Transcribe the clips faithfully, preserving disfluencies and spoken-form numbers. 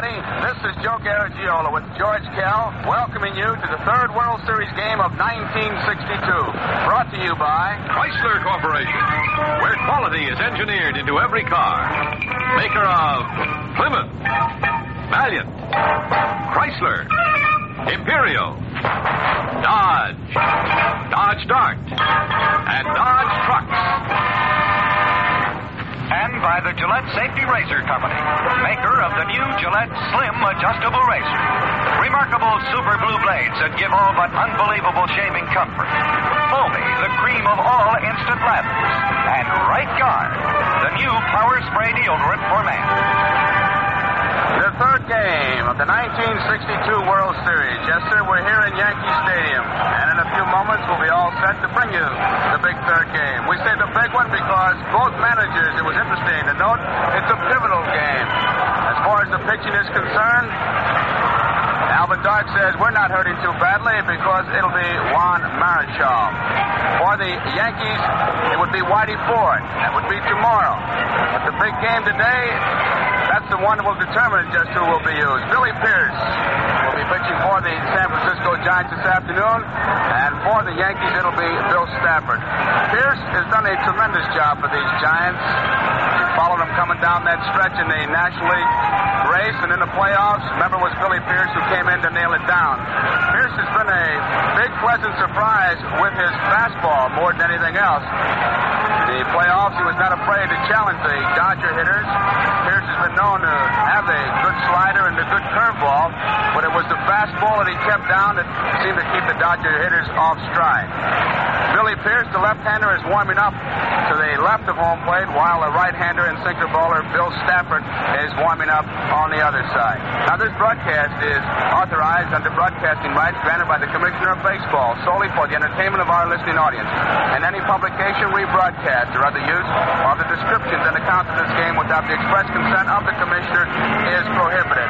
everybody. This is Joe Garagiola with George Kell, welcoming you to the third World Series game of nineteen sixty-two. Brought to you by Chrysler Corporation, where quality is engineered into every car. Maker of Plymouth, Valiant, Chrysler, Imperial, Dodge, Dodge Dart, and Dodge Trucks. And by the Gillette Safety Razor Company, maker of the new Gillette Slim Adjustable Razor. Remarkable super glue blades that give all but unbelievable shaving comfort. Foamy, the cream of all instant lathers. And Right Guard, the new power spray deodorant for men. The third game of the nineteen sixty-two World Series. Yes, sir, we're here in Yankee Stadium. And in a few moments, we'll be all set to bring you the big third game. We say the big one because both managers, it was interesting to note, it's a pivotal game. As far as the pitching is concerned, Alvin Dark says we're not hurting too badly because it'll be Juan Marichal. For the Yankees, it would be Whitey Ford. That would be tomorrow. But the big game today, that's the one that will determine just who will be used. Billy Pierce will be pitching for the San Francisco Giants this afternoon. And for the Yankees, it'll be Bill Stafford. Pierce has done a tremendous job for these Giants. You followed them coming down that stretch in the National League race and in the playoffs. Remember, it was Billy Pierce who came in to nail it down. Pierce has been a big, pleasant surprise with his fastball more than anything else. In the playoffs, he was not afraid to challenge the Dodger hitters. Pierce has been known to have a good slider and a good curveball, but it was the fastball that he kept down that seemed to keep the Dodger hitters off stride. Billy Pierce, the left-hander, is warming up to the left of home plate, while the right-hander and sinker baller Bill Stafford is warming up on the other side. Now, this broadcast is authorized under broadcasting rights granted by the Commissioner of Baseball solely for the entertainment of our listening audience. And any publication, rebroadcast, or other use of the descriptions and accounts of this game without the express consent of the Commissioner is prohibited.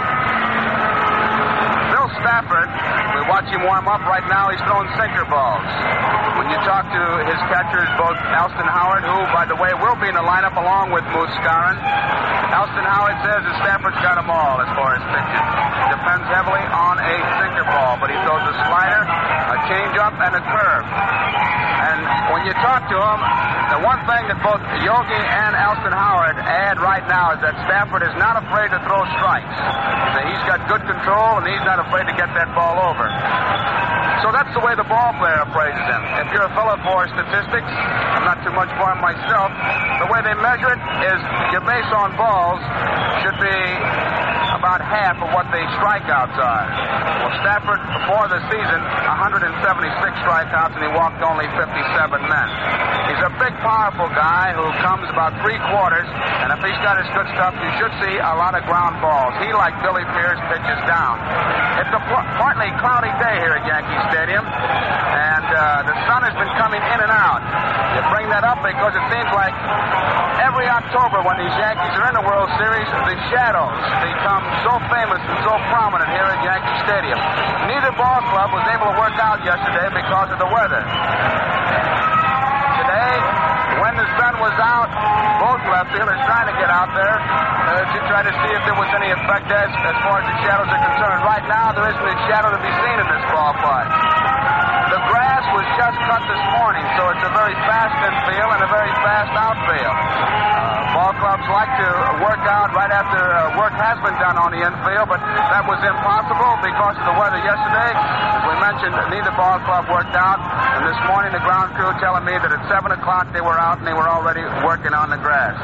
Bill Stafford, we watch him warm up right now. He's throwing sinker balls. When you talk to his catchers, both Elston Howard, who, by the way, will be in the lineup along with Moose Skowron, Elston Howard says that Stafford's got them all as far as pitches. Depends heavily on a sinker ball, but he throws a slider, a changeup, and a curve. And when you talk to him, the one thing that both Yogi and Elston Howard add right now is that Stafford is not afraid to throw strikes. That he's got good control, and he's not afraid to get that ball over. So that's the way the ball player appraises him. If you're a fellow for statistics, I'm not too much for him myself, the way they measure it is your base on balls should be about half of what the strikeouts are. Well, Stafford, before the season, one hundred seventy-six strikeouts, and he walked only fifty-seven men. He's a big, powerful guy who comes about three quarters, and if he's got his good stuff, you should see a lot of ground balls. He, like Billy Pierce, pitches down. It's a pl- partly cloudy day here at Yankee Stadium, and uh, the sun has been coming in and out. You bring that up because it seems like every October when these Yankees are in the World Series, the shadows become so famous and so prominent here at Yankee Stadium. Neither ball club was able to work out yesterday because of the weather. Today, when the sun was out, both left fielders trying to get out there uh, to try to see if there was any effect as, as far as the shadows are concerned. Right now, there isn't a shadow to be seen in this ballpark. The grass was just cut this morning, so it's a very fast infield and a very fast outfield. Uh, ball clubs like to work out right after uh, work has been done on the infield, but that was impossible because of the weather yesterday. As we mentioned, neither ball club worked out, and this morning the ground crew telling me that at seven o'clock they were out and they were already working on the grass.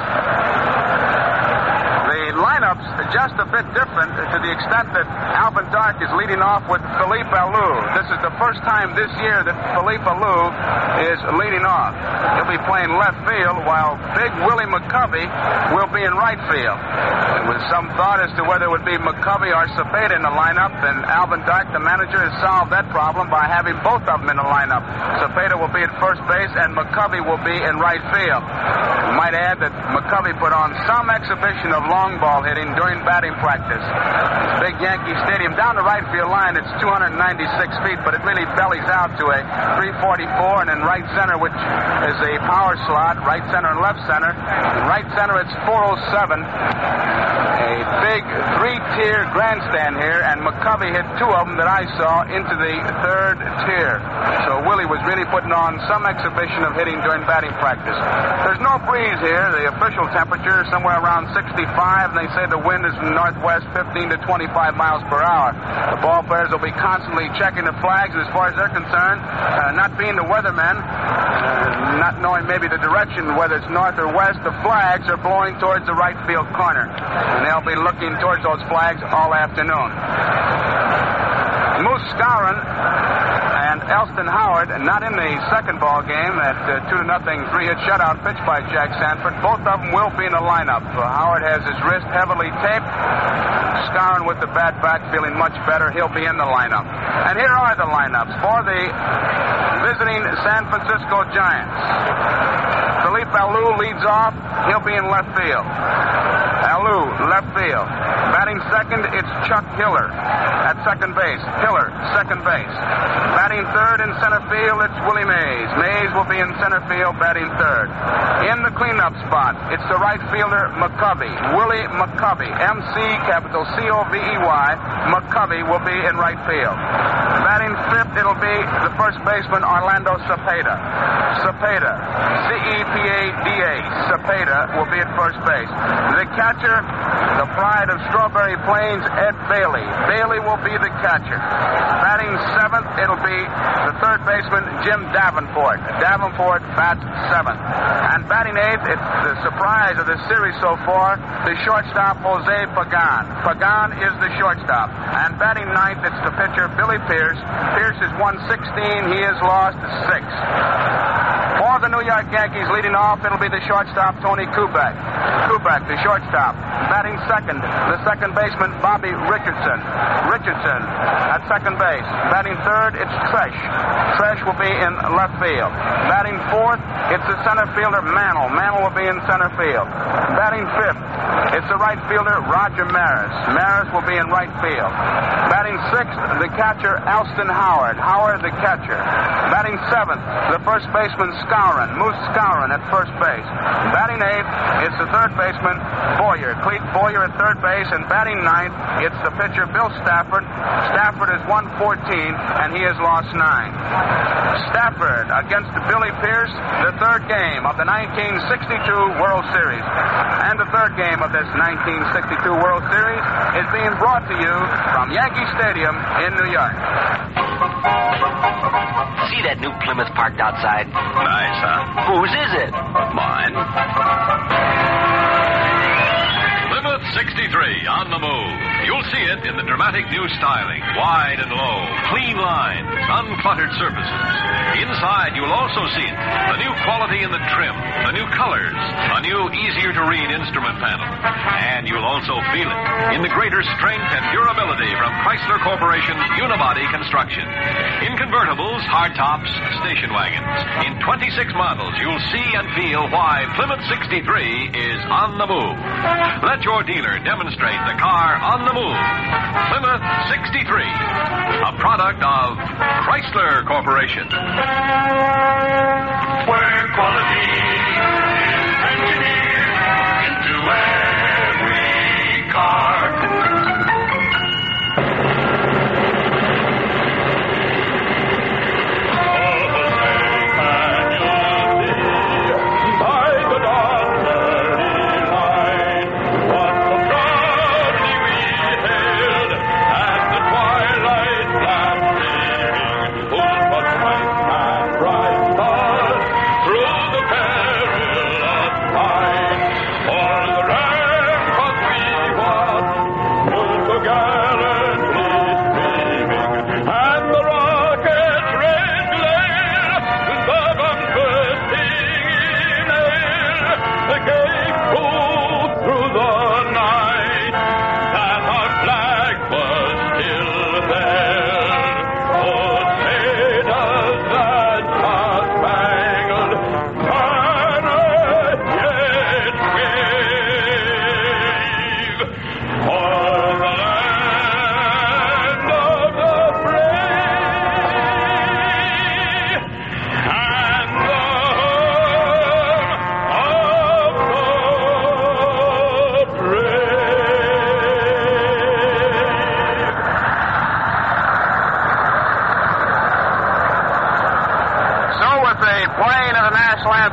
The lineup's just a bit different to the extent that Alvin Dark is leading off with Philippe Alou. This is the first time this year that Philippe Alou is leading off. He'll be playing left field while Big Willie McCovey will be in right field. There was some thought as to whether it would be McCovey or Cepeda in the lineup, and Alvin Dark, the manager, has solved that problem by having both of them in the lineup. Cepeda will be at first base and McCovey will be in right field. We might add that McCovey put on some exhibition of long ball hitting during batting practice. Big Yankee Stadium, down the right field line, it's two hundred ninety-six feet, but it really bellies out to a three forty-four, and in right center, which is a power slot, right center and left center. In right center, it's four oh seven. a big three-tier grandstand here, and McCovey hit two of them that I saw into the third tier. So Willie was really putting on some exhibition of hitting during batting practice. There's no breeze here. The official temperature is somewhere around sixty-five, and they say the wind is from northwest fifteen to twenty-five miles per hour. The ball players will be constantly checking the flags, and as far as they're concerned, uh, not being the weathermen, uh, not knowing maybe the direction, whether it's north or west, the flags are blowing towards the right field corner, and they'll be looking towards those flags all afternoon. Moose Skowron and Elston Howard, not in the second ball game, that uh, two to nothing three-hit shutout pitched by Jack Sanford. Both of them will be in the lineup. Uh, Howard has his wrist heavily taped. Skowron with the bat back, feeling much better. He'll be in the lineup. And here are the lineups for the visiting San Francisco Giants. Philippe Alou leads off. He'll be in left field. Alou, left field. Batting second, it's Chuck Hiller at second base. Hiller, second base. Batting third in center field, it's Willie Mays. Mays will be in center field, batting third. In the cleanup spot, it's the right fielder, McCovey. Willie McCovey. M C, capital C O V E Y. McCovey will be in right field. Batting fifth, it'll be the first baseman, Orlando Cepeda. Cepeda. C E P A D A. Cepeda will be at first base. The catcher, the pride of Strawberry Plains, Ed Bailey. Bailey will be the catcher. Batting seventh, it'll be the third baseman, Jim Davenport. Davenport bats seventh. And batting eighth, it's the surprise of the series so far, the shortstop, Jose Pagan. Pagan is the shortstop. And batting ninth, it's the pitcher, Billy Pierce. Pierce is one sixteen. He has lost six. For the New York Yankees leading off, it'll be the shortstop, Tony Kubek. Kubek, the shortstop. Batting second, the second baseman, Bobby Richardson. Richardson at second base. Batting third, it's Tresh. Tresh will be in left field. Batting fourth, it's the center fielder, Mantle. Mantle will be in center field. Batting fifth, it's the right fielder, Roger Maris. Maris will be in right field. Batting sixth, the catcher, Elston Howard. Howard, the catcher. Batting seventh, the first baseman, Skowron. Moose Skowron at first base. Batting eighth, it's the third baseman, Boyer. Clete Boyer at third base. And batting ninth, it's the pitcher, Bill Stafford. Stafford is one fourteen, and he has lost nine. Stafford against Billy Pierce, the third game of the nineteen sixty-two World Series. And the third game of this nineteen sixty-two World Series is being brought to you from Yankee Stadium in New York. See that new Plymouth parked outside? Nice, huh? Whose is it? Mine. Plymouth sixty-three on the move. You'll see it in the dramatic new styling. Wide and low, clean lines, uncluttered surfaces. Inside, you'll also see it. The new quality in the trim, the new colors, a new, easier-to-read instrument panel. And you'll also feel it in the greater strength and durability from Chrysler Corporation's Unibody construction. In convertibles, hardtops, station wagons. In twenty-six models, you'll see and feel why Plymouth sixty-three is on the move. Let your dealer demonstrate the car on the move. Plymouth sixty-three, a product of Chrysler Corporation. Where quality is engineered into every car.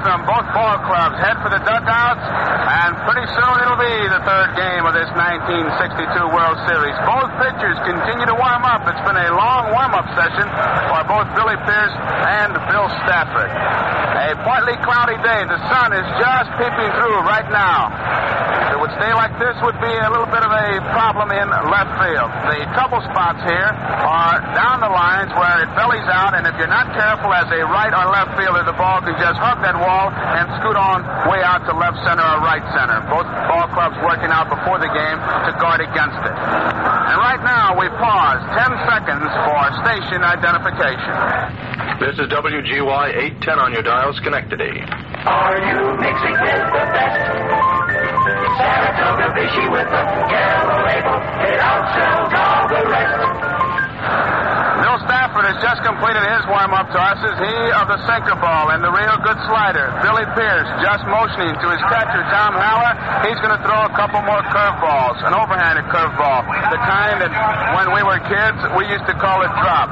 from both ball clubs head for the dugouts, and pretty soon it'll be the third game of this nineteen sixty-two World Series. Both pitchers continue to warm up. It's been a long warm-up session for both Billy Pierce and Bill Stafford. A partly cloudy day. The sun is just peeping through right now. If it would stay like this, would be a little bit of a problem in left field. The trouble spots here are down the lines where it bellies out, and if you're not careful as a right or left fielder, the ball can just hug that wall and scoot on way out to left center or right center. Both ball clubs working out before the game to guard against it. And right now, we pause ten seconds for station identification. This is W G Y eight ten on your dial, Schenectady. Are you mixing with the best? Saratoga Vichy with the yellow label. It outsells all the rest. Bill Stafford has just completed his warm-up tosses. He of the sinker ball and the real good slider. Billy Pierce just motioning to his catcher, Tom Haller. He's going to throw a couple more curveballs, an overhanded curveball, the kind that when we were kids we used to call it drop.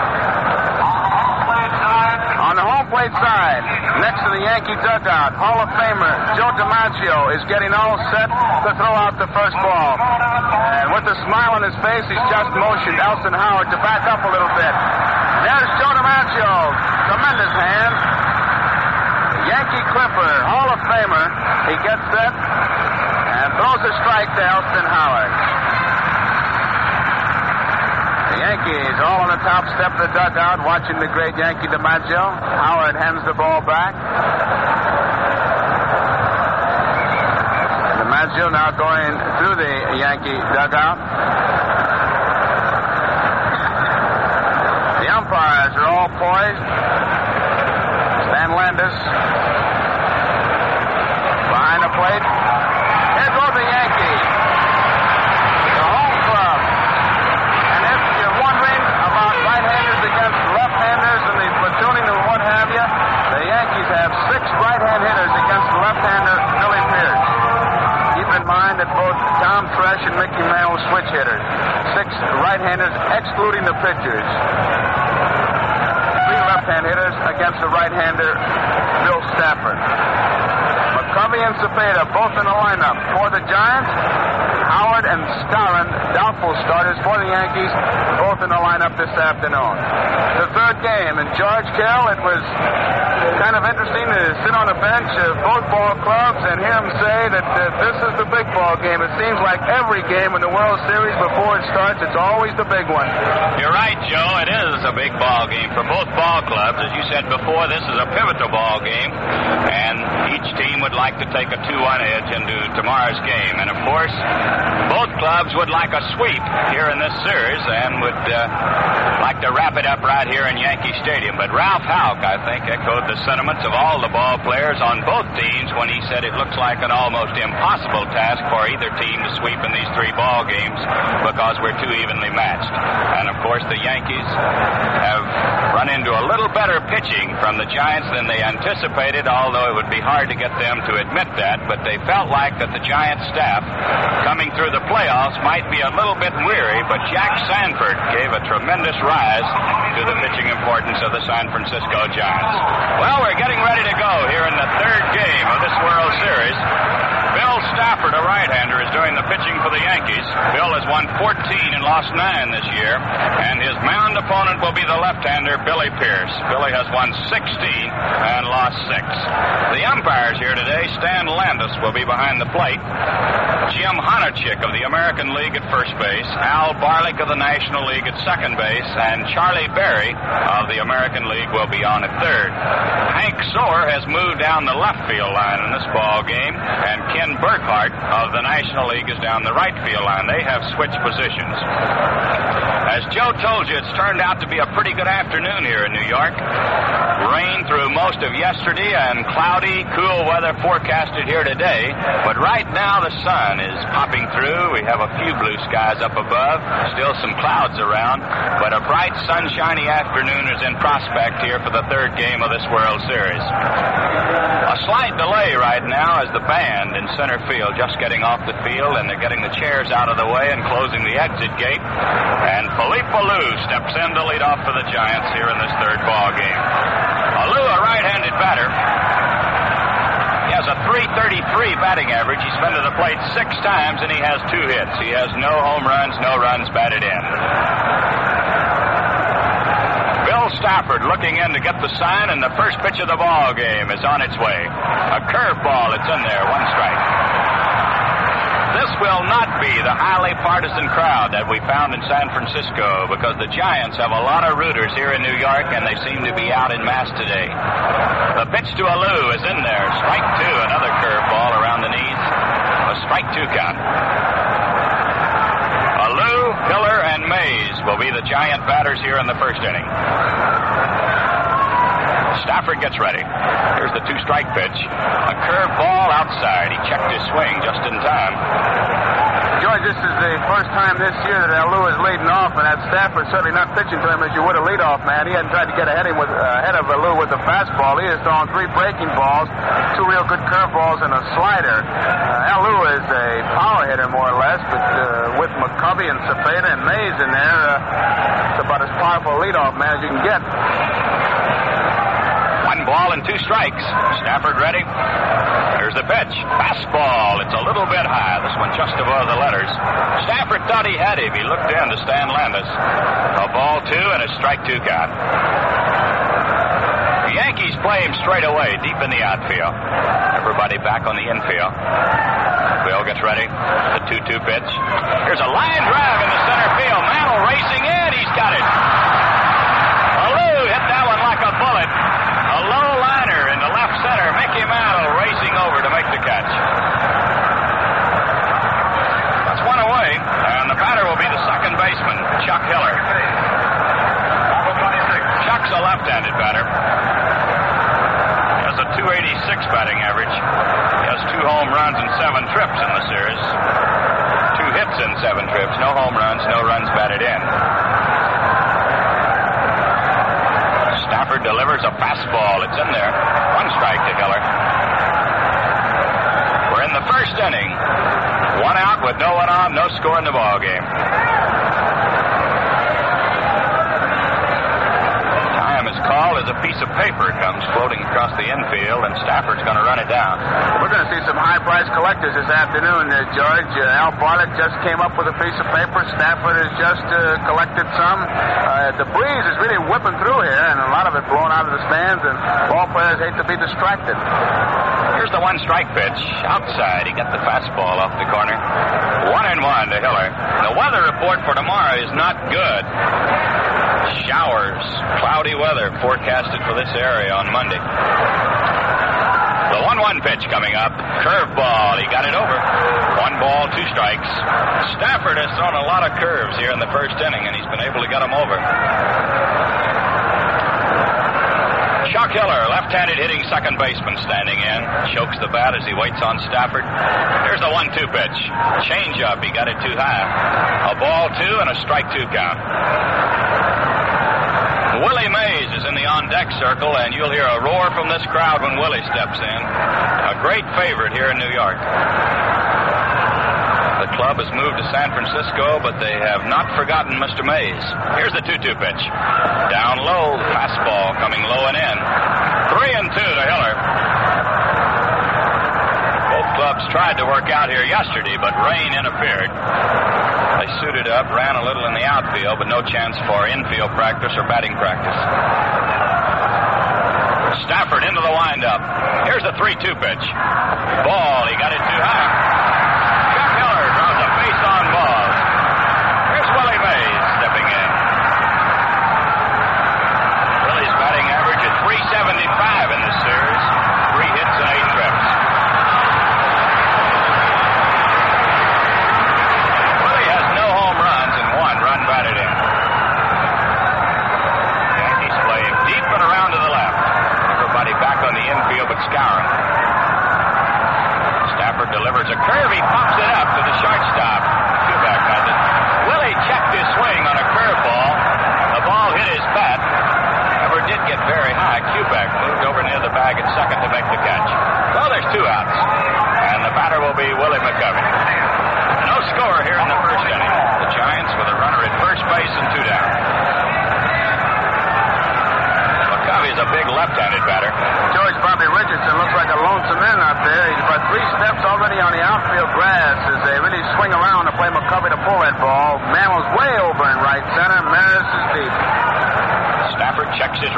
On the home plate side, next to the Yankee dugout, Hall of Famer Joe DiMaggio is getting all set to throw out the first ball. And with a smile on his face, he's just motioned Elson Howard to back up a little bit. There's Joe DiMaggio. Tremendous hand. The Yankee Clipper, Hall of Famer. He gets set and throws a strike to Elson Howard. The Yankees all on the top step of the dugout watching the great Yankee DiMaggio. Howard hands the ball back. DiMaggio now going through the Yankee dugout. The umpires are all poised. Stan Landis behind the plate. Here goes the Yankees. The home club. And if you're wondering about right-handers against left-handers and the platooning and what have you, the Yankees have six right-hand hitters against the left-hander Billy Pierce. Keep in mind that both Tom Thresh and Mickey Mantle switch hitters. Six right-handers excluding the pitchers. Three left-hand hitters against the right-hander Bill Stafford. McCovey and Cepeda both in the lineup for the Giants. Howard and Skowron, doubtful starters for the Yankees, both in the lineup this afternoon. The third game, and George Kell, it was kind of interesting to sit on the bench of both ball clubs and hear him say that uh, this is the big ball game. It seems like every game in the World Series before it starts, it's always the big one. You're right, Joe. It is a big ball game for both ball clubs. As you said before, this is a pivotal ball game, and each team would like to take a two one edge into tomorrow's game. And, of course, both clubs would like a sweep here in this series and would uh, like to wrap it up right here in Yankee Stadium. But Ralph Houck, I think, echoed the sentiments of all the ball players on both teams when he said it looks like an almost impossible task for either team to sweep in these three ball games because we're too evenly matched. And, of course, the Yankees have run into a little better pitching from the Giants than they anticipated, although it would be hard to get them to admit that. But they felt like that the Giants staff coming through the playoffs might be a little bit weary, but Jack Sanford gave a tremendous rise to the pitching importance of the San Francisco Giants. Well, we're getting ready to go here in the third game of this World Series. Bill Stafford, a right-hander, is doing the pitching for the Yankees. Bill has won fourteen and lost nine this year, and his mound opponent will be the left-hander, Billy Pierce. Billy has won sixteen and lost six. The umpires here today, Stan Landis will be behind the plate. Jim Honachik of the American League at first base, Al Barlick of the National League at second base, and Charlie Berry of the American League will be on at third. Hank Soar has moved down the left field line in this ball game, and Ken Burkhart of the National League is down the right field line. They have switched positions. As Joe told you, it's turned out to be a pretty good afternoon here in New York. Rain through most of yesterday and cloudy, cool weather forecasted here today. But right now the sun is popping through. We have a few blue skies up above, still some clouds around. But a bright, sunshiny afternoon is in prospect here for the third game of this World Series. A slight delay right now as the band in center field just getting off the field, and they're getting the chairs out of the way and closing the exit gate. And Philippe Alou steps in to lead off for the Giants here in this third ball game. Alou, a right-handed batter, has a three thirty-three batting average. He's been to the plate six times, and he has two hits. He has no home runs, no runs batted in. Bill Stafford looking in to get the sign, and the first pitch of the ball game is on its way. A curveball, it's in there, one strike. This will not be the highly partisan crowd that we found in San Francisco, because the Giants have a lot of rooters here in New York, and they seem to be out in mass today. The pitch to Alou is in there. Strike two, another curveball around the knees. A strike two count. Alou, Hiller, and Mays will be the Giant batters here in the first inning. Stafford gets ready. Here's the two-strike pitch. A curve ball outside. He checked his swing just in time. George, this is the first time this year that Alou is leading off, and that Stafford certainly not pitching to him as you would a leadoff man. He hadn't tried to get ahead of, him with, uh, ahead of Alou with the fastball. He has thrown three breaking balls, two real good curveballs, and a slider. Uh, Alou is a power hitter, more or less, but uh, with McCovey and Cepeda and Mays in there, uh, it's about as powerful a leadoff man as you can get. One ball and two strikes. Stafford ready. Here's the pitch. Fastball. It's a little bit high. This one just above the letters. Stafford thought he had him. He looked in to Stan Landis. A ball two and a strike two count. The Yankees play him straight away, deep in the outfield. Everybody back on the infield. Bill gets ready. The two two pitch. Here's a line drive in the center field. Mantle racing in. He's got it. Alou hit that one like a bullet. A low liner into left center. Mickey Mantle racing over to make the catch. That's one away, and the batter will be the second baseman, Chuck Hiller. Chuck's a left-handed batter. He has a two eighty-six batting average. He has two home runs and seven trips in the series. Two hits in seven trips. No home runs, no runs batted in. Stafford delivers a fastball. It's in there. One strike to Hiller. We're in the first inning. One out with no one on, no score in the ball game. Time is called as a piece of paper comes floating across the infield, and Stafford's going to run it down. We're going to see some high-price collectors this afternoon, uh, George. Uh, Al Bartlett just came up with a piece of paper. Stafford has just uh, collected some. Uh, the breeze is really whipping through here, and a lot of it blowing out of the stands, and ball players hate to be distracted. Here's the one-strike pitch. Outside, he got the fastball off the corner. One and one to Hiller. The weather report for tomorrow is not good. Showers, cloudy weather forecasted for this area on Monday. The one one pitch coming up. Curveball. He got it over. One ball, two strikes. Stafford has thrown a lot of curves here in the first inning, and he's been able to get them over. Chuck Hiller, left-handed hitting second baseman, standing in. Chokes the bat as he waits on Stafford. Here's the one two pitch. Change-up. He got it too high. A ball two and a strike two count. Willie Mays is in the on-deck circle, and you'll hear a roar from this crowd when Willie steps in. A great favorite here in New York. The club has moved to San Francisco, but they have not forgotten Mister Mays. Here's the two two pitch. Down low, fastball coming low and in. Three and two to Hiller. Both clubs tried to work out here yesterday, but rain interfered. They suited up, ran a little in the outfield, but no chance for infield practice or batting practice. Stafford into the windup. Here's the three two pitch. Ball, he got it too high. Chuck Hiller draws a base-on ball. Here's Willie Mays stepping in. Willie's batting average at three seventy-five in this series. Three hits and eight trips. Willie has no home runs and one run batted in. Yankees playing deep and around to the left. Everybody back on the infield but Skowron. Stafford delivers a curve. He pops it up to the shortstop. Kubek has it. Willie checked his swing on a curveball. The ball hit his bat. Never did get very high. Kubek moved over near the bag at second to make the catch. Well, there's two outs. And the batter will be Willie McCovey. No score here in the first inning. The Giants with a runner at first base and two down. McCovey's a big left-handed batter. George, Bobby Richardson looks like a lonesome man out there.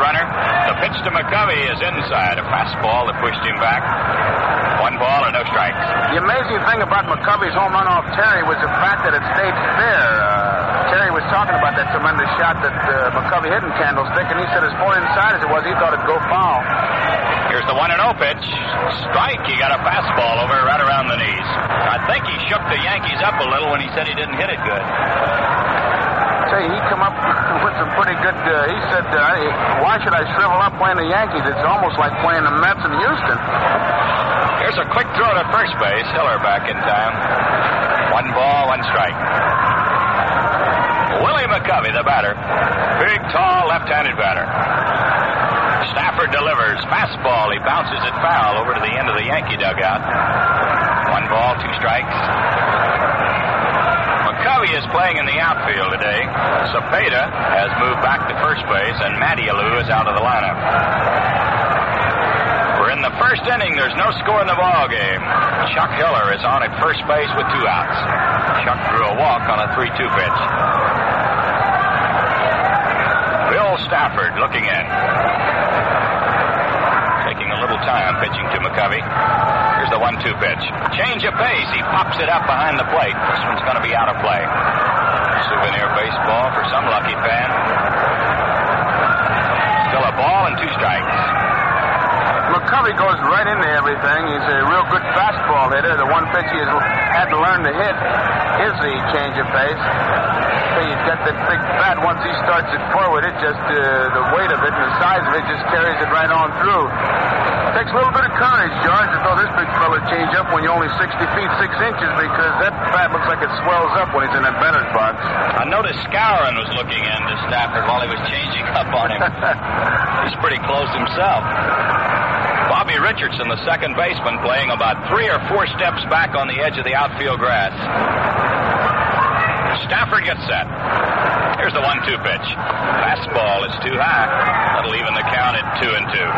runner. The pitch to McCovey is inside. A fastball that pushed him back. One ball and no strikes. The amazing thing about McCovey's home run off Terry was the fact that it stayed fair. Uh, Terry was talking about that tremendous shot that uh, McCovey hit in Candlestick, and he said as far inside as it was, he thought it'd go foul. Here's the one and oh pitch. Strike. He got a fastball over right around the knees. I think he shook the Yankees up a little when he said he didn't hit it good. Say, he come up with some pretty good, uh, he said, uh, why should I shrivel up playing the Yankees? It's almost like playing the Mets in Houston. Here's a quick throw to first base. Hiller back in time. One ball, one strike. Willie McCovey, the batter. Big, tall, left-handed batter. Stafford delivers. Fastball. He bounces it foul over to the end of the Yankee dugout. One ball, two strikes. McCovey is playing in the outfield today. Cepeda has moved back to first base, and Matty Alou is out of the lineup. We're in the first inning. There's no score in the ball game. Chuck Hiller is on at first base with two outs. Chuck drew a walk on a three two pitch. Bill Stafford looking in. Taking a little time pitching to McCovey. Here's the one two pitch. Change of pace. He pops it up behind the plate. This one's going to be out of play. Souvenir baseball for some lucky fan. Still a ball and two strikes. McCovey goes right into everything. He's a real good fastball hitter. The one pitch he has had to learn to hit is the change of pace. He's got that big bat. Once he starts it forward, it just, uh, the weight of it and the size of it just carries it right on through. It takes a little bit of courage, George, to throw this big fella change up when you're only sixty feet, six inches, because that bat looks like it swells up when he's in that batter's box. I noticed Skowron was looking into Stafford while he was changing up on him. He's pretty close himself. Bobby Richardson, the second baseman, playing about three or four steps back on the edge of the outfield grass. Stafford gets set. Here's the one two pitch. Fastball is too high. That'll even the count at two and two.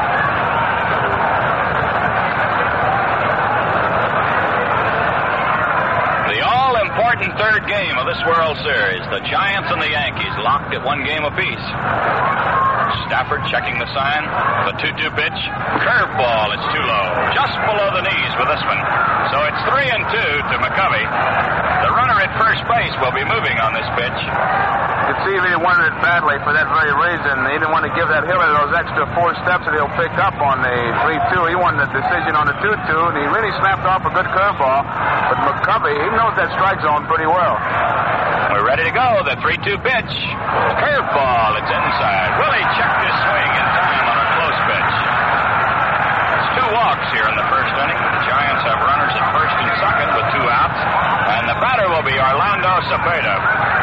The all-important third game of this World Series. The Giants and the Yankees locked at one game apiece. Stafford checking the sign. The two two pitch. Curveball, it's too low. Just below the knees with this one. So it's three and two to McCovey. The runner at first base will be moving on this pitch. You can see he wanted it badly for that very reason. He didn't want to give that Hiller those extra four steps that he'll pick up on the three two. He wanted a decision on the two two, and he really snapped off a good curveball. But McCovey, he knows that strike zone pretty well. We're ready to go. The three two pitch. Curveball. It's inside. Willie checked his swing in time on a close pitch. It's two walks here in the first inning. The Giants have runners at first and second with two outs. And the batter will be Orlando Cepeda.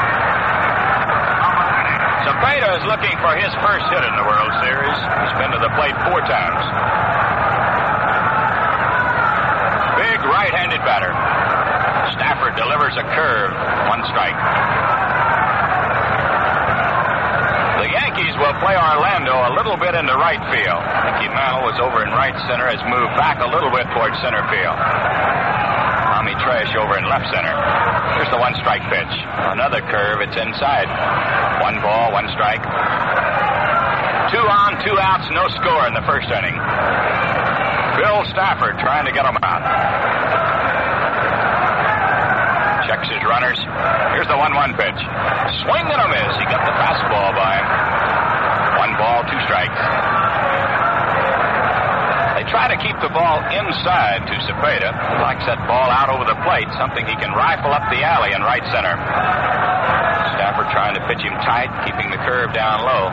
Cepeda is looking for his first hit in the World Series. He's been to the plate four times. Big right-handed batter. Stafford delivers a curve. One strike. The Yankees will play Orlando a little bit into right field. Mickey Mantle was over in right center, has moved back a little bit towards center field. Tommy Tresh over in left center. Here's the one strike pitch. Another curve. It's inside. One ball, one strike. Two on, two outs, no score in the first inning. Bill Stafford trying to get them out. Checks his runners. Here's the one one pitch. Swing and a miss. He got the fastball by him. One ball, two strikes. They try to keep the ball inside to Cepeda. He likes that ball out over the plate, something he can rifle up the alley in right center. Stafford trying to pitch him tight, keeping the curve down low.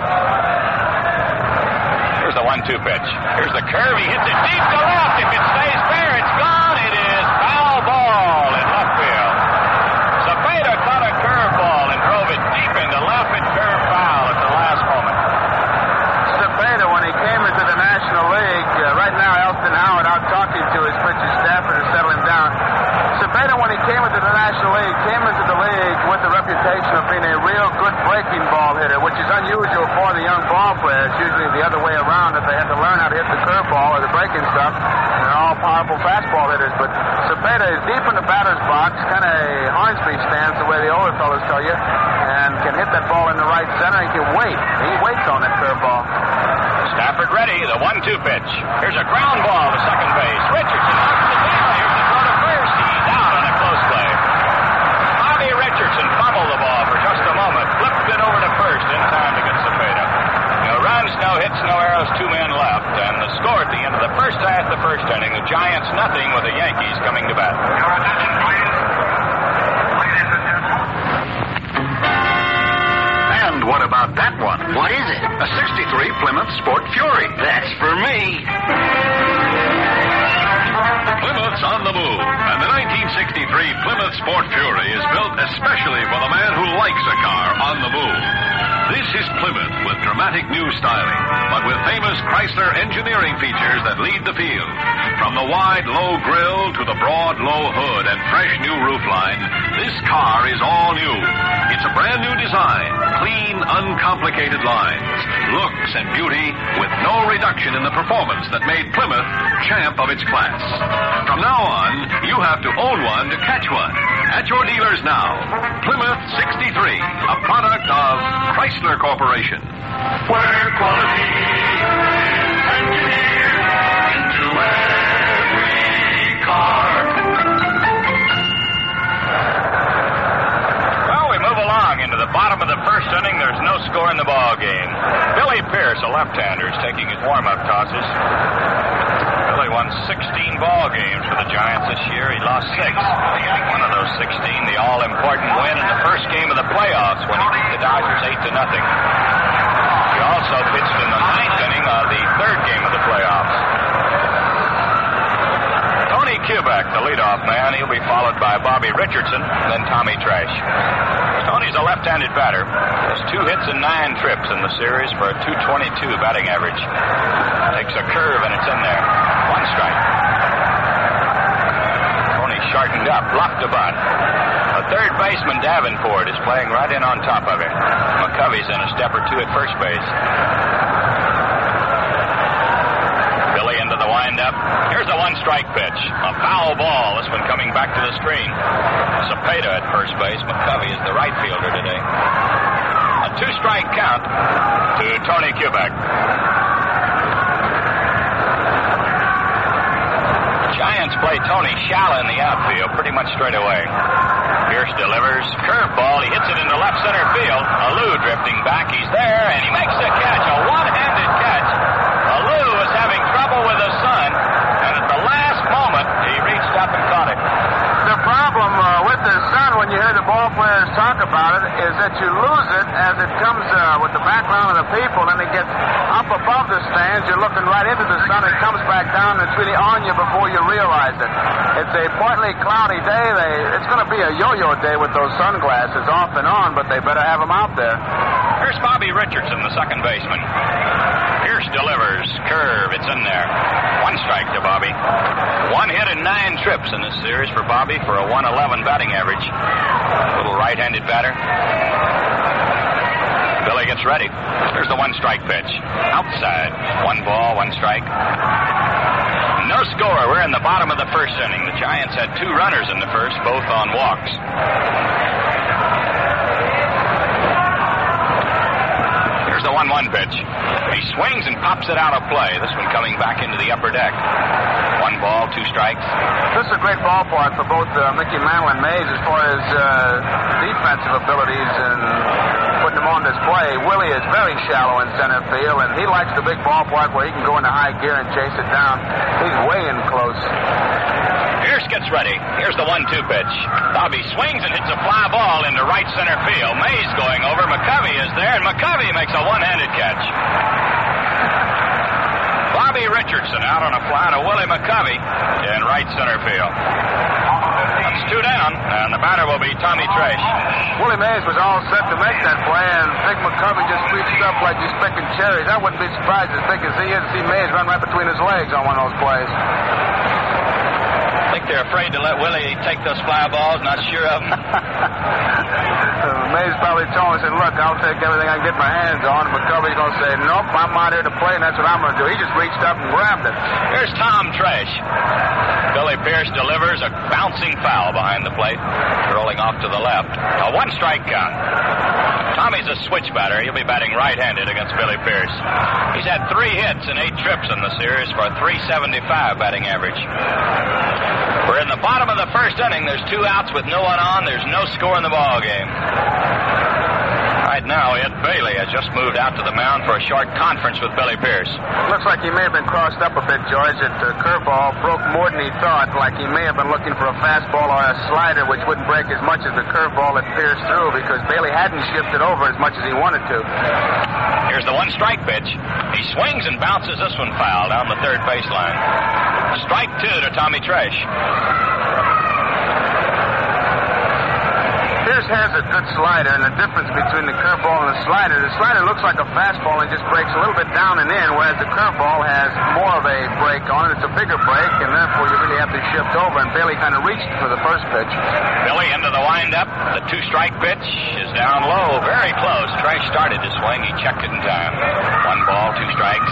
Here's the one two pitch. Here's the curve. He hits it deep to left. If it stays fair, it's gone. It is foul ball in left field. Cepeda caught a curveball and drove it deep into left and curved foul at the last moment. Cepeda, when he came into the National League, uh, right now Elston Howard out talking to his pitcher Stafford to settle him down. Cepeda, when he came into the National League, came into the league with the reputation of being a real good breaking ball hitter, which is unusual for the young ball players. Usually the other way around, that they have to learn how to hit the curveball or the breaking stuff. They're all powerful fastball hitters, but Cepeda is deep in the batter's box, kind of Hornsby stance, the way the older fellas tell you. Uh, and can hit that ball in the right center. He can wait. He waits on that curveball. Stafford ready, the one two pitch. Here's a ground ball to second base. Richardson out to the tail. Here's the throw to first. He's out on a close play. Bobby Richardson fumbled the ball for just a moment, flipped it over to first in time to get Cepeda. No runs, no hits, no errors, two men left, and the score at the end of the first half, the first inning, the Giants nothing with the Yankees coming to bat. Your attention, please. Ladies and gentlemen. And what about that one? What is it? A sixty-three Plymouth Sport Fury. That's for me. Plymouth's on the move, and the nineteen sixty-three Plymouth Sport Fury is built especially for the man who likes a car on the move. This is Plymouth with dramatic new styling, but with famous Chrysler engineering features that lead the field. From the wide, low grille to the broad, low hood and fresh new roofline, this car is all new. It's a brand new design, clean, uncomplicated lines, looks and beauty with no reduction in the performance that made Plymouth champ of its class. From now on, you have to own one to catch one. At your dealers now, Plymouth sixty-three, a product of Chrysler Corporation. Where quality is engineered into every car. Well, we move along into the bottom of the first inning. There's no score in the ball game. Billy Pierce, a left-hander, is taking his warm-up tosses. Billy won sixteen ball games for the Giants this year. He lost six. One of those sixteen, the all-important win in the first game of the playoffs when he beat the Dodgers eight to nothing. He also pitched in the ninth inning of the third game of the playoffs. Tony Kubek, the leadoff man, he'll be followed by Bobby Richardson, then Tommy Trash. Tony's a left-handed batter. Has two hits and nine trips in the series for a two twenty-two batting average. Takes a curve and it's in there. One strike. Tony sharpened up, blocked a bunt. A third baseman, Davenport, is playing right in on top of him. McCovey's in a step or two at first base. Billy into the windup. Here's a one-strike pitch. A foul ball. This one coming back to the screen. Cepeda at first base. McCovey is the right fielder today. A two-strike count to Tony Kubek. Giants play Tony shallow in the outfield pretty much straight away. Pierce delivers. Curveball. He hits it into left center field. Alou drifting back. He's there, and he makes the catch. A one-handed catch. Alou was having trouble with the sun, and at the last moment, he reached up and caught it. The problem uh, with the sun, when you hear the ball players talk about it, is that you lose it as it comes uh, with the background of the people, and it gets up above the stands. You're looking right into the sun. It comes back down, and it's really on you before you realize it. It's a partly cloudy day. They, it's going to be a yo-yo day with those sunglasses off and on, but they better have them out there. Here's Bobby Richardson, the second baseman. Pierce delivers. Curve. It's in there. One strike to Bobby. One hit and nine trips in this series for Bobby for a one eleven batting average. Little right-handed batter. Billy gets ready. Here's the one-strike pitch. Outside. One ball, one strike. No score. We're in the bottom of the first inning. The Giants had two runners in the first, both on walks. Here's the one one pitch. He swings and pops it out of play. This one coming back into the upper deck. One ball, two strikes. This is a great ballpark for both uh, Mickey Mantle and Mays as far as uh, defensive abilities and putting them on display. Willie is very shallow in center field, and he likes the big ballpark where he can go into high gear and chase it down. He's way in close. Pierce gets ready. Here's the one two pitch. Bobby swings and hits a fly ball into right center field. Mays going over. McCovey is there, and McCovey makes a one-handed catch. Bobby Richardson out on a fly to Willie McCovey in right center field. That's two down, and the batter will be Tommy Trash. Willie Mays was all set to make that play, and Big McCovey just reached up like he's picking cherries. I wouldn't be surprised as big as he is to see Mays run right between his legs on one of those plays. I think they're afraid to let Willie take those fly balls, not sure of them. Mays probably Bailey told him, he said, look, I'll take everything I can get my hands on. And McCovey's going to say, nope, I'm out here to play, and that's what I'm going to do. He just reached up and grabbed it. Here's Tom Tresh. Billy Pierce delivers a bouncing foul behind the plate, rolling off to the left. A one-strike count. Tommy's a switch batter. He'll be batting right-handed against Billy Pierce. He's had three hits and eight trips in the series for a three seventy-five batting average. We're in the bottom of the first inning. There's two outs with no one on. There's no score in the ball game. Right now, Ed Bailey has just moved out to the mound for a short conference with Billy Pierce. Looks like he may have been crossed up a bit, George. That the curveball broke more than he thought. Like he may have been looking for a fastball or a slider, which wouldn't break as much as the curveball that pierced through, because Bailey hadn't shifted over as much as he wanted to. Here's the one-strike pitch. He swings and bounces this one foul down the third baseline. Strike two to Tommy Tresh. Pierce has a good slider, and the difference between the curveball and the slider, the slider looks like a fastball and just breaks a little bit down and in, whereas the curveball has more of a break on it. It's a bigger break, and therefore you really have to shift over, and Bailey kind of reached for the first pitch. Billy into the windup. The two-strike pitch is down low, very close. Tresh started to swing. He checked it in time. One ball, two strikes.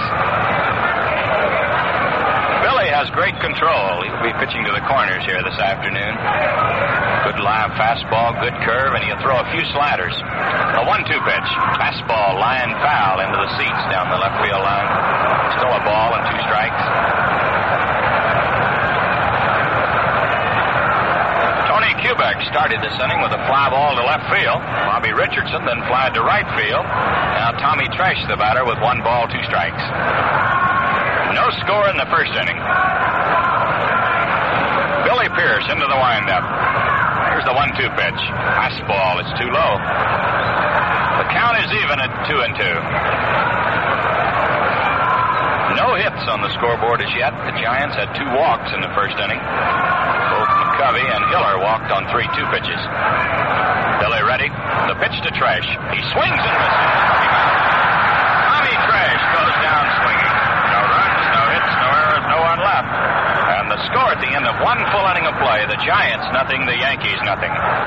Billy has great control. He'll be pitching to the corners here this afternoon. Good live fastball, good curve, and he'll throw a few sliders. A one two pitch. Fastball, line foul into the seats down the left field line. Still a ball and two strikes. Tony Kubek started this inning with a fly ball to left field. Bobby Richardson then flied to right field. Now Tommy Tresh, the batter, with one ball, two strikes. No score in the first inning. Billy Pierce into the windup. Here's the one two pitch. Fastball is too low. The count is even at two and two. No hits on the scoreboard as yet. The Giants had two walks in the first inning. Both McCovey and Hiller walked on three two pitches. Billy ready. The pitch to Tresh. He swings and misses. Tommy Tresh goes down swinging. No runs, no hits, no errors, no one left. And the score at the end of one full inning of play, the Giants nothing, the Yankees nothing.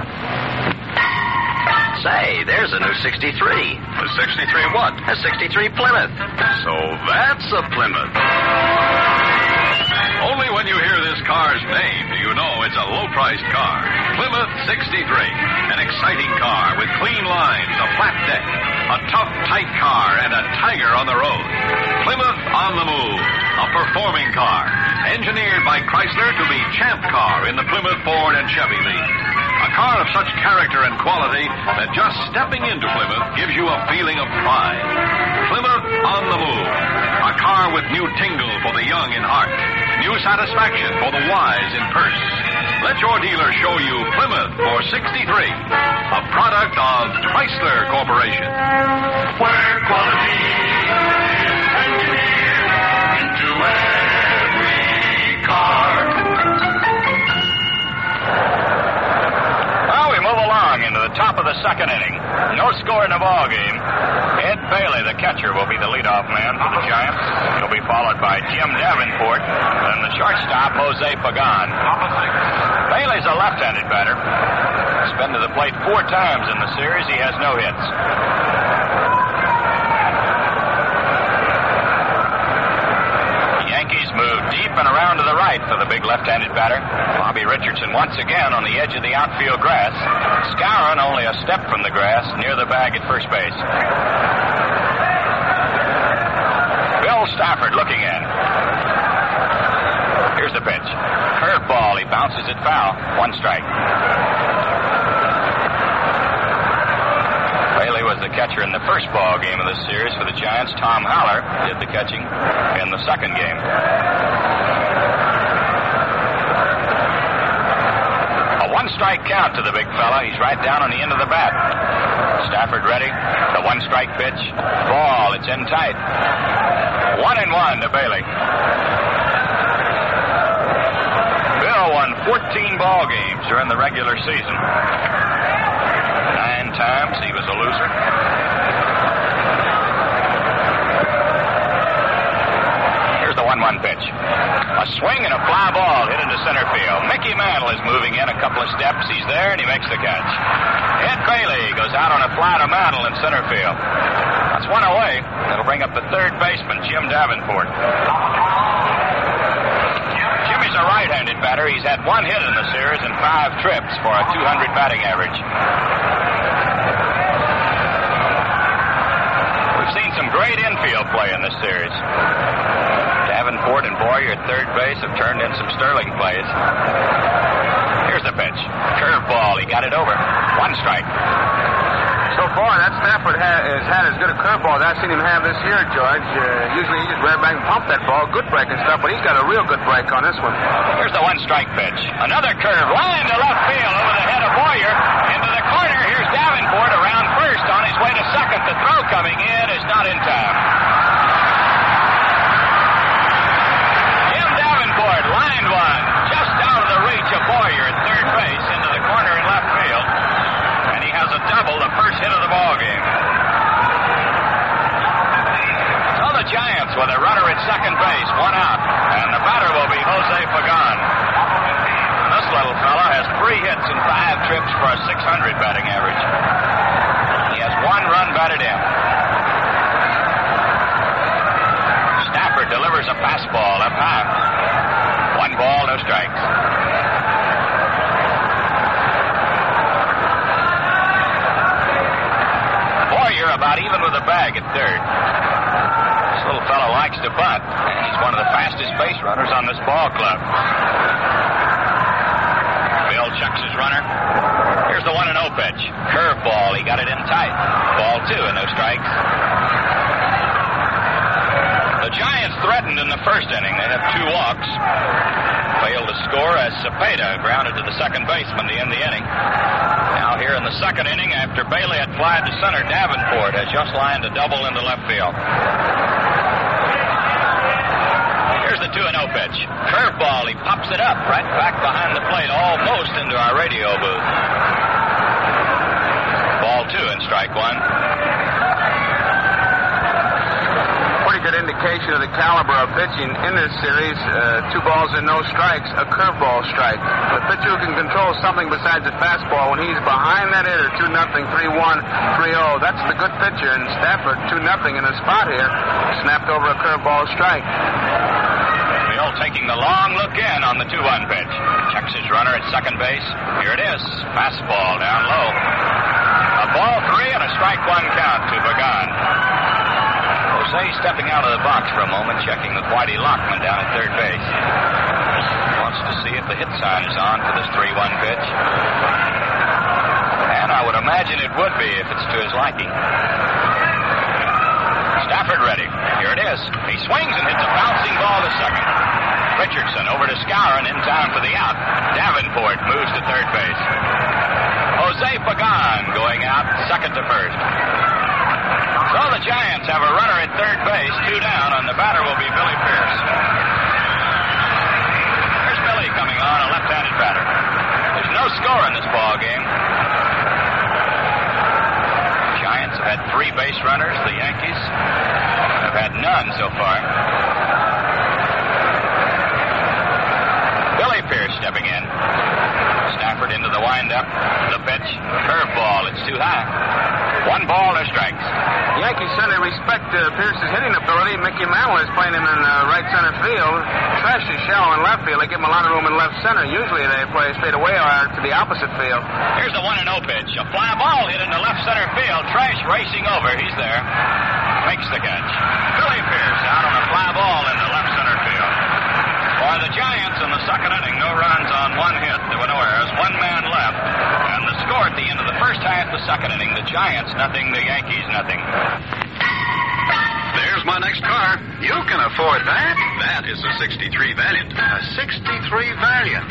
Say, there's a new sixty-three. A sixty-three what? A sixty-three Plymouth. So that's a Plymouth. Only when you hear this car's name do you know it's a low-priced car. Plymouth sixty-three. An exciting car with clean lines, a flat deck, a tough, tight car, and a tiger on the road. Plymouth on the move. A performing car. Engineered by Chrysler to be champ car in the Plymouth, Ford, and Chevy League. A car of such character and quality that just stepping into Plymouth gives you a feeling of pride. Plymouth on the move. A car with new tingle for the young in heart. New satisfaction for the wise in purse. Let your dealer show you Plymouth for sixty-three. A product of Chrysler Corporation. Where quality is engineered into every car. Well, we move along into the top of the second inning. No score in the ball game. Ed Bailey, the catcher, will be the leadoff man for the Giants. He'll be followed by Jim Davenport and the shortstop, Jose Pagan. Bailey's a left-handed batter. He's been to the plate four times in the series. He has no hits. The Yankees move deep and around to the right for the big left-handed batter. Bobby Richardson once again on the edge of the outfield grass. Skowron only a step from the grass near the bag at first base. Bill Stafford looking in. Here's the pitch. Curveball. He bounces it foul. One strike. Bailey was the catcher in the first ball game of this series for the Giants. Tom Haller did the catching in the second game. A one-strike count to the big fella. He's right down on the end of the bat. Stafford ready. The one-strike pitch. Ball. It's in tight. One and one to Bailey. Bill won fourteen ball games during the regular season. Nine times he was a loser. Here's the one one one pitch. A swing and a fly ball hit into center field. Mickey Mantle is moving in a couple of steps. He's there, and he makes the catch. Ed Bailey goes out on a fly to Mantle in center field. That's one away. That'll bring up the third baseman, Jim Davenport. Jimmy's a right-handed batter. He's had one hit in the series and five trips for a two hundred batting average. We've seen some great infield play in this series. Davenport and Boyer at third base have turned in some sterling plays. Here's the pitch. Curveball. He got it over. One strike. So far, that Stafford ha- has had as good a curveball as I've seen him have this year, George. Uh, usually he just right back and pump that ball. Good break and stuff, but he's got a real good break on this one. Here's the one-strike pitch. Another curve. Line to left field over the head of Boyer. Into the corner. Here's Davenport around first on his way to second. The throw coming in is not in time. Jim Davenport, line one. Just out of the reach of Boyer at third base into the corner in left field. And he has a double, the first hit of the ball game. So the Giants with a runner at second base, one out. And the batter will be Jose Pagan. This little fella has three hits and five trips for a six hundred batting average. He has one run batted in. Stafford delivers a fastball up high. One ball, no strikes. Boyer about even with the bag at third. This little fellow likes to bunt, and he's one of the fastest base runners on this ball club. Bill checks his runner. Here's the one and oh pitch. Curveball. He got it in tight. Ball two and no strikes. The Giants threatened in the first inning. They have two walks. Failed to score as Cepeda grounded to the second baseman to end the inning. Now here in the second inning, after Bailey had flied to center, Davenport has just lined a double into left field. Here's the two and oh pitch. Curveball. He pops it up right back behind the plate, almost into our radio booth. Ball two and strike one. Pretty good indication of the caliber of pitching in this series. Uh, two balls and no strikes, a curveball strike. The pitcher who can control something besides a fastball when he's behind that hitter, two nothing, three one, three oh. That's the good pitcher. And Stafford, two nothing in the spot here, snapped over a curveball strike. Bill taking the long look in on the two one pitch. Checks his runner at second base. Here it is. Fastball down low. A ball three and a strike one count to Pagan. Jose stepping out of the box for a moment, checking with Whitey Lockman down at third base. Wants to see if the hit sign is on for this three one pitch. And I would imagine it would be if it's to his liking. Stafford ready. Here it is. He swings and hits a bouncing ball to second. Richardson over to Skowron in time for the out. Davenport moves to third base. Jose Pagan going out second to first. So the Giants have a runner at third base, two down, and the batter will be Billy Pierce. Here's Billy coming on, a left-handed batter. There's no score in this ball game. Giants have had three base runners. The Yankees have had none so far. Billy Pierce stepping in. Stafford into the windup. The pitch. Curveball. It's too high. One ball, no strikes. The Yankees certainly respect uh, Pierce's hitting ability. Mickey Mantle is playing him in uh, right center field. Trash is shallow in left field. They give him a lot of room in left center. Usually they play straight away or to the opposite field. Here's the one and oh pitch. A fly ball hit into left center field. Trash racing over. He's there. Makes the catch. Billy Pierce out on a fly ball into left center field. For the Giants in the second inning, no runs on one hit. There were no errors. One man left. And the score at the end of the first half, the second inning, the Giants nothing, the Yankees nothing. There's my next car. You can afford that. That is a sixty-three Valiant. A sixty-three Valiant.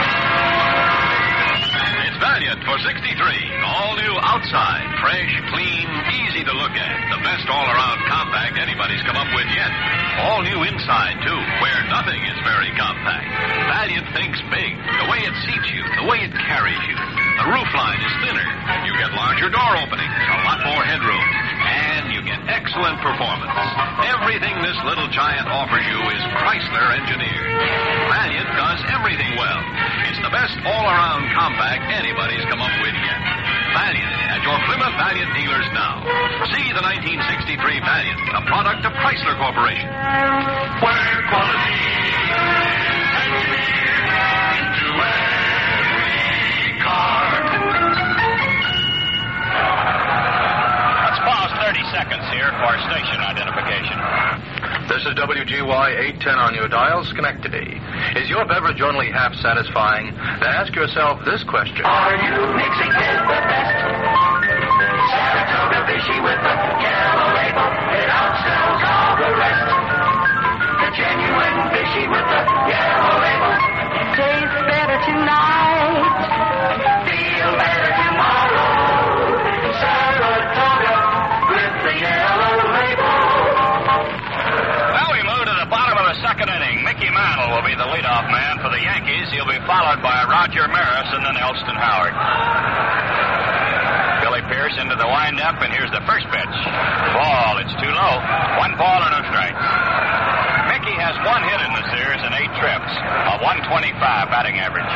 It's Valiant for sixty-three. All new outside. Fresh, clean, easy to look at. The best all-around compact anybody's come up with yet. All new inside, too, where nothing is very compact. Valiant thinks big. The way it seats you, the way it carries you. The roofline is thinner. You get larger door openings, a lot more headroom, and you get excellent performance. Everything this little giant offers you is Chrysler engineered. Valiant does everything well. It's the best all-around compact anybody's come up with yet. Valiant at your Plymouth Valiant dealers now. See the nineteen sixty-three Valiant, a product of Chrysler Corporation. Where quality engineered into every car. Let's pause thirty seconds here for station identification. This is W G Y eight ten on your dial, Schenectady. Is your beverage only half satisfying? Then ask yourself this question. Are you mixing with the best? Saratoga Fishy with the yellow label. It outsells all the rest. The genuine Fishy with the yellow label. Taste better tonight. Feel better tomorrow. Saratoga with the yellow label. Well, we move to the bottom of the second inning. Mickey Mantle will be the leadoff man for the Yankees. He'll be followed by Roger Maris and then Elston Howard. Billy Pierce into the windup, and here's the first pitch. Ball, it's too low. One ball and no strikes. Mickey has one hit in the series and eight trips. A one twenty-five batting average.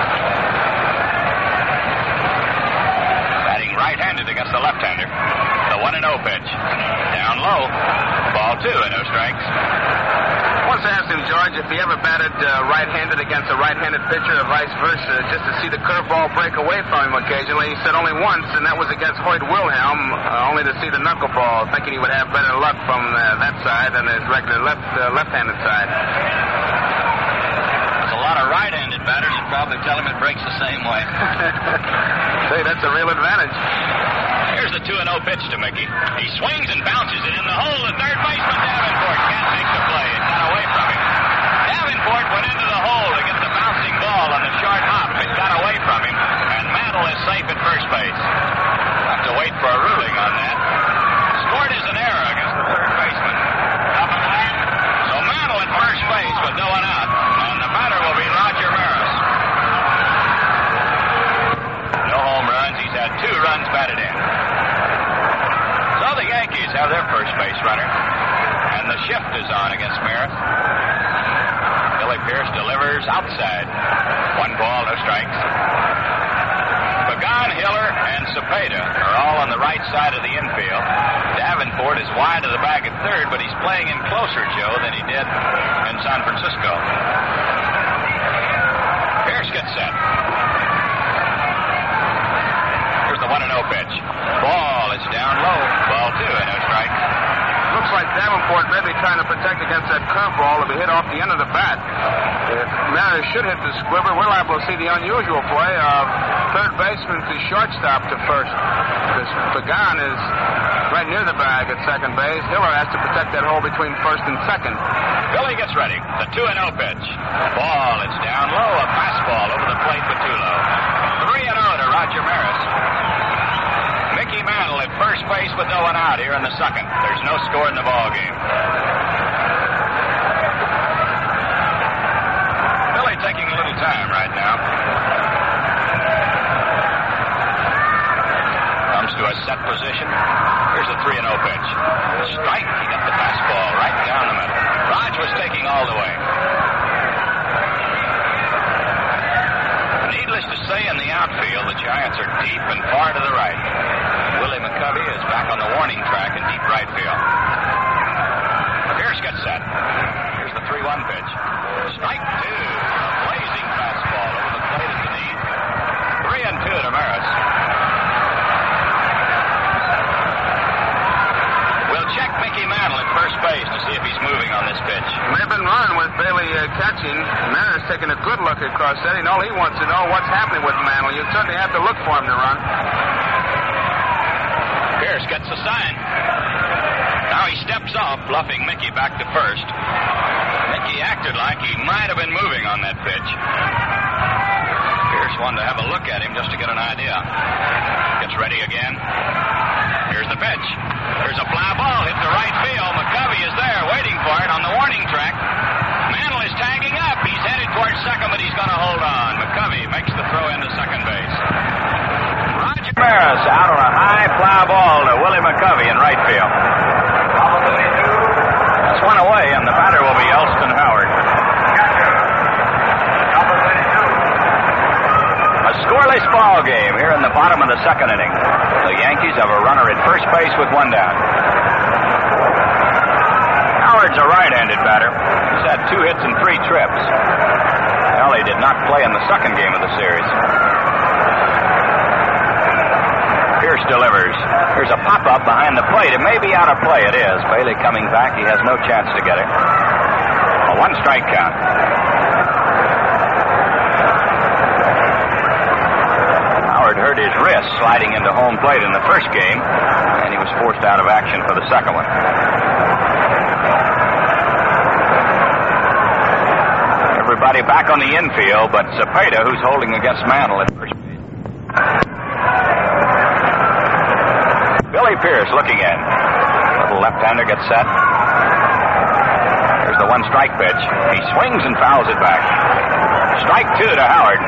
Batting right-handed against the left-hander. The one and oh pitch. Down low. Ball two and no strikes. Once asked him, George, if he ever batted uh, right-handed against a right-handed pitcher or vice versa, just to see the curveball break away from him occasionally. He said only once, and that was against Hoyt Wilhelm, uh, only to see the knuckleball, thinking he would have better luck from uh, that side than his regular left, uh, left-handed side. There's a lot of right-handed batters that probably tell him it breaks the same way. Say, that's a real advantage. Here's the two and oh pitch to Mickey. He swings and bounces it in the hole. The third baseman, Davenport, can't make the play. It got away from him. Davenport went into the hole to get the bouncing ball on the short hop. It got away from him, and Mantle is safe at first base. We'll have to wait for a ruling on that. Scored is an error against the third baseman. So Mantle at first base with no one out, and the batter will be Roger Maris. No home runs. He's had two runs batted in. So the Yankees have their first base runner, and the shift is on against Maris. Billy Pierce delivers outside. One ball, no strikes. Pagan, Hiller, and Cepeda are all on the right side of the infield. Davenport is wide of the bag at third, but he's playing in closer, Joe, than he did in San Francisco. Pierce gets set. Here's the one and oh pitch. Ball is down low. Ball two and no strike. Looks like Davenport may be trying to protect against that curveball to be hit off the end of the bat. If Maris should hit the squibber, we're liable to see the unusual play of third baseman to shortstop to first. Because Pagan is right near the bag at second base. Hiller has to protect that hole between first and second. Billy gets ready. The two and oh pitch. Ball, it's down low. A fastball over the plate, but too low. three and oh to Roger Maris. Mickey Mantle at first base with no one out here in the second. There's no score in the ball game. Billy taking a little time right now. Comes to a set position. Here's the three and oh pitch. Strike. He got the fastball right down the middle. Raj was taking all the way. Needless to say, in the outfield, the Giants are deep and far to the right. Willie McCovey is back on the warning track in deep right field. Pierce gets set. Here's the three one pitch. Strike two. Blazing fastball over the plate at the knee. Three and two to Maris. We'll check Mickey Mantle at first base to see if he's moving on this pitch. May have been running with Bailey uh, catching. Maris taking a good look across that. All he wants to know what's happening with Mantle. You certainly have to look for him to run. Pierce gets the sign. Now he steps off, bluffing Mickey back to first. Mickey acted like he might have been moving on that pitch. Pierce wanted to have a look at him just to get an idea. Gets ready again. Here's the pitch. Here's a fly ball hit to right field. McCovey is there waiting for it on the warning track. Mantle is tagging up. He's headed towards second, but he's going to hold on. McCovey makes the throw into second base. Roger Maris out on a high fly ball to Willie McCovey in right field. Number thirty-two, ball game here in the bottom of the second inning. The Yankees have a runner at first base with one down. Howard's a right-handed batter. He's had two hits and three trips. Ellie did not play in the second game of the series. Pierce delivers. There's a pop-up behind the plate. It may be out of play. It is. Bailey coming back. He has no chance to get it. A one-strike count. Howard hurt his wrist sliding into home plate in the first game, and he was forced out of action for the second one. Everybody back on the infield, but Cepeda, who's holding against Mantle at first base. Billy Pierce looking in. Little left-hander gets set. Here's the one-strike pitch. He swings and fouls it back. Strike two to Howard.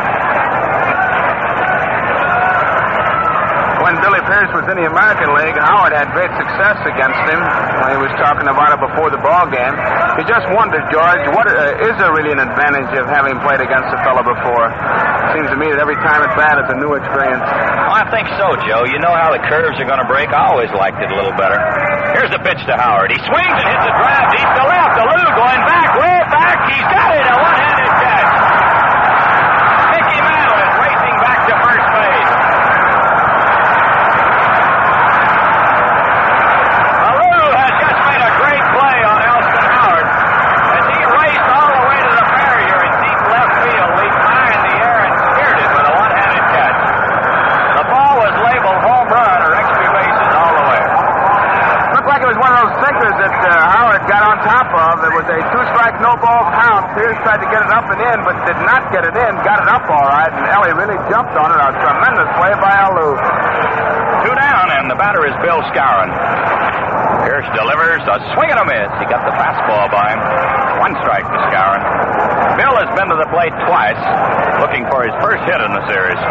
When Billy Pierce was in the American League, Howard had great success against him. When he was talking about it before the ball game. He just wondered, George, what uh, is there really an advantage of having played against a fellow before? Seems to me that every time at bat it's a new experience. Oh, I think so, Joe. You know how the curves are going to break. I always liked it a little better. Here's the pitch to Howard. He swings and hits a drive deep to left. Alou going back, way back. He's got it. A one-handed catch. Mickey Mantle is racing back to first base. Alou has just made a great play on Elston Howard as he raced all the way to the barrier in deep left field, leaped high in the air and speared it with a one-handed catch. The ball was labeled home run or extra bases all the way. Looked like it was one of those sinkers that uh, Howard got on top of. It was a two-strike, no-ball count. Pierce tried to get it up and in, but did not get it in. Got it up all right, and Ellie really jumped on it. A tremendous play by Alou. Two down, and the batter is Bill Skowron. Pierce delivers a swing and a miss. He got the fastball by him. One strike to Skowron. Bill has been to the plate twice, looking for his first hit in the series.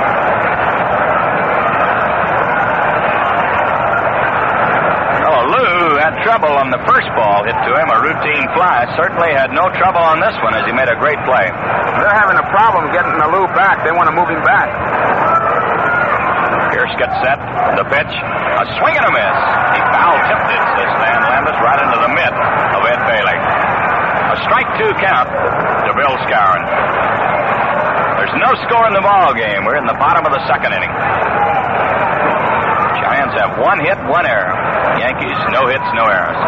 Well, Lou had trouble on the first ball hit to him, a routine fly. Certainly had no trouble on this one as he made a great play. They're having a problem getting Alou back. They want to move him back. Pierce gets set. The pitch. A swing and a miss. He foul-tipped it, says Stan Landis, right into the mitt of Ed Bailey. A strike two count to Bill Skowron. There's no score in the ball game. We're in the bottom of the second inning. Giants have one hit, one error. Yankees, no hits, no errors.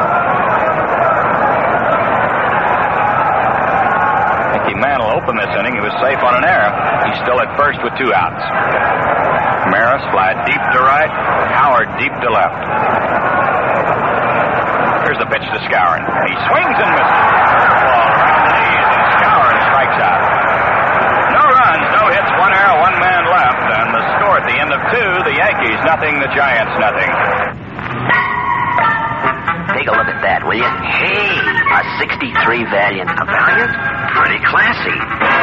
Mickey Mantle opened this inning. He was safe on an error. He's still at first with two outs. Maris fly deep to right. Howard deep to left. Here's the pitch to Skowron. He swings and misses. Ball right on the knees, and Skowron strikes out. No runs, no hits, one error, one man left. And the score at the end of two, the Yankees nothing, the Giants nothing. Take a look at that, will you? Hey, a sixty-three Valiant. A Valiant? Pretty classy.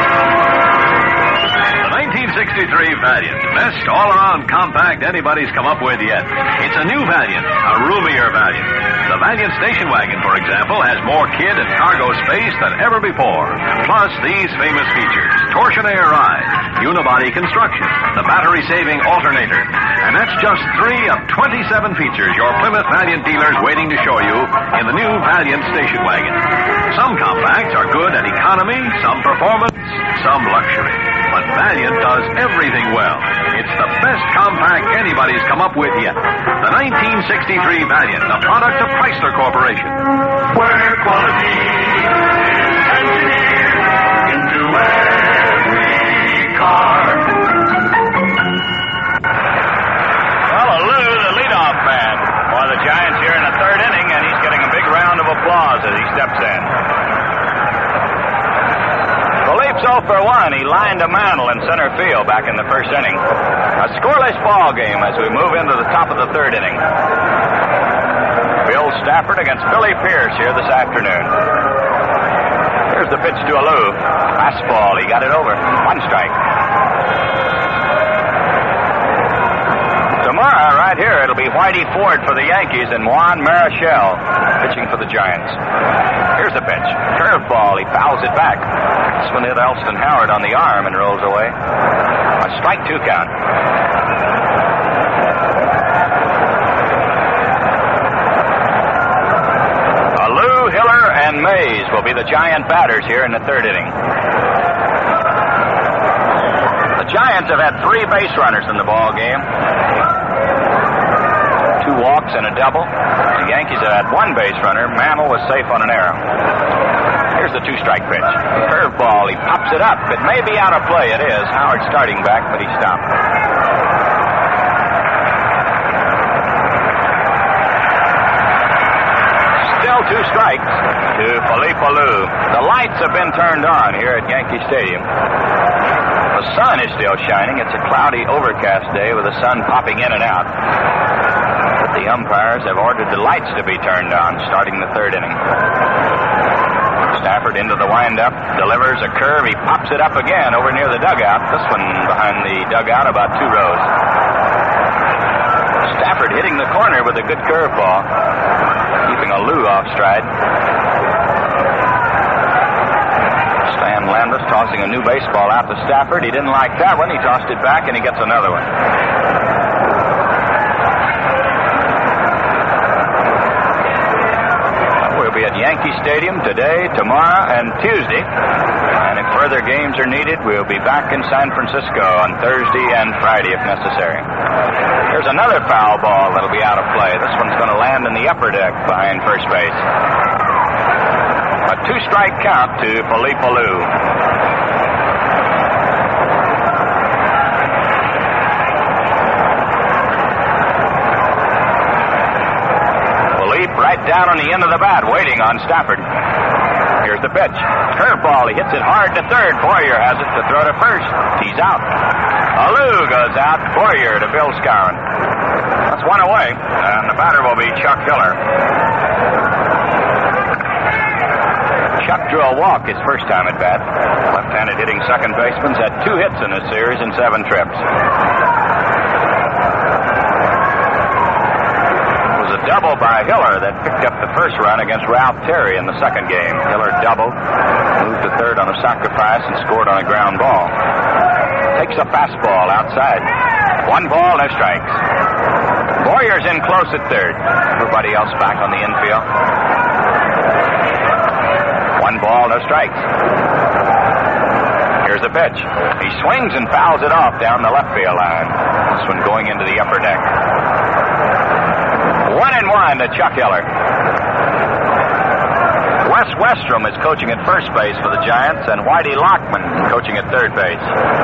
The nineteen sixty-three Valiant. Best all-around compact anybody's come up with yet. It's a new Valiant, a roomier Valiant. The Valiant station wagon, for example, has more kid and cargo space than ever before. Plus these famous features. Torsion air ride, unibody construction, the battery-saving alternator. And that's just three of twenty-seven features your Plymouth Valiant dealer's waiting to show you in the new Valiant station wagon. Some compacts are good at economy, some performance, some luxury. But Valiant does everything well. It's the best compact anybody's come up with yet. The nineteen sixty-three Valiant, a product of Chrysler Corporation. Where quality is engineered into every car. Well, Alou, the leadoff man for the Giants here in the third inning, and he's getting a big round of applause as he steps in. Philippe's oh for one. He lined a Mantle in center field back in the first inning. A scoreless ball game as we move into the top of the third inning. Bill Stafford against Billy Pierce here this afternoon. Here's the pitch to Alou. Fastball. He got it over. One strike. To tomorrow, right here, it'll be Whitey Ford for the Yankees and Juan Marichal pitching for the Giants. Here's the pitch. Curveball. He fouls it back. This one hit Elston Howard on the arm and rolls away. A strike two count. Alou, Hiller, and Mays will be the Giant batters here in the third inning. The Giants have had three base runners in the ball game. Two walks and a double. The Yankees have had one base runner. Mantle was safe on an error. Here's the two-strike pitch. Curveball. He pops it up. It may be out of play. It is. Howard starting back, but he stopped. Still two strikes to Philippe Alou. The lights have been turned on here at Yankee Stadium. The sun is still shining. It's a cloudy, overcast day with the sun popping in and out. But the umpires have ordered the lights to be turned on, starting the third inning. Stafford into the windup, delivers a curve. He pops it up again over near the dugout. This one behind the dugout about two rows. Stafford hitting the corner with a good curveball, keeping Alou off stride. Stan Landis tossing a new baseball out to Stafford. He didn't like that one. He tossed it back, and he gets another one. We'll be at Yankee Stadium today, tomorrow, and Tuesday. And if further games are needed, we'll be back in San Francisco on Thursday and Friday if necessary. There's another foul ball that'll be out of play. This one's going to land in the upper deck behind first base. A two-strike count to Philippe Alou. Philippe right down on the end of the bat, waiting on Stafford. Here's the pitch. Curveball. He hits it hard to third. Boyer has it to throw to first. He's out. Alou goes out. Boyer to Bill Skowron. That's one away, and the batter will be Chuck Hiller. Chuck drew a walk his first time at bat. Left-handed hitting second baseman's had two hits in this series in seven trips. It was a double by Hiller that picked up the first run against Ralph Terry in the second game. Hiller doubled, moved to third on a sacrifice, and scored on a ground ball. Takes a fastball outside. One ball, no strikes. Boyer's in close at third. Everybody else back on the infield. One ball, no strikes. Here's the pitch. He swings and fouls it off down the left field line. This one going into the upper deck. One and one to Chuck Hiller. Wes Westrom is coaching at first base for the Giants, and Whitey Lockman coaching at third base.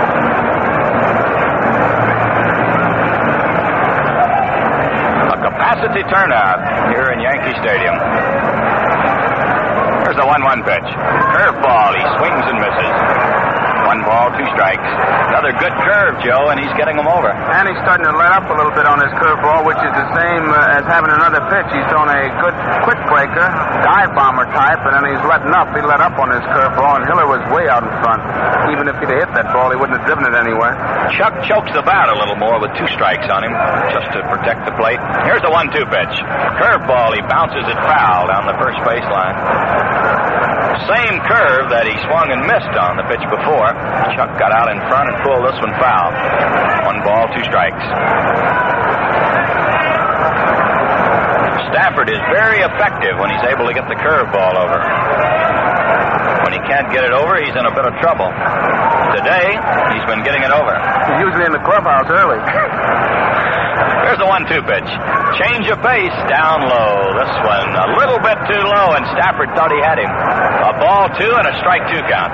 A capacity turnout here in Yankee Stadium. Here's the one one pitch. Curveball. He swings and misses. One ball, two strikes. Another good curve, Joe, and he's getting them over. And he's starting to let up a little bit on his curveball, which is the same uh, as having another pitch. He's thrown a good quick breaker, dive bomber type, and then he's letting up. He let up on his curveball, and Hiller was way out in front. Even if he'd have hit that ball, he wouldn't have driven it anywhere. Chuck chokes the bat a little more with two strikes on him, just to protect the plate. Here's the one two pitch. Curveball. He bounces it foul down the first baseline. Same curve that he swung and missed on the pitch before. Chuck got out in front and pulled this one foul. One ball, two strikes. Stafford is very effective when he's able to get the curveball over. When he can't get it over, he's in a bit of trouble. Today, he's been getting it over. He's usually in the clubhouse early. Here's the one two pitch. Change of pace down low. This one a little bit too low, and Stafford thought he had him. A ball two and a strike two count.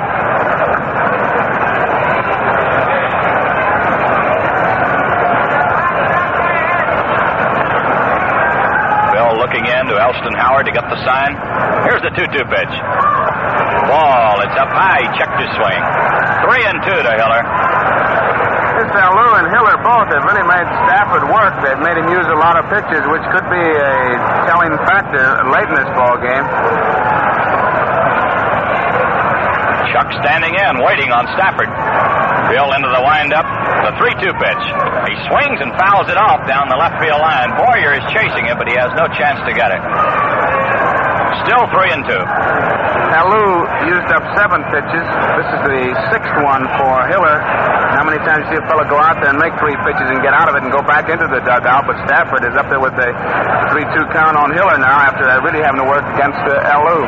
Bill looking in to Elston Howard to get the sign. Here's the two two pitch. Ball. It's up high. He checked his swing. Three and two to Hiller. Mister Alou and Hiller both have really made Stafford work. They've made him use a lot of pitches, which could be a telling factor late in this ball game. Chuck standing in, waiting on Stafford. Bill into the windup. The three two pitch. He swings and fouls it off down the left field line. Boyer is chasing it, but he has no chance to get it. Still three and two. Now, Lou used up seven pitches. This is the sixth one for Hiller. How many times do you see a fellow go out there and make three pitches and get out of it and go back into the dugout? But Stafford is up there with the three two count on Hiller now after really having to work against uh, Lou.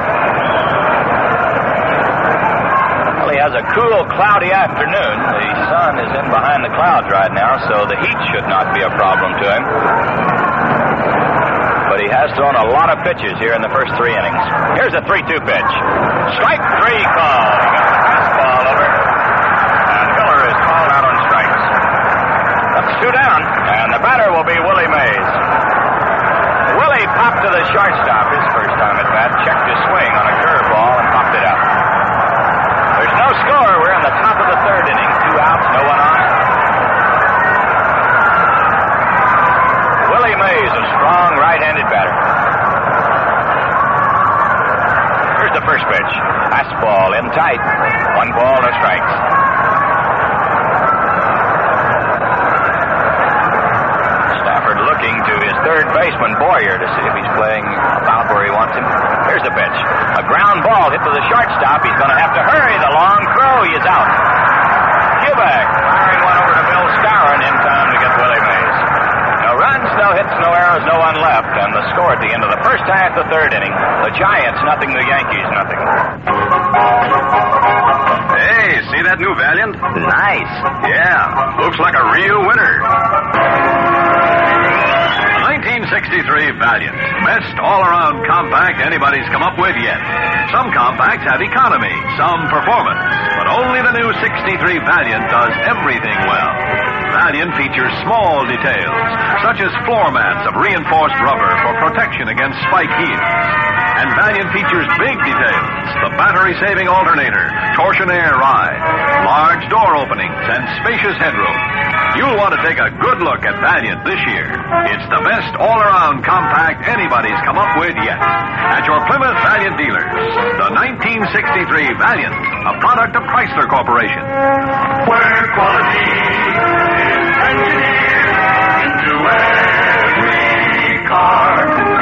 Well, he has a cool, cloudy afternoon. The sun is in behind the clouds right now, so the heat should not be a problem to him. But he has thrown a lot of pitches here in the first three innings. Here's a three two pitch. Strike three call. He got the fastball over. And Hiller is called out on strikes. That's two down, and the batter will be Willie Mays. Willie popped to the shortstop his first time at bat, checked his swing on a curveball, and popped it out. There's no score. We're in the top of the third inning. Two outs, no one on. Willie Mays, a strong right-handed batter. Here's the first pitch. Fastball in tight. One ball, no strikes. Stafford looking to his third baseman, Boyer, to see if he's playing about where he wants him. Here's the pitch. A ground ball hit to the shortstop. He's going to have to hurry. The long throw. He is out. Kubek firing one over to Bill Skowron in time to get Willie Mays. No runs, no hits, no errors, no one left. And the score at the end of the first half, the third inning. The Giants nothing, the Yankees nothing. Hey, see that new Valiant? Nice. Yeah, looks like a real winner. nineteen sixty-three Valiant. Best all-around compact anybody's come up with yet. Some compacts have economy, some performance. But only the new sixty-three Valiant does everything well. Valiant features small details, such as floor mats of reinforced rubber for protection against spike heels. And Valiant features big details, the battery-saving alternator, torsionaire ride, large door openings, and spacious headroom. You'll want to take a good look at Valiant this year. It's the best all-around compact anybody's come up with yet. At your Plymouth Valiant dealers, the nineteen sixty-three Valiant, a product of Chrysler Corporation. Where quality is engineered into every car.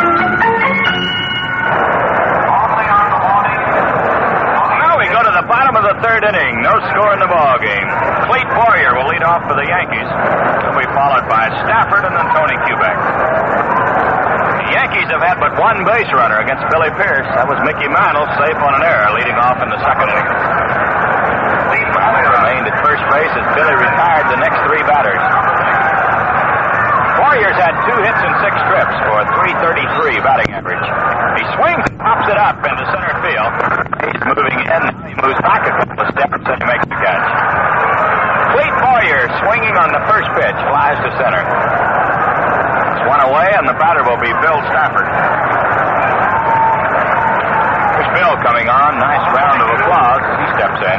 Now we go to the bottom of the third inning. No score in the ball game. Clete Boyer will lead off for the Yankees. He'll be followed by Stafford and then Tony Kubek. The Yankees have had but one base runner against Billy Pierce. That was Mickey Mantle, safe on an error, leading off in the second inning. Mantle remained at first base as Billy retired the next three batters. Boyer's had two hits and six trips for a three thirty-three batting average. He swings and pops it up into center field. He's moving in. He moves back a couple of steps and he makes the catch. Clete Boyer swinging on the first pitch, flies to center. It's one away, and the batter will be Bill Stafford. There's Bill coming on. Nice round of applause as he steps in.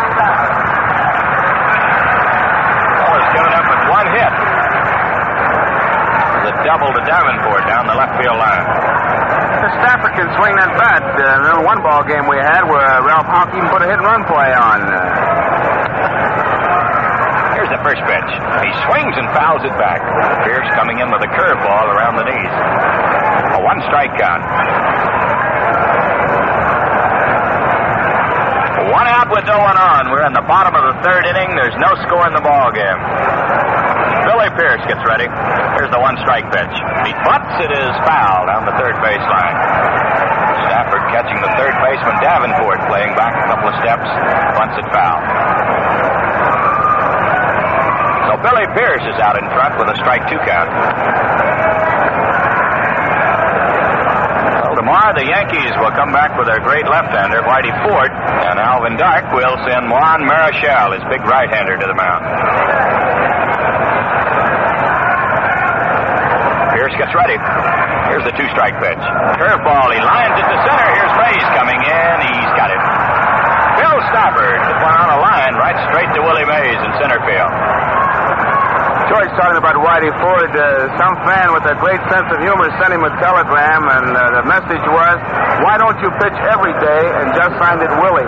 Bill is given up with one hit. The double to Davenport down the left field line. Stafford can swing that bat. Uh, remember one ball game we had where uh, Ralph Hawk even put a hit and run play on. Uh, Here's the first pitch. He swings and fouls it back. Pierce coming in with a curveball around the knees. A one strike count. One out with no one on. We're in the bottom of the third inning. There's no score in the ball game. Billy Pierce gets ready. Here's the one strike pitch. He butts. It is foul down the third baseline. Stafford catching the third baseman Davenport, playing back a couple of steps. Bunts it foul. So Billy Pierce is out in front with a strike two count. Well, tomorrow the Yankees will come back with their great left-hander, Whitey Ford, and Alvin Dark will send Juan Marichal, his big right-hander, to the mound. Pierce gets ready. Here's the two-strike pitch. Curveball. He lines it to center. Here's Mays coming in. He's got it. Bill Stafford put one on a line right straight to Willie Mays in center field. George talking about Whitey Ford. Uh, some fan with a great sense of humor sent him a telegram, and uh, the message was, why don't you pitch every day, and just signed it Willie.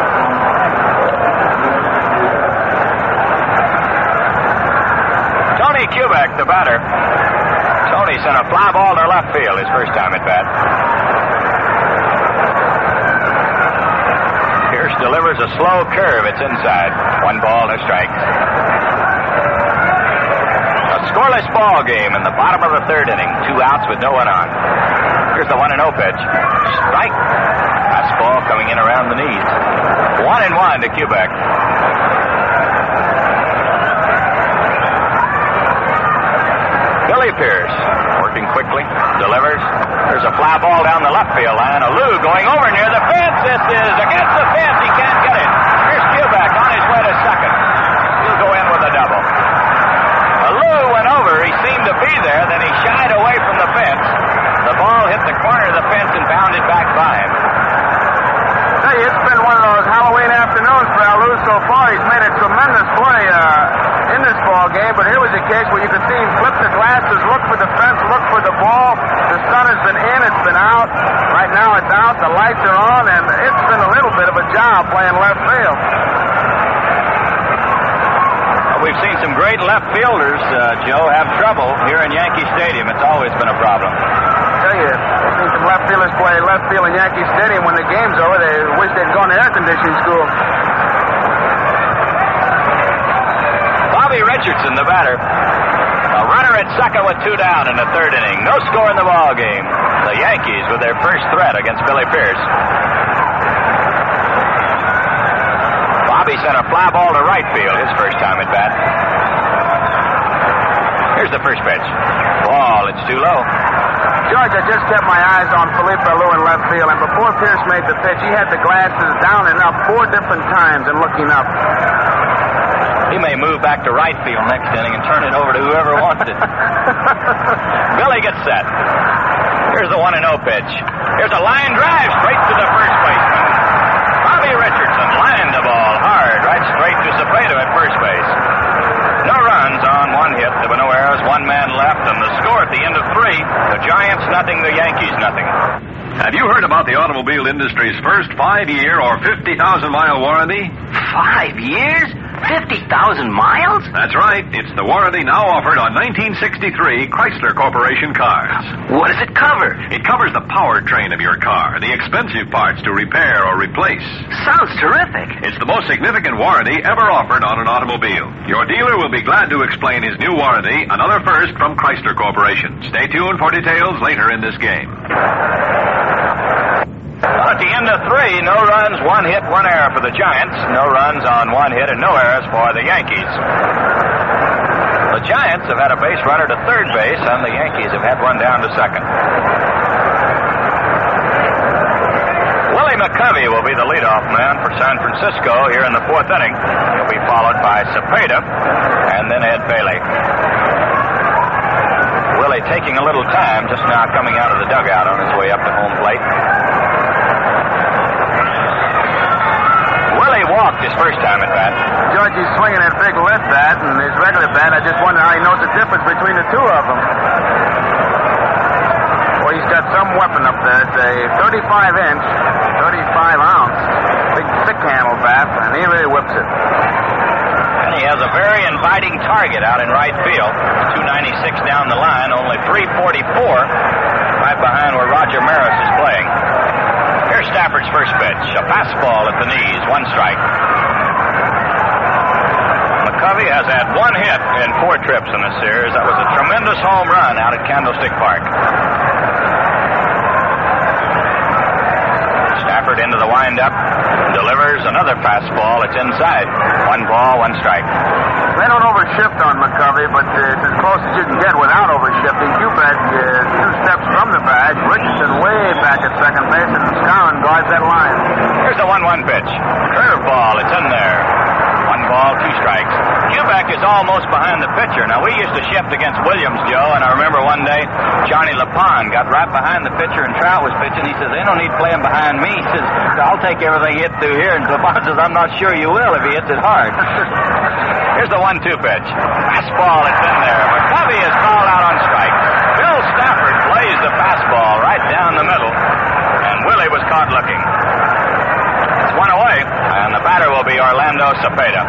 Tony Kubek, the batter. Tony sent a fly ball to left field his first time at bat. Pierce delivers a slow curve. It's inside. One ball, no strikes. A scoreless ball game in the bottom of the third inning. Two outs with no one on. Here's the one and oh pitch. Strike. Fastball coming in around the knees. One and one to Kubek. Billy Pierce working quickly. Delivers. There's a fly ball down the left field line. A Lou going over near the fence. This is against the fence. He can't get it. Here's Kubek on his way to second. He'll go in with a double. A Lou went over. He seemed to be there. Then he shied away from the fence. The ball hit the corner of the fence and bounded back by him. Hey, it's been one of those Halloween afternoons for Al Lou so far. He's made a tremendous play uh, in this ball game, but here was a case where you could see him flip the glasses, look for the fence, look for the ball. The sun has been in, it's been out. Right now it's out, the lights are on, and it's been a little bit of a job playing left field. Well, we've seen some great left fielders, uh, Joe, have trouble here in Yankee Stadium. It's always been a problem. I tell you, I've seen some left fielders play left field in Yankee Stadium. When the game's over, they wish they'd gone to air conditioning school. Bobby Richardson, the batter. A runner at second with two down in the third inning. No score in the ball game. The Yankees with their first threat against Billy Pierce. Bobby sent a fly ball to right field his first time at bat. Here's the first pitch. Ball, it's too low. George, I just kept my eyes on Felipe Alou in left field, and before Pierce made the pitch, he had the glasses down and up four different times and looking up. He may move back to right field next inning and turn it over to whoever wants it. Billy gets set. Here's the one and oh pitch. Here's a line drive straight to the first baseman. Bobby Richardson lined the ball hard right straight to Cepeda at first base. No runs on one hit. There were no errors. One man left, and the score at the end of three: the Giants nothing, the Yankees nothing. Have you heard about the automobile industry's first five-year or fifty thousand mile warranty? Five years? fifty thousand miles? That's right. It's the warranty now offered on nineteen sixty-three Chrysler Corporation cars. What does it cover? It covers the powertrain of your car, the expensive parts to repair or replace. Sounds terrific. It's the most significant warranty ever offered on an automobile. Your dealer will be glad to explain his new warranty, another first from Chrysler Corporation. Stay tuned for details later in this game. Well, at the end of three, no runs, one hit, one error for the Giants. No runs on one hit and no errors for the Yankees. The Giants have had a base runner to third base, and the Yankees have had one down to second. Willie McCovey will be the leadoff man for San Francisco here in the fourth inning. He'll be followed by Cepeda and then Ed Bailey. Willie taking a little time, just now coming out of the dugout on his way up to home plate. Willie walked his first time at bat. George, he's swinging that big left bat and his regular bat. I just wonder how he knows the difference between the two of them. Well, he's got some weapon up there. It's a thirty-five inch, thirty-five ounce, big thick handle bat, and he really whips it. And he has a very inviting target out in right field. two ninety-six down the line, only three forty-four right behind where Roger Maris is playing. Here's Stafford's first pitch. A fastball at the knees, one strike. McCovey has had one hit in four trips in this series. That was a tremendous home run out at Candlestick Park. Stafford into the windup, delivers another fastball. It's inside. One ball, one strike. They don't overshift on McCovey, but uh, it's as close as you can get without overshifting. Kubek uh, two steps from the bag. Richardson way back at second base, and Skowron guards that line. Here's the one one pitch. Curveball, it's in there. One ball, two strikes. Kubek is almost behind the pitcher. Now, we used to shift against Williams, Joe, and I remember one day Johnny LaPon got right behind the pitcher and Trout was pitching. He says, they don't need playing behind me. He says, I'll take everything hit through here. And LaPon says, I'm not sure you will if he hits it hard. Here's the one two pitch. Fastball, it's in there. McCovey is called out on strike. Bill Stafford plays the fastball right down the middle, and Willie was caught looking. It's one away, and the batter will be Orlando Cepeda.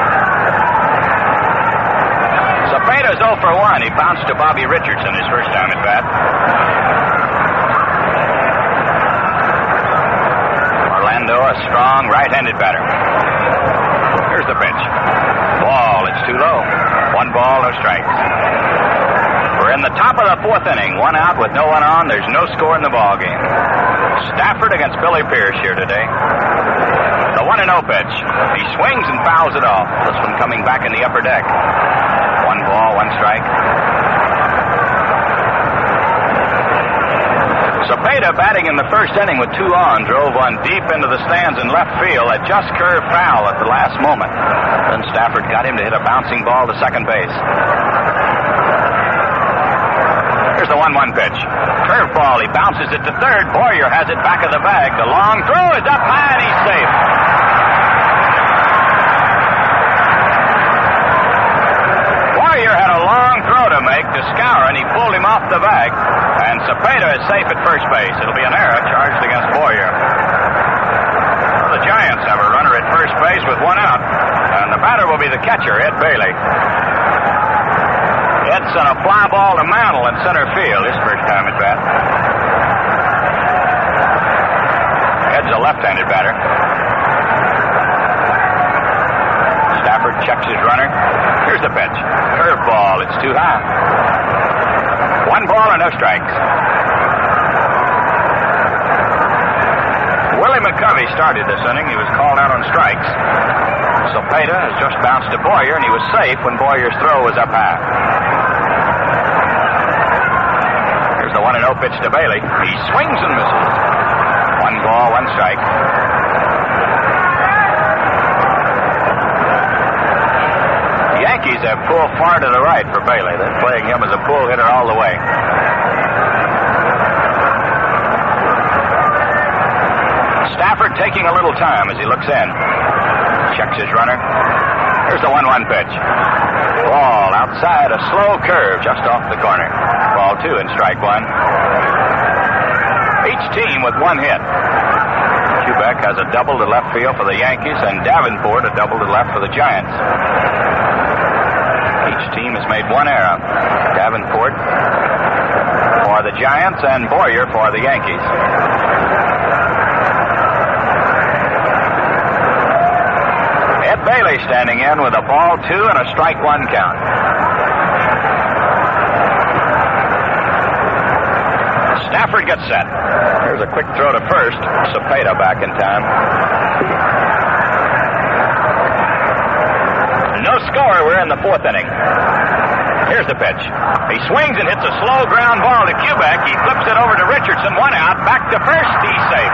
Cepeda's oh for one. He bounced to Bobby Richardson his first time at bat. Orlando, a strong right-handed batter. Here's the pitch. Ball, it's too low. One ball, no strikes. We're in the top of the fourth inning. One out with no one on. There's no score in the ball game. Stafford against Billy Pierce here today. The one and oh pitch. He swings and fouls it off. This one coming back in the upper deck. One ball, one strike. Cepeda, batting in the first inning with two on, drove one deep into the stands in left field that just curved foul at the last moment. Then Stafford got him to hit a bouncing ball to second base. Here's the one one pitch. Curveball, he bounces it to third. Boyer has it back of the bag. The long throw is up high and he's safe. Boyer had a long throw to make to Scour, and he pulled him off the bag. And Cepeda is safe at first base. It'll be an error charged against Boyer. Well, the Giants have a runner at first base with one out. And the batter will be the catcher, Ed Bailey. Ed sent a fly ball to Mantle in center field his first time at bat. Ed's a left-handed batter. Stafford checks his runner. Here's the pitch. Curveball. It's too high. One ball and no strikes. Willie McCovey started this inning. He was called out on strikes. Cepeda has just bounced to Boyer, and he was safe when Boyer's throw was up high. Here's the one and oh pitch to Bailey. He swings and misses. One ball, one strike. The Yankees have pulled far to the right for Bailey. They're playing him as a pull hitter all the way. Stafford taking a little time as he looks in. Checks his runner. Here's the one one pitch. Ball outside, a slow curve just off the corner. Ball two and strike one. Each team with one hit. Quebec has a double to left field for the Yankees, and Davenport a double to left for the Giants. Each team has made one error. Davenport for the Giants and Boyer for the Yankees. Ed Bailey standing in with a ball two and a strike one count. Stafford gets set. Here's a quick throw to first. Cepeda back in time. No score. We're in the fourth inning. Here's the pitch. He swings and hits a slow ground ball to Quebec. He flips it over to Richardson. One out. Back to first. He's safe.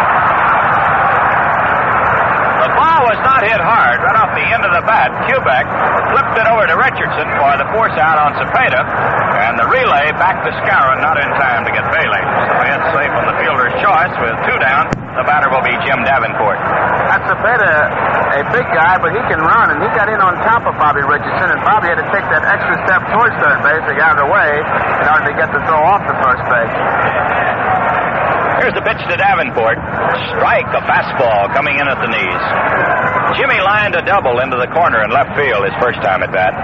The ball was not hit hard. Right off the end of the bat, Quebec flipped it over to Richardson for the force out on Cepeda. And the relay back to Scour, not in time to get Bailey. So it's safe on the fielder's choice with two down. The batter will be Jim Davenport. That's Cepeda, a big guy, but he can run, and he got in on top of Bobby Richardson, and Bobby had to take that extra step towards third base to get out of the way in order to get the throw off the first base. Here's the pitch to Davenport. Strike, a fastball coming in at the knees. Jimmy lined a double into the corner in left field his first time at bat.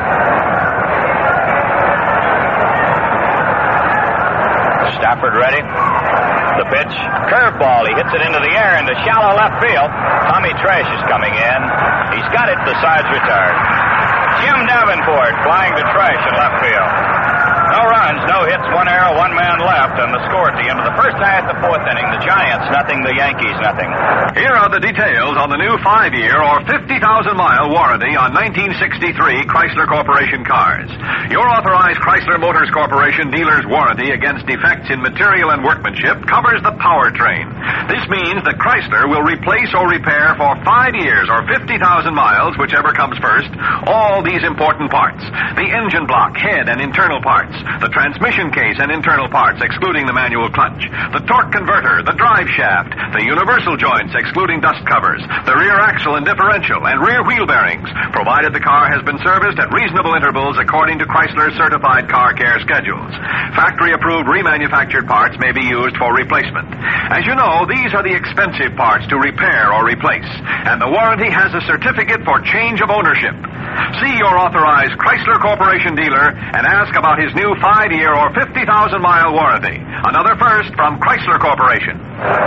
Stafford ready. The pitch. Curveball. He hits it into the air into shallow left field. Tommy Tresh is coming in. He's got it. The side's retired. Jim Davenport flying to Tresh in left field. No runs, no hits, one error, one man left, and the score at the end of the first half, the fourth inning, the Giants nothing, the Yankees nothing. Here are the details on the new five-year or fifty thousand mile warranty on nineteen sixty-three Chrysler Corporation cars. Your authorized Chrysler Motors Corporation dealer's warranty against defects in material and workmanship covers the powertrain. This means that Chrysler will replace or repair for five years or fifty thousand miles, whichever comes first, all these important parts. The engine block, head, and internal parts. the transmission case and internal parts, excluding the manual clutch, the torque converter, the drive shaft, the universal joints, excluding dust covers, the rear axle and differential, and rear wheel bearings, provided the car has been serviced at reasonable intervals according to Chrysler's certified car care schedules. Factory-approved remanufactured parts may be used for replacement. As you know, these are the expensive parts to repair or replace, and the warranty has a certificate for change of ownership. See your authorized Chrysler Corporation dealer and ask about his new five-year or fifty thousand mile warranty. Another first from Chrysler Corporation.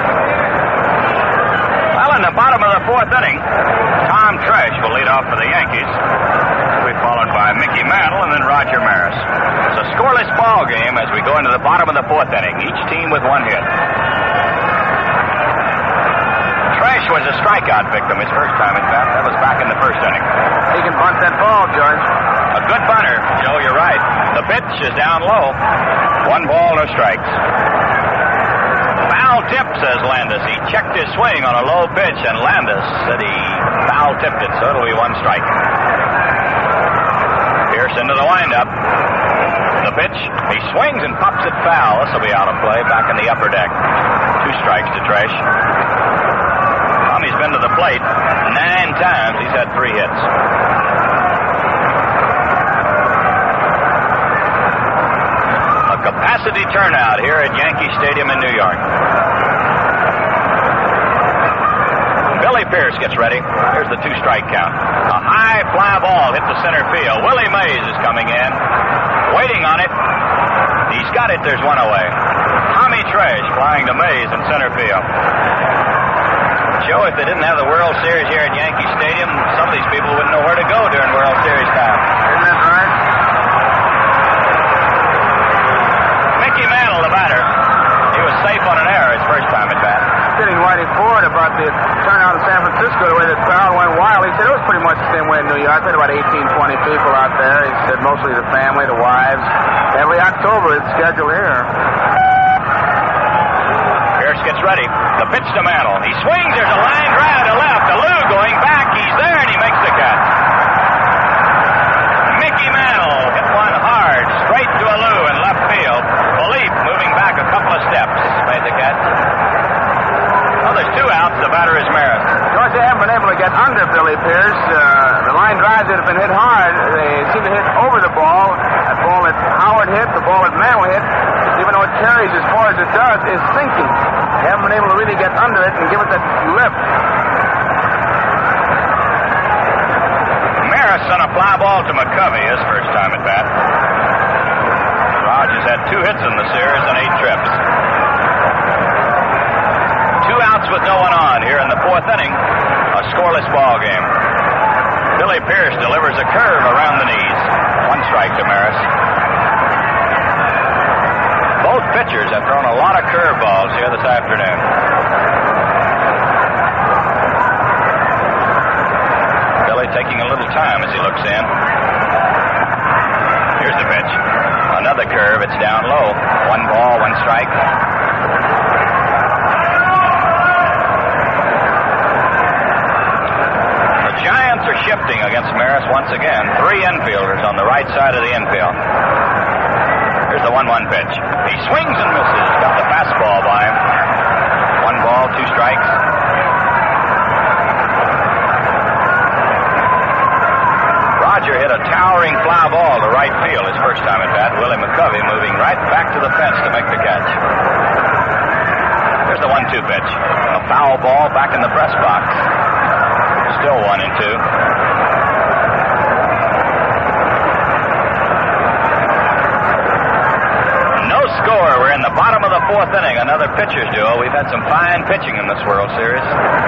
Well, in the bottom of the fourth inning, Tom Tresh will lead off for the Yankees. He'll be followed by Mickey Mantle and then Roger Maris. It's a scoreless ball game as we go into the bottom of the fourth inning, each team with one hit. Tresh was a strikeout victim his first time at bat. That was back in the first inning. He can bunt that ball, George. A good bunter. Joe, you're right. The pitch is down low. One ball, no strikes. Foul tip, says Landis. He checked his swing on a low pitch, and Landis said he foul tipped it, so it'll be one strike. Pierce into the windup. The pitch. He swings and pops it foul. This will be out of play back in the upper deck. Two strikes to Tresh. Tommy's been to the plate nine times. He's had three hits. A capacity turnout here at Yankee Stadium in New York. Billy Pierce gets ready. Here's the two-strike count. A high fly ball hit the center field. Willie Mays is coming in. Waiting on it. He's got it. There's one away. Tommy Tresh flying to Mays in center field. Joe, if they didn't have the World Series here at Yankee Stadium, some of these people wouldn't know where to go during World Series time. Isn't that right? Mickey Mantle, the batter. He was safe on an error his first time at bat. Kidding Whitey Ford about the turnout in San Francisco, the way the crowd went wild. He said it was pretty much the same way in New York. They had about eighteen, twenty people out there. He said mostly the family, the wives. Every October it's scheduled here. Pierce gets ready. The pitch to Mantle. He swings. There's a line drive to left. Alou going back. He's there, and he makes the catch. Mickey Mantle hit one hard straight to Alou in left field. Philippe moving back a couple of steps made the catch. Well, there's two outs. The batter is Maris. George, they haven't been able to get under Billy Pierce. Uh, the line drives that have been hit hard, they seem to hit over the ball. That ball that Howard hit, the ball that Mantle hit, even though it carries as far as it does, is sinking. They haven't been able to really get under it and give it that lift. Maris sent a fly ball to McCovey his first time at bat. Rogers had two hits in the series and eight trips. Two outs with no one on here in the fourth inning. A scoreless ball game. Billy Pierce delivers a curve around the knees. One strike to Maris. Both pitchers have thrown a lot of curveballs here this afternoon. Billy taking a little time as he looks in. Here's the pitch. Another curve. It's down low. One ball, one strike. The Giants are shifting against Maris once again. Three infielders on the right side of the infield. Here's the one one pitch. He swings and misses. Got the fastball by him. One ball, two strikes. Roger hit a towering fly ball to right field his first time at bat. Willie McCovey moving right back to the fence to make the catch. Here's the one two pitch. A foul ball back in the press box. Still one and two. Score. We're in the bottom of the fourth inning. Another pitcher's duel. We've had some fine pitching in this World Series.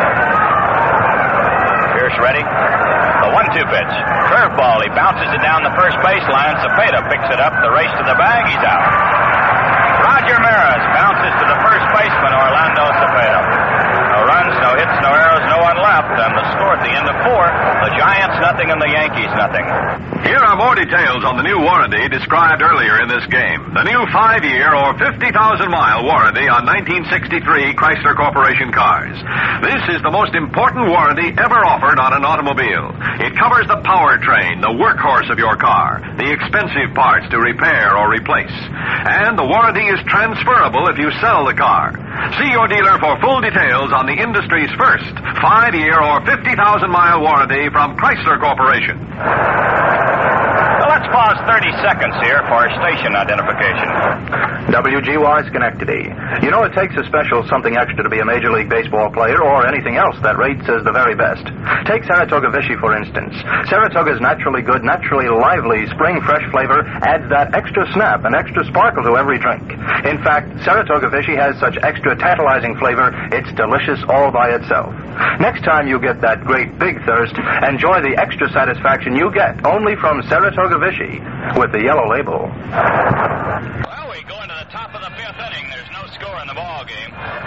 Pierce ready. The one two pitch. Curveball. He bounces it down the first baseline. Cepeda picks it up. The race to the bag. He's out. Roger Maris bounces to the first baseman, Orlando Cepeda. No runs, no hits, no errors, no one left. And the score at the end of four, the Giants nothing and the Yankees nothing. Here are more details on the new warranty described earlier in this game. The new five-year or fifty thousand mile warranty on nineteen sixty-three Chrysler Corporation cars. This is the most important warranty ever offered on an automobile. It covers the powertrain, the workhorse of your car, the expensive parts to repair or replace. And the warranty is transferable if you sell the car. See your dealer for full details on the industry's first five-year or fifty thousand mile warranty from Chrysler Corporation. Well, let's pause thirty seconds here for station identification. W G Y Schenectady. You know, it takes a special something extra to be a Major League Baseball player or anything else that rates as the very best. Take Saratoga Vichy, for instance. Saratoga's naturally good, naturally lively, spring fresh flavor adds that extra snap and extra sparkle to every drink. In fact, Saratoga Vichy has such extra tantalizing flavor, it's delicious all by itself. Next time you get that great big thirst, enjoy the extra satisfaction you get only from Saratoga Vichy with the yellow label. Well, we go into the top of the fifth inning. There's no score in the ball game.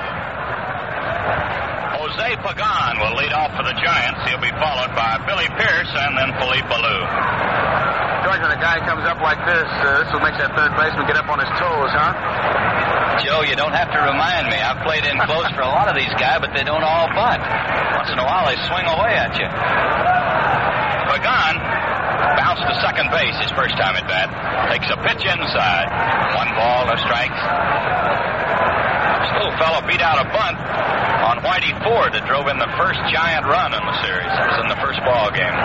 Jose Pagan will lead off for the Giants. He'll be followed by Billy Pierce and then Philippe Ballou. George, when a guy comes up like this, uh, this will make that third baseman get up on his toes, huh? Joe, you don't have to remind me. I've played in close for a lot of these guys, but they don't all bunt. Once in a while, they swing away at you. Pagan bounced to second base his first time at bat. Takes a pitch inside. One ball, no strikes. This little fellow beat out a bunt on Whitey Ford that drove in the first giant run in the series. That was in the first ball game.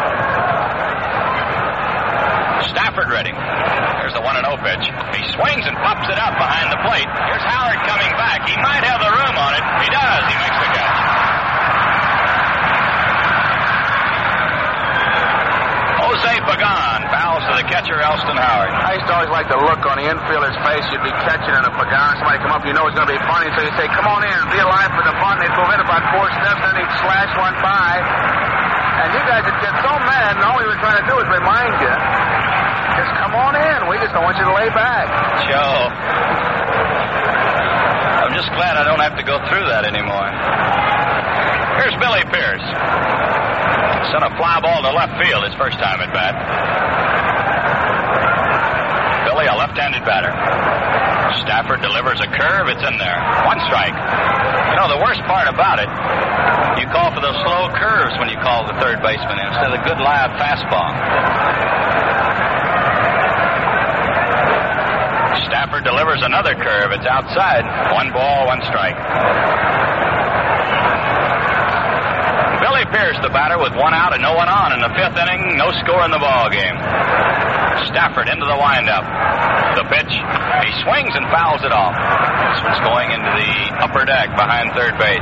Stafford ready. There's the one and oh pitch. He swings and pops it up behind the plate. Here's Howard coming back. He might have the room on it. He does. He makes the catch. Jose Pagan fouls to the catcher, Elston Howard. I used to always like the look on the infielder's face. You'd be catching in a Pagan. Somebody come up, you know it's going to be funny, so you say, come on in, be alive for the fun. They'd move in about four steps, then he'd slash one by. And you guys would get so mad, and all we were trying to do is remind you, just come on in. We just don't want you to lay back. Joe, I'm just glad I don't have to go through that anymore. Here's Billy Pierce. Sent a fly ball to left field his first time at bat. Billy, a left-handed batter. Stafford delivers a curve. It's in there. One strike. You know, the worst part about it, you call for those slow curves when you call the third baseman instead of the good live fastball. Stafford delivers another curve. It's outside. One ball, one strike. Billy Pierce, the batter, with one out and no one on in the fifth inning. No score in the ball game. Stafford into the windup. The pitch. He swings and fouls it off. This one's going into the upper deck behind third base.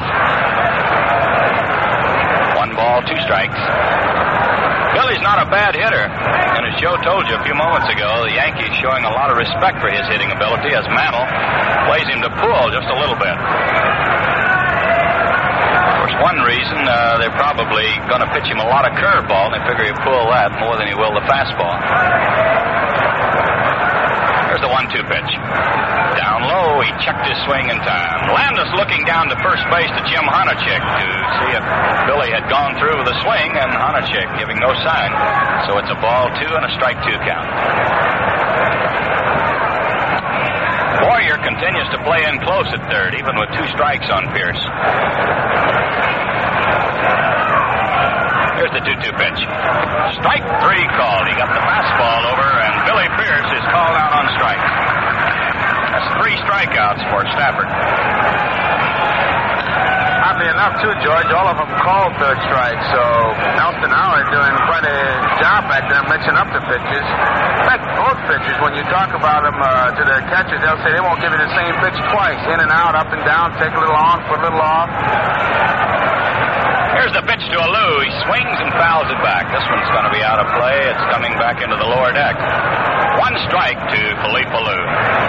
One ball, two strikes. Billy's not a bad hitter. And as Joe told you a few moments ago, the Yankees showing a lot of respect for his hitting ability as Mantle plays him to pull just a little bit. One reason, uh, they're probably going to pitch him a lot of curveball, and they figure he'll pull that more than he will the fastball. There's the one two pitch. Down low, he checked his swing in time. Landis looking down to first base to Jim Honachek to see if Billy had gone through with the swing, and Honachek giving no sign. So it's a ball two and a strike two count. Boyer continues to play in close at third, even with two strikes on Pierce. Here's the two two pitch. Strike three called. He got the fastball over, and Billy Pierce is called out on strike. That's three strikeouts for Stafford. Oddly enough, too, George, all of them called third strike, so Elston Howard doing quite a job back there mixing up the pitches. In fact, both pitches, when you talk about them uh, to the catchers, they'll say they won't give you the same pitch twice. In and out, up and down, take a little on, put a little off. Here's the pitch to Alou. He swings and fouls it back. This one's going to be out of play. It's coming back into the lower deck. One strike to Philippe Alou.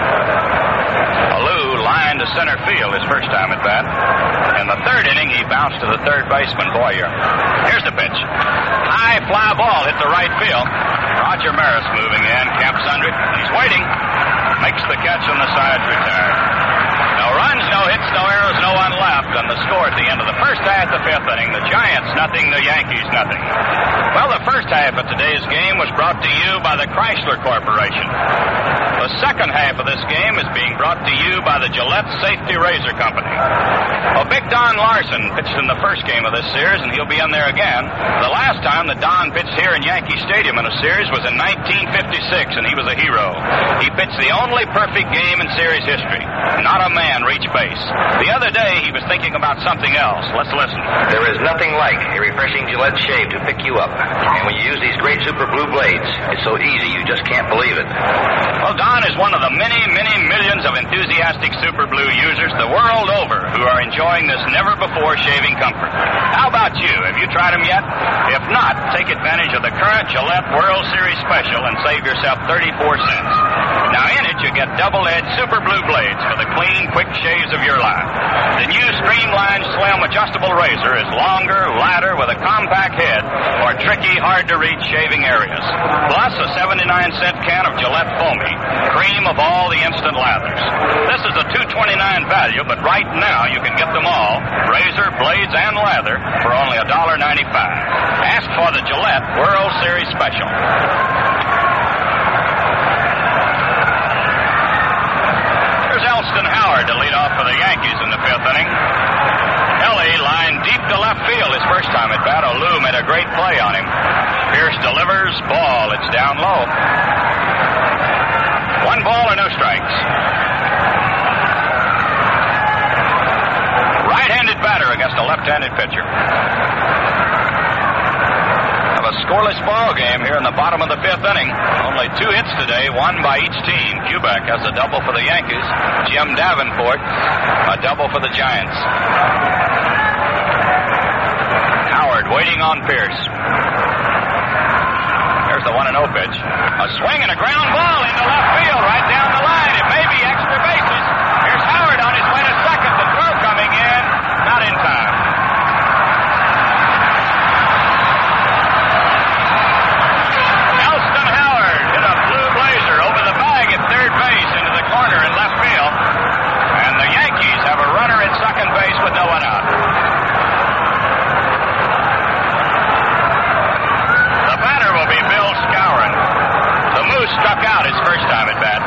Alou lined to center field his first time at bat. In the third inning, he bounced to the third baseman, Boyer. Here's the pitch. High fly ball hit the right field. Roger Maris moving in. Kemp's under it. He's waiting. Makes the catch on the side, retired. No runs, no hits, no errors, no one left, and the the score at the end of the first half of the fifth inning. The Giants nothing, the Yankees nothing. Well, the first half of today's game was brought to you by the Chrysler Corporation. The second half of this game is being brought to you by the Gillette Safety Razor Company. Well, Big Don Larson pitched in the first game of this series, and he'll be in there again. The last time that Don pitched here in Yankee Stadium in a series was in nineteen fifty-six, and he was a hero. He pitched the only perfect game in series history. Not a man reached base. The other day, he was thinking about something else. Let's listen. There is nothing like a refreshing Gillette shave to pick you up. And when you use these great Super Blue blades, it's so easy you just can't believe it. Well, Don is one of the many, many millions of enthusiastic Super Blue users the world over who are enjoying this never-before shaving comfort. How about you? Have you tried them yet? If not, take advantage of the current Gillette World Series special and save yourself thirty-four cents. Now, in it, you get double-edged Super Blue blades for the clean, quick shaves of your life. The new streamlined, slim, adjustable razor is longer, lighter, with a compact head for tricky, hard-to-reach shaving areas. Plus, a seventy-nine cent can of Gillette Foamy, cream of all the instant lathers. This is a two twenty-nine value, but right now you can get them all, razor, blades, and lather, for only one dollar ninety-five. Ask for the Gillette World Series special. Elston Howard to lead off for the Yankees in the fifth inning. Ellie lined deep to left field his first time at bat. O'Lou made a great play on him. Pierce delivers. Ball. It's down low. One ball or no strikes. Right-handed batter against a left-handed pitcher. A scoreless ball game here in the bottom of the fifth inning. Only two hits today, one by each team. Kubek has a double for the Yankees. Jim Davenport, a double for the Giants. Howard waiting on Pierce. There's the one and oh pitch. A swing and a ground ball into left field, right down the line. It may be extra bases. Here's Howard on his way to second. The throw coming in, not in time. Struck out his first time at bat.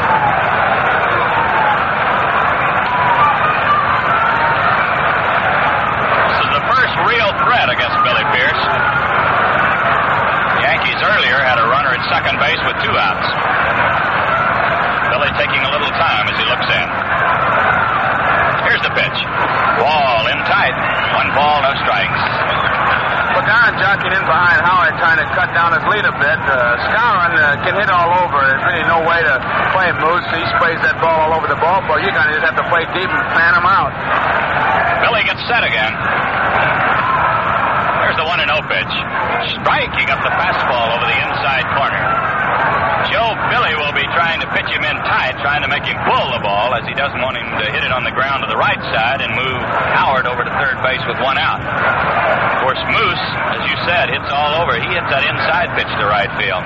This is the first real threat against Billy Pierce. The Yankees earlier had a runner at second base with two outs. Billy taking a little time as he looks in. Here's the pitch. Ball in tight. One ball, no strikes. Well, Don jockeying in behind Howard, trying to cut down his lead a bit. Uh, Skowron uh, can hit all over. There's really no way to play Moose. He sprays that ball all over the ballpark. You're going to just have to play deep and fan him out. Billy gets set again. There's the one and oh pitch. Strike. He got the fastball over the inside corner. Joe Billy will be trying to pitch him in tight, trying to make him pull the ball, as he doesn't want him to hit it on the ground to the right side and move Howard over to third base with one out. Of course, Moose, as you said, hits all over. He hits that inside pitch to right field.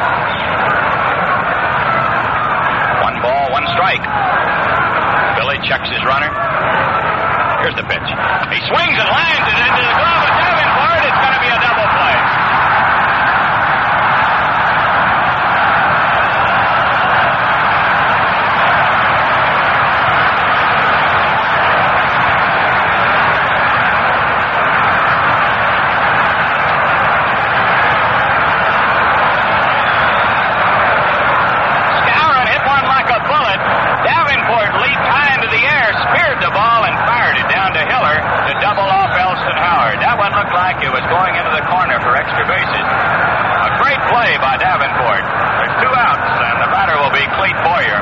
One ball, one strike. Billy checks his runner. Here's the pitch. He swings and lines it into the glove of Davenport. It's going to be a double play. It was going into the corner for extra bases. A great play by Davenport. There's two outs, and the batter will be Clete Boyer.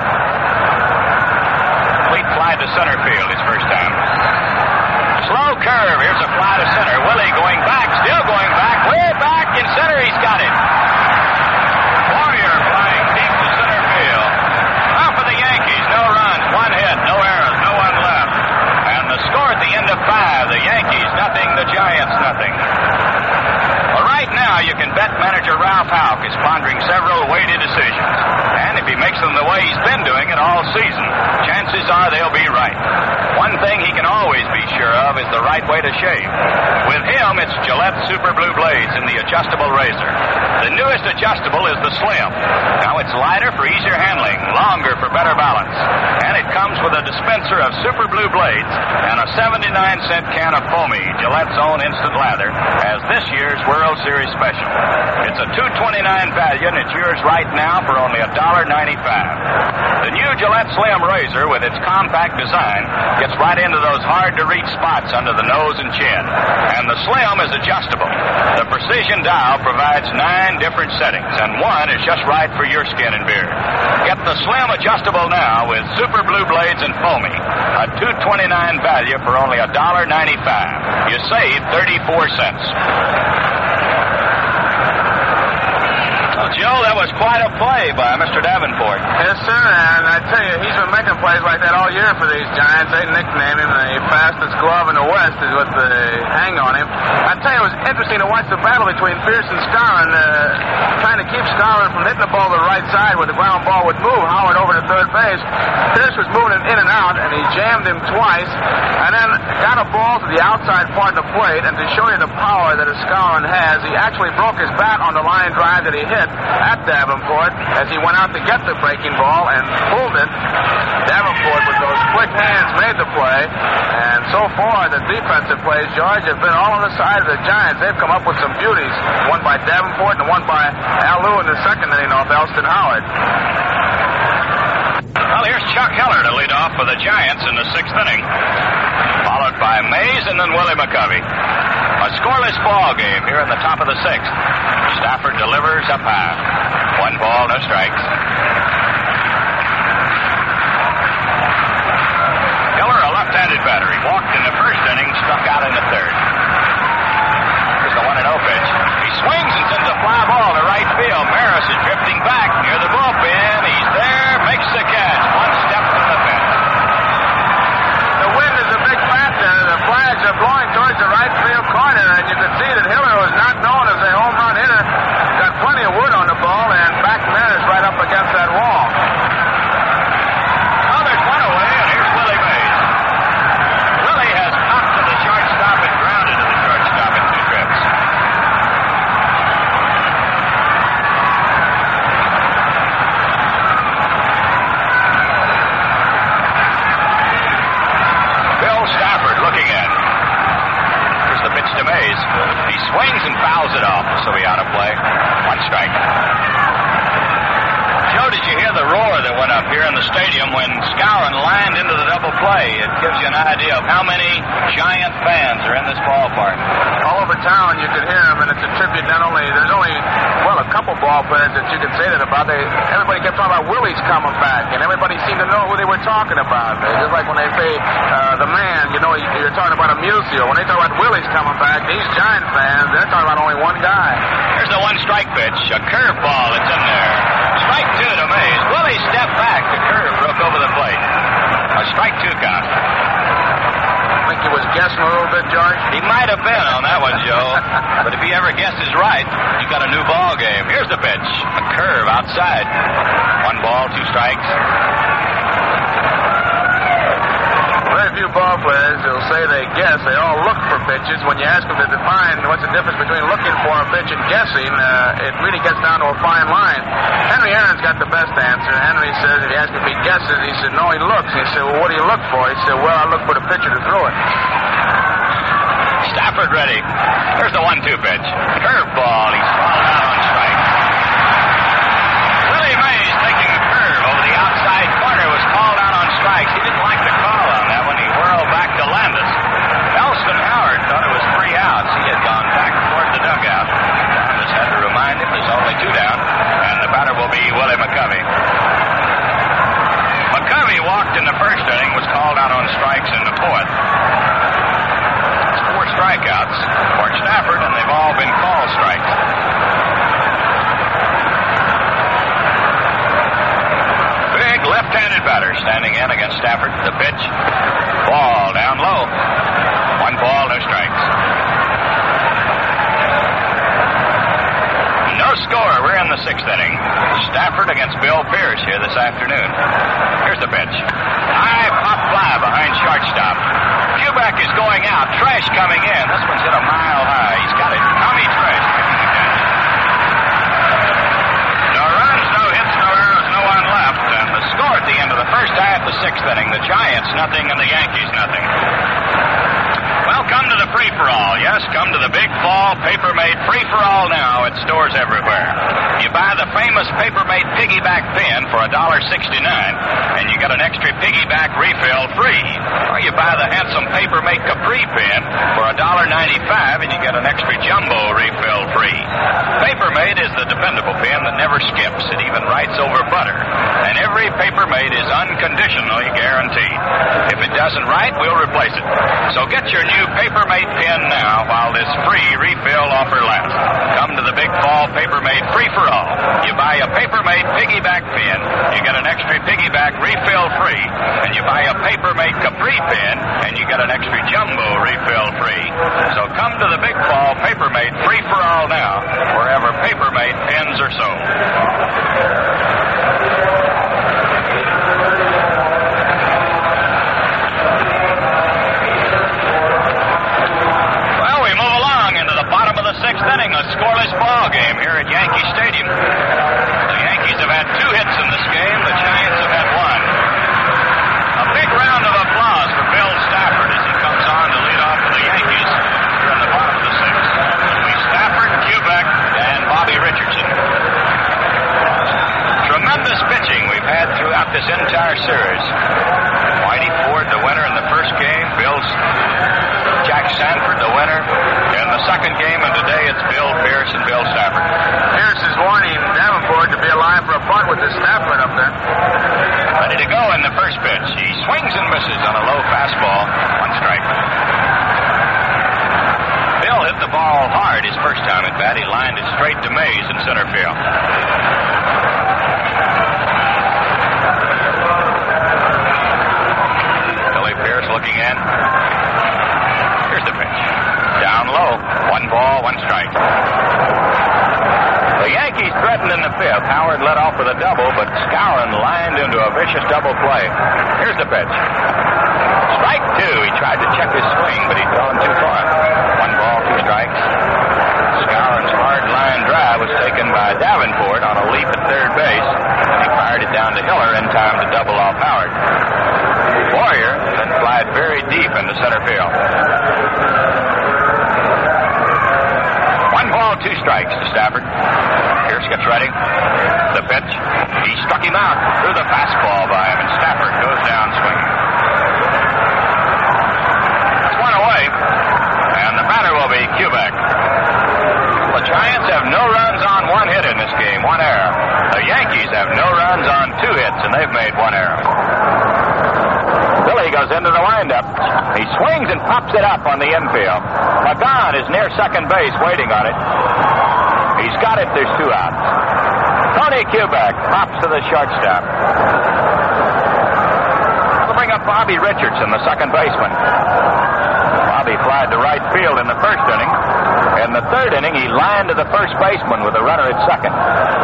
Clete fly to center field his first time. Slow curve. Here's a fly to center. Willie going back, still going back, way back in center. He's got it. Boyer flying deep to center field. Now for the Yankees. No runs, one hit, no errors, no one left. And the score at the end of five, the Yankees nothing, the Giants nothing. Well, right now you can bet manager Ralph Houck is pondering several weighty decisions. And if he makes them the way he's been doing it all season, chances are they'll be right. One thing he can always be sure of of is the right way to shave. With him, it's Gillette Super Blue Blades in the adjustable razor. The newest adjustable is the Slim. Now it's lighter for easier handling, longer for better balance. And it comes with a dispenser of Super Blue Blades and a seventy-nine cent can of foamy, Gillette's own instant lather, as this year's World Series special. It's a two twenty-nine value, and it's yours right now for only one dollar ninety-five. The new Gillette Slim razor, with its compact design, gets right into those hard-to-reach spots under the nose and chin. And the Slim is adjustable. The precision dial provides nine different settings, and one is just right for your skin and beard. Get the Slim adjustable now with Super Blue Blades and foamy, a two twenty-nine value for only one dollar ninety-five. You save thirty-four cents. Joe, that was quite a play by Mister Davenport. Yes, sir, and I tell you, he's been making plays like that all year for these Giants. They nickname him the fastest glove in the West is what they hang on him. I tell you, it was interesting to watch the battle between Pierce and Skowron, uh, trying to keep Skowron from hitting the ball to the right side where the ground ball would move Howard over to third base. Pierce was moving it in and out, and he jammed him twice, and then got a ball to the outside part of the plate, and to show you the power that a Skowron has, he actually broke his bat on the line drive that he hit at Davenport as he went out to get the breaking ball and pulled it. Davenport, with those quick hands, made the play. And so far, the defensive plays, George, have been all on the side of the Giants. They've come up with some beauties. One by Davenport and one by Al Lew in the second inning off Elston Howard. Well, here's Chuck Heller to lead off for the Giants in the sixth inning, followed by Mays and then Willie McCovey. A scoreless ball game here in the top of the sixth. Stafford delivers up high. One ball, no strikes. Heller, a left-handed batter. He walked in the first inning, struck out in the third. Here's the one and oh pitch. He swings and sends a fly ball to right field. Maris is drifting back near the bullpen. He's there, makes the catch. One step from the fence. The wind is a big factor. The flags are blowing towards the right field corner, and you can see that Hiller was not known as a home run hitter. Got plenty of wood on the ball, and back Maris right up against that wall. Well, there's one away, and here's Willie Mays. Willie has popped to the shortstop and grounded to the shortstop in two trips. Bill Stafford looking in. Here's the pitch to Mays. He swings and fouls it off, so he out of play. One strike. Joe, did you hear the roar that went up here in the stadium when Skowron lined into the double play? It gives you an idea of how many Giant fans are in this ballpark. All over town you could hear them, and it's a tribute not only, there's only, well, a couple ball players that you can say that about. They, everybody kept talking about Willie's coming back, and everybody seemed to know who they were talking about. It's just like when they say uh, the man, you know, you're talking about a Musial. When they talk about Willie's coming back, these Giant fans, they're talking about only one guy. Here's the one strike pitch, a curveball that's in there. Strike two to Mays. Willie stepped back. The curve broke over the plate. A strike two count. I think he was guessing a little bit, George. He might have been on that one, Joe. But if he ever guesses right, you got a new ball game. Here's the pitch. A curve outside. One ball, two strikes. Very few ball players will say they guess. They all look for pitches. When you ask them to define what's the difference between looking for a pitch and guessing, uh, it really gets down to a fine line. Henry Aaron's got the best answer. Henry says, if you ask him if he guesses, he said, no, he looks. He said, well, what do you look for? He said, well, I look for the pitcher to throw it. Stafford ready. Here's the one two pitch. Curveball. He's fallen out on strike. Willie Mays taking a curve over the outside corner was called out on strikes. He didn't like the call on that when he whirled back to Landis. Elston Howard thought it was three outs. He had gone back toward the dugout. Landis had to remind him there's only two down, and the batter will be Willie McCovey. McCovey walked in the first inning, was called out on strikes in the fourth. It's four strikeouts for Stafford, and they've all been called strikes. Big left-handed batter standing in against Stafford. The pitch, ball down low. One ball, no strikes. No score. We're in the sixth inning. Stafford against Bill Pierce here this afternoon. Here's the pitch. High pop fly behind shortstop. Few back is going out. Tresh coming in. This one's hit a mile high. He's got it. Tommy Tresh. No runs, no hits, no errors, no one left. And the score at the end of the first half, the sixth inning, the Giants nothing and the Yankees nothing. Well, come to the free-for-all. Yes, come to the Big Fall Paper-Made free-for-all now at stores everywhere. You buy the famous Paper-Made piggyback pen for one dollar sixty-nine, and you get an extra piggyback refill free. Or you buy the handsome Paper-Made Capri pen for one dollar ninety-five, and you get an extra jumbo refill free. Paper-Made is the dependable pen that never skips. It even writes over butter. And every Paper-Made is unconditionally guaranteed. If it doesn't write, we'll replace it. So get your new Paper-Made pen now while this free refill offer lasts. Come to the Big Fall Paper-Made free-for-all. You buy a Paper-Made piggyback pen, you get an extra piggyback refill free. And you buy a Paper-Made Capri pen, and you get an extra jumbo refill free. So come to the Big Fall Paper-Made free-for-all now, wherever Paper-Made pens are sold. Sixth inning, a scoreless ball game here at Yankee Stadium. The Yankees have had two hits in this game. The Giants have had one. A big round of applause for Bill Stafford as he comes on to lead off for the Yankees here in the bottom of the sixth. It'll be Stafford, Kubek, and Bobby Richardson. Tremendous pitching we've had throughout this entire series. Whitey Ford, the winner in the first game. Bill's Jack Sanford, the winner. In the second game, and today it's Bill Pierce and Bill Stafford. Pierce is warning Davenport to be alive for a punt with the Stafford up there. Ready to go in the first pitch. He swings and misses on a low fastball. One strike. Bill hit the ball hard his first time at bat. He lined it straight to Mays in center field. Billy Pierce looking in. Here's the pitch. Down low. One ball, one strike. The Yankees threatened in the fifth. Howard led off with a double, but Skowron lined into a vicious double play. Here's the pitch. Strike two. He tried to check his swing, but he'd gone too far. One ball, two strikes. Skowron's hard line drive was taken by Davenport on a leap at third base, and he fired it down to Hiller in time to double off Howard. Warrior then flied very deep into center field. One ball, two strikes to Stafford. Pierce gets ready. The pitch. He struck him out. Threw the fastball by him, and Stafford goes down swinging. That's one away, and the batter will be Kubek. The Giants have no runs on one hit in this game, one error. The Yankees have no runs on two hits, and they've made one error. Billy goes into the windup. He swings and pops it up on the infield. Magan is near second base waiting on it. He's got it. There's two outs. Tony Kubek pops to the shortstop. That'll bring up Bobby Richardson, the second baseman. Bobby flied to right field in the first inning. In the third inning, he lined to the first baseman with a runner at second.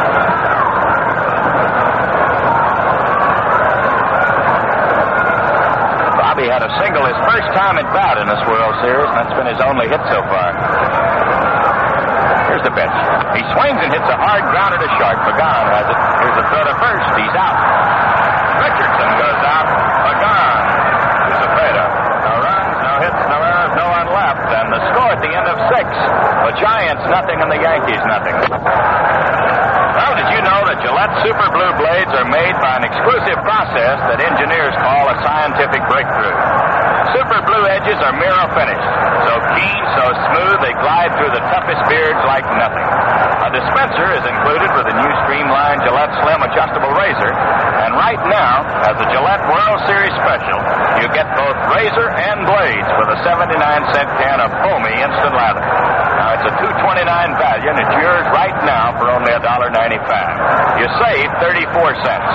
Bobby had a single his first time at bat in this World Series, and that's been his only hit so far. Here's the pitch. He swings and hits a hard grounder to short. Magan has it. Here's the throw to first. He's out. Richardson goes out. Magan to Cepeda. No runs, no hits, no errors, no one left. And the score at the end of six. The Giants nothing and the Yankees nothing. Well, did you know that Gillette Super Blue Blades are made by an exclusive process that engineers call a scientific breakthrough? Super Blue edges are mirror finished. So keen, so smooth, they glide through the toughest beards like nothing. A dispenser is included with the new streamlined Gillette Slim Adjustable Razor. And right now, as a Gillette World Series special, you get both razor and blades with a seventy-nine cent can of foamy instant lather. Now, it's a two twenty-nine value, and it's yours right now for only one dollar ninety-five. You save thirty-four cents.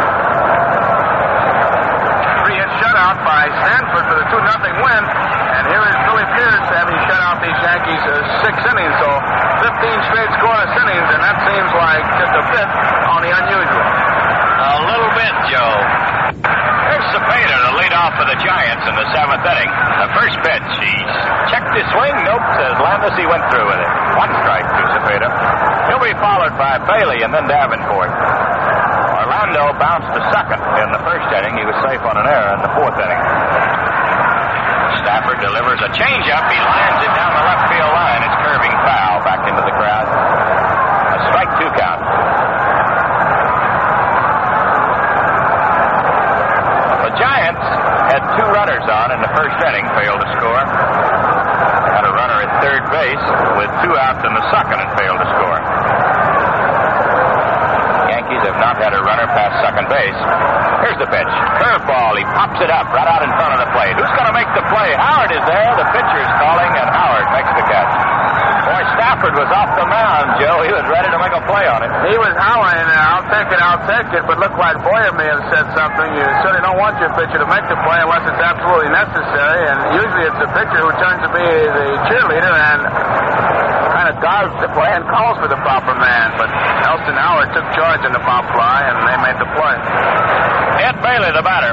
Three-hit shutout by Sanford for the two nothing win. And here is Billy Pierce having shut out these Yankees uh, six innings. So fifteen straight scoreless innings, and that seems like just a bit on the unusual. A little bit, Joe. Here's Cepeda to lead off for the Giants in the seventh inning. The first pitch. as Landis, he went through with it. One strike to Cepeda. He'll be followed by Bailey and then Davenport. Orlando bounced to second in the first inning. He was safe on an error in the fourth inning. Stafford delivers a changeup. He lands it down the left field line. It's curving foul back into the crowd. A strike two count. The Giants had two runners on in the first inning, failed to score. Had a runner at third base with two outs in the second and failed to score. Yankees have not had a runner past second base. Here's the pitch. Curveball. He pops it up right out in front of the plate. Who's going to make the play? Howard is there. The pitcher is calling, and Howard makes the catch. Boy, Stafford was off the mound, Joe. He was ready to make a play on it. He was howling, uh, I'll take it, I'll take it, but looked like Boyer may have said something. You certainly don't want your pitcher to make the play unless it's absolutely necessary, and usually it's the pitcher who turns to be the cheerleader and kind of dodges the play and calls for the proper man. But Elston Howard took charge in the pop fly, and they made the play. Ed Bailey, the batter.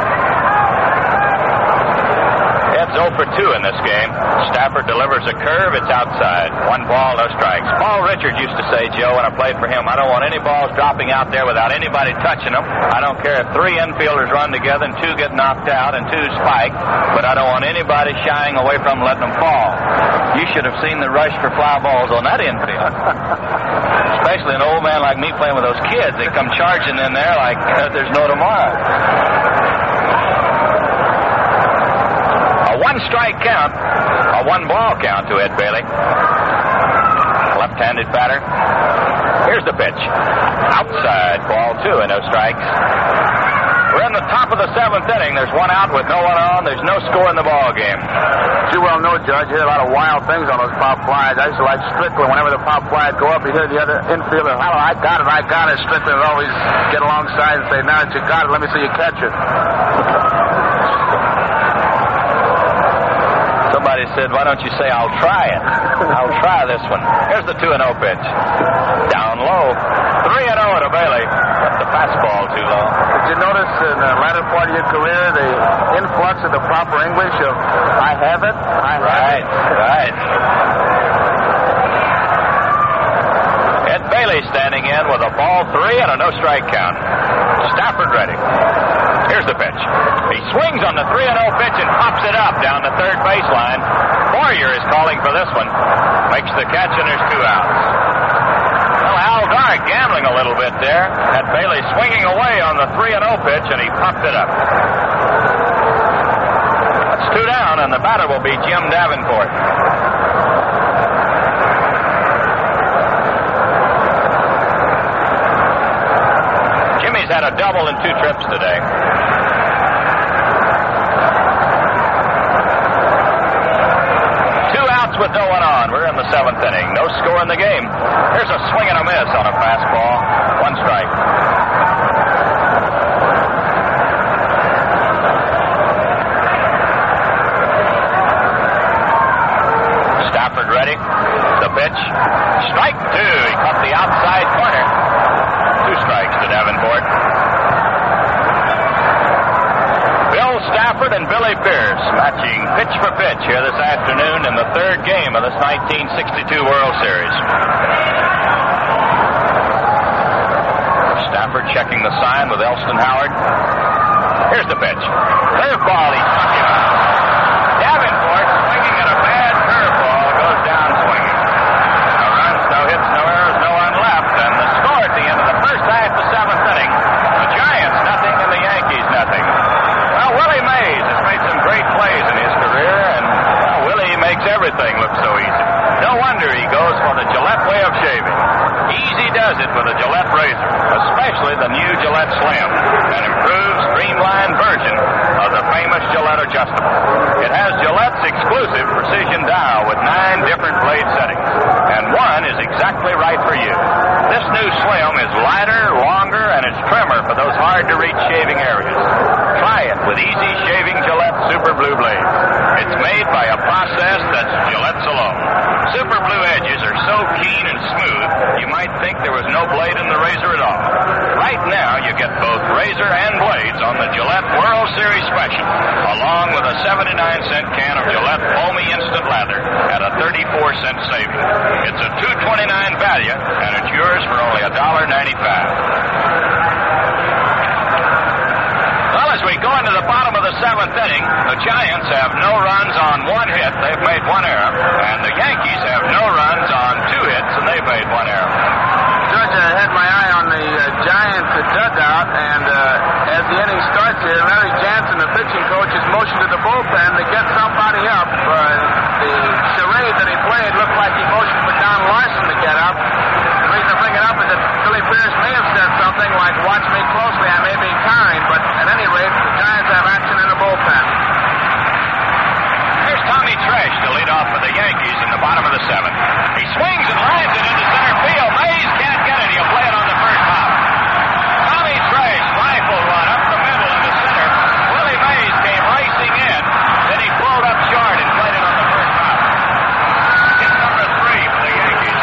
Ed's oh for two in this game. Stafford delivers a curve. It's outside. One ball, no strikes. Paul Richards used to say, Joe, when I played for him, I don't want any balls dropping out there without anybody touching them. I don't care if three infielders run together and two get knocked out and two spike, but I don't want anybody shying away from letting them fall. You should have seen the rush for fly balls on that infield. Especially an old man like me playing with those kids. They come charging in there like uh, there's no tomorrow. A one-strike count, a one-ball count to Ed Bailey. Left-handed batter. Here's the pitch. Outside, ball two, and no strikes. We're in the top of the seventh inning. There's one out with no one on. There's no score in the ball game. As you well know, Judge, you hear a lot of wild things on those pop flies. I used to like Strickland. Whenever the pop flies go up, you hear the other infielder, oh, I got it, I got it. Strickland would always get alongside and say, now that you got it, let me see you catch it. Somebody said, why don't you say, I'll try it. I'll try this one. Here's the two and oh pitch. Down low. three and oh to Bailey. Got the fastball too low. Did you notice in the latter part of your career the influx of the proper English of I have it, I have right, it? Right, right. Ed Bailey standing in with a ball three and a no-strike count. Stafford ready. Here's the pitch. He swings on the three and oh pitch and pops it up down the third baseline. Boyer is calling for this one. Makes the catch, and there's two outs. Well, Al Dark gambling a little bit there. Had Bailey swinging away on the three and oh pitch, and he popped it up. That's two down, and the batter will be Jim Davenport. Jimmy's had a double in two trips today. With no one on. We're in the seventh inning. No score in the game. Here's a swing and a miss on a fastball. One strike. Stafford ready. The pitch. Strike two. He cut the outside corner. Two strikes to Davenport. Bill Stafford and Billy Pierce matching pitch for pitch here this afternoon in the third game of this nineteen sixty-two World Series. Stafford checking the sign with Elston Howard. Here's the pitch. Curveball, he struck him out. Davenport swinging at a bad curveball, goes down swinging. No runs, no hits, no errors, no one left, and the score at the end of the first half of the seventh inning, the Giants nothing and the Yankees nothing. Well, Willie Mays has made some great plays in his career, and well, Willie makes everything look so easy. No wonder he goes for the Gillette way of shaving. Easy does it with a Gillette razor, especially the new Gillette Slim, an improved, streamlined version of the famous Gillette Adjustable. It has Gillette's exclusive precision dial with nine different blade settings, and one is exactly right for you. This new Slim is lighter, longer, and it's trimmer for those hard-to-reach shaving areas. Try it with easy shaving Gillette Super Blue blades. It's made by a process that's Gillette's alone. Super Blue edges are so keen and smooth, you might think there was no blade in the razor at all. Right now, you get both razor and blades on the Gillette World Series Special, along with a seventy-nine cent can of Gillette Foamy Instant lather at a thirty-four cent saving. It's a two twenty-nine value, and it's yours for only one dollar ninety-five. Well, as we go into the bottom of the seventh inning, the Giants have no runs on one hit. They've made one error. And the Yankees have no runs on two hits, and they've made one error. George, I had my eye on the uh, Giants dugout, and uh, as the inning starts here, Larry Jansen, the pitching coach, is motioned to the bullpen to get somebody up. Uh, the charade that he played looked like he motioned for Don Larson to get up. The reason I bring it up is that Billy Pierce may have said something like, "Watch me closely, I may be kind," but at any rate, the Giants have action in the bullpen. Here's Tommy Tresh to lead off for the Yankees in the bottom of the seventh. He swings and lines it into center field. Mays can't get it. He'll play it on the first hop. Tommy Tresh, rifle run up the middle into center. Willie Mays came racing in. Then he pulled up short and played it on the first hop. Hit number three for the Yankees.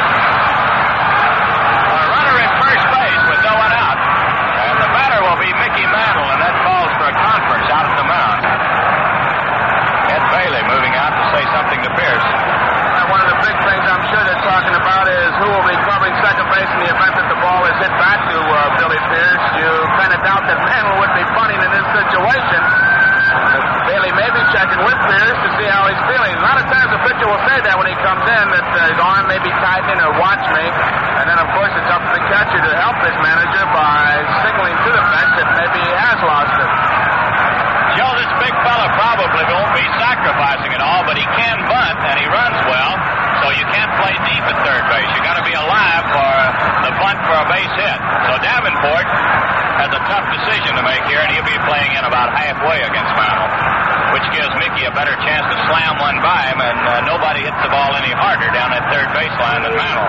A runner at first base with no one out. And the batter will be Mickey Mantle, and that calls for a conference out at the mound. Ed Bailey moving out to say something to Pierce. Uh, one of the big things I'm sure they're talking about is who will be covering second base in the event that the ball is hit back to uh, Billy Pierce. You kind of doubt that Mantle would be punting in this situation. Uh, Bailey may be checking with Pierce to see how he's feeling. A lot of times the pitcher will say that when he comes in, that uh, his arm may be tightening or watch me. And then, of course, it's up to the catcher to help his manager by signaling to the bench that maybe he has lost it. Joe, this big fella probably won't be sacrificing it all, but he can bunt, and he runs well, so you can't play deep at third base. You got to be alive for the bunt for a base hit. So Davenport has a tough decision to make here, and he'll be playing in about halfway against Mantle, which gives Mickey a better chance to slam one by him, and uh, nobody hits the ball any harder down that third baseline than Mantle.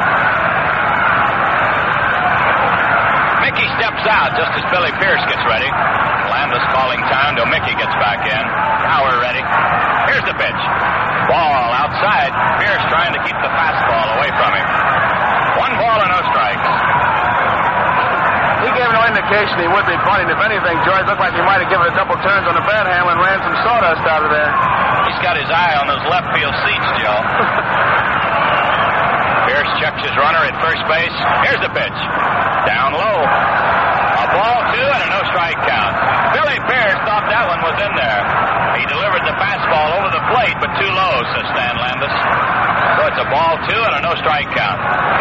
Mickey steps out just as Billy Pierce gets ready. Landis calling time till Mickey gets back in. Now we're ready. Here's the pitch. Ball outside. Pierce trying to keep the fastball away from him. One ball and no strikes. He gave no indication he would be bunting. If anything, George, looked like he might have given a couple turns on the bat handle and ran some sawdust out of there. He's got his eye on those left field seats, Joe. Pierce checks his runner at first base. Here's the pitch. Down low. A ball, two, and a no-strike count. Billy Pierce thought that one was in there. He delivered the fastball over the plate, but too low, says Stan Landis. So it's a ball, two, and a no-strike count.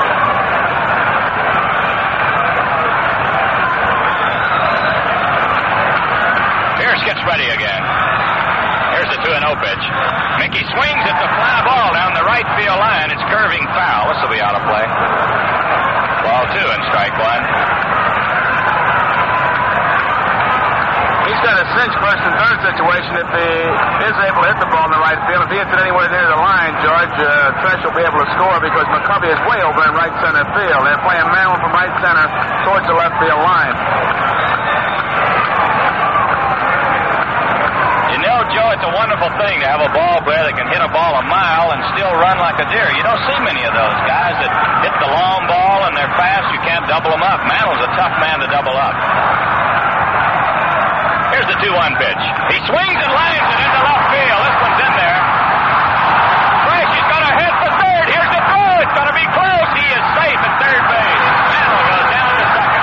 Pierce gets ready again. Here's the two and oh pitch. Mickey swings at the fly ball down the right field line. It's curving foul. This will be out of play. Ball two and strike one. He's got a cinch first and third situation if he is able to hit the ball in the right field. If he hits it anywhere near the line, George, uh, Tresh will be able to score because McCovey is way over in right center field. They're playing Mantle from right center towards the left field line. You know, Joe, it's a wonderful thing to have a ball player that can hit a ball a mile and still run like a deer. You don't see many of those guys that hit the long ball and they're fast. You can't double them up. Mantle's a tough man to double up. Here's the two one pitch. He swings and lines it into left field. This one's in there. Fresh, he's going to hit for third. Here's the throw. It's going to be close. He is safe at third base. Mantle goes down to second.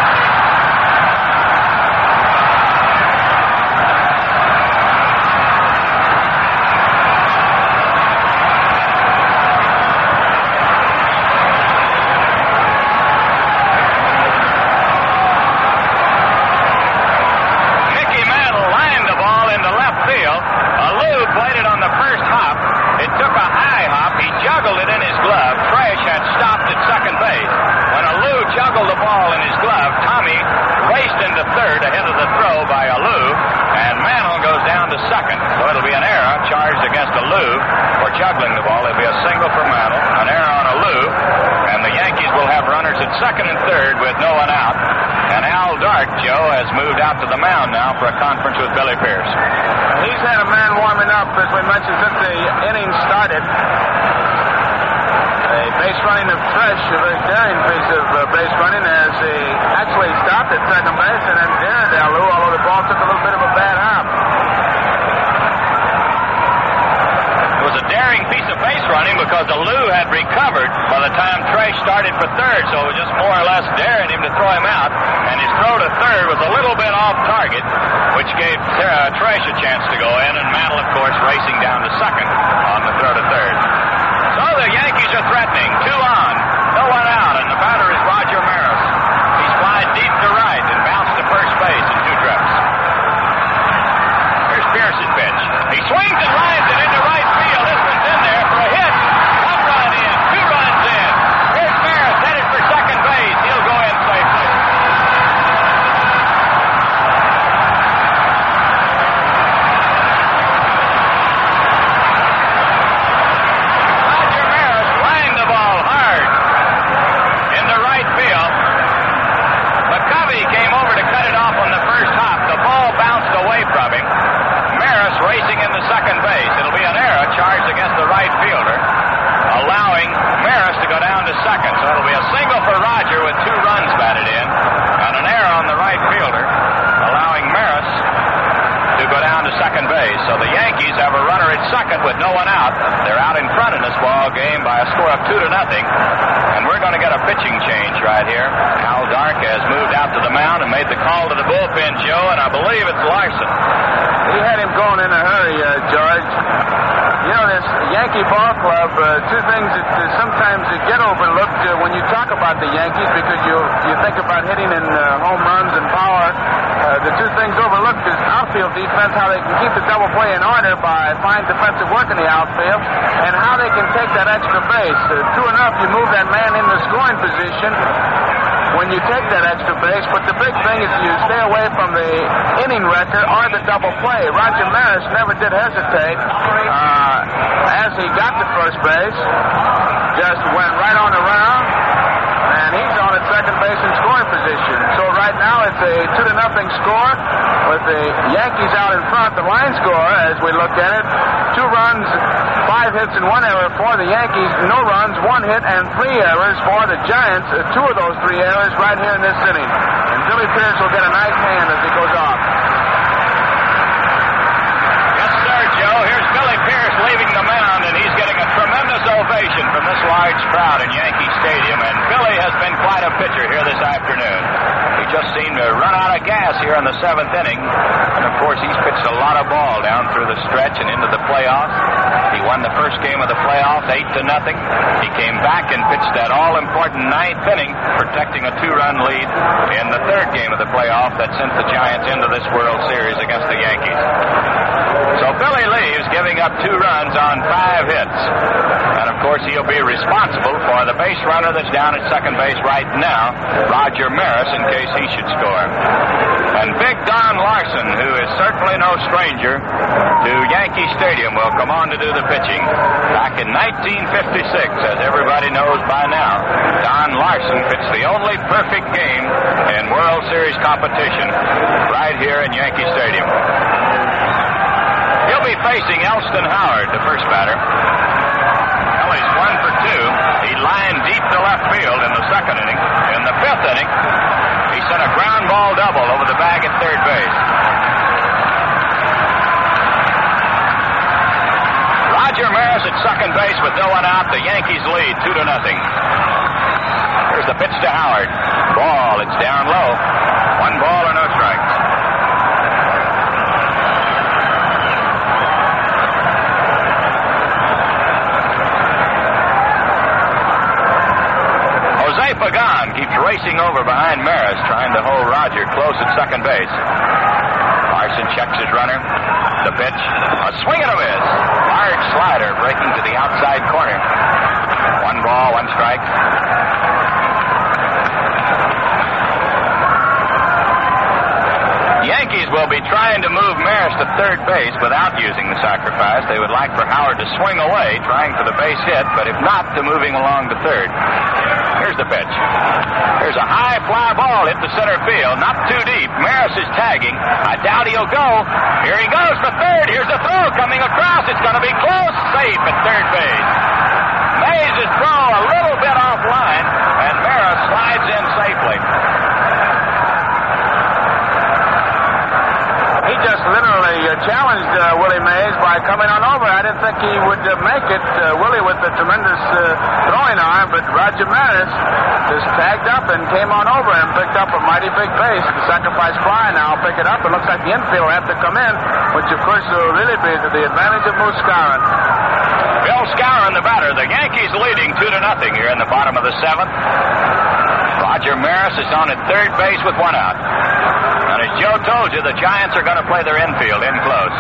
Juggling the ball. There'll be a single for Mantle, an error on Alou, and the Yankees will have runners at second and third with no one out. And Al Dark, Joe, has moved out to the mound now for a conference with Billy Pierce. He's had a man warming up, as we mentioned, since the inning started. A base running of Tresh, a very daring piece of uh, base running, as he actually stopped at second base and then dared Alou, although the ball took a little bit of a bad hop. It was a daring because the Lou had recovered by the time Tresh started for third, so it was just more or less daring him to throw him out. And his throw to third was a little bit off target, which gave uh, Tresh a chance to go in, and Mantle, of course, racing down to second on the throw to third. So the Yankees are threatening. Two on, no one out, and the batter is Roger Maris. He's flying deep to right and bounced to first base in two trips. Here's Pierce's pitch. He swings and lines it into right field. This one's in there for a hit. One run in, two runs in. Here's Maris headed for second base. He'll go in safely. Roger Maris lined the ball hard into right field. McCovey came over to cut it off on the first hop. The ball bounced away from him. Maris racing into second base. It'll be an error charged against the right fielder, allowing Maris to go down to second. So it'll be a single for Roger with two runs batted in, and an error on the right fielder, allowing Maris to go down to second base. So the Yankees have a runner at second with no one out. They're out in front in this ball game by a score of two to nothing. And we're going to get a pitching change right here. Al Dark has moved out to the mound and made the call to the bullpen, Joe, and I believe it's Larson. He had him going in a hurry, uh, George. You know, this Yankee ball club, uh, two things that uh, sometimes uh, get overlooked uh, when you talk about the Yankees, because you you think about hitting and uh, home runs and power. Uh, the two things overlooked is outfield defense, how they can keep the double play in order by fine defensive work in the outfield, and how they can take that extra base. Uh, true enough, you move that man in the scoring position when you take that extra base, but the big thing is you stay away from the inning record or the double play. Roger Maris never did hesitate uh, as he got to first base, just went right on around, and he's on at second base in scoring position. So right now it's a two to nothing score with the Yankees out in front. The line score, as we look at it, two runs, five hits, and one error for the Yankees. No runs, one hit, and three errors for the Giants. Uh, two of those three errors right here in this inning. And Billy Pierce will get a nice hand as he goes off. Yes, sir, Joe. Here's Billy Pierce leaving the mound, and he's getting a tremendous ovation from this large crowd in Yankee Stadium. And Billy has been quite a pitcher here this afternoon. He just seemed to run out of gas here in the seventh inning. And, of course, he's pitched a lot of ball down through the stretch and into the playoffs. He won the first game of the playoffs, eight to nothing. He came back and pitched that all-important ninth inning, protecting a two-run lead in the third game of the playoff that sent the Giants into this World Series against the Yankees. So Billy leaves, giving up two runs on five hits. And, of course, he'll be responsible for the base runner that's down at second base right now, Roger Maris, in case he should score. And Big Don Larson, who is certainly no stranger to Yankee Stadium, will come on to do the pitching. Back in nineteen fifty-six, as everybody knows by now, Don Larson pitched the only perfect game in World Series competition right here in Yankee Stadium. He'll be facing Elston Howard, the first batter. Well, he's one for two. He lined deep to left field in the second inning. In the fifth inning, he sent a ground ball double over the bag at third base. Roger Maris at second base with no one out. The Yankees lead two to nothing. Here's the pitch to Howard. Ball, it's down low. One ball or no strikes. Jose Pagan keeps racing over behind Maris, trying to hold Roger close at second base. Larson checks his runner. The pitch. A swing and a miss. Large slider breaking to the outside corner. One ball, one strike. The Yankees will be trying to move Maris to third base without using the sacrifice. They would like for Howard to swing away, trying for the base hit, but if not, to moving along to third. Here's the pitch. Here's a high fly ball hit to center field. Not too deep. Maris is tagging. I doubt he'll go. Here he goes for third. Here's the throw coming across. It's going to be close. Safe at third base. Mays' throw a little bit offline, and Maris slides in safely. He just literally uh, challenged uh, Willie Mays by by coming on over. I didn't think he would uh, make it, uh, Willie, with the tremendous uh, throwing arm, but Roger Maris just tagged up and came on over and picked up a mighty big base. The sacrifice fly now will pick it up. It looks like the infield will have to come in, which, of course, will really be to the advantage of Moose Skowron. Bill Skowron, the batter. The Yankees leading two to nothing here in the bottom of the seventh. Roger Maris is on at third base with one out. And as Joe told you, the Giants are going to play their infield in close.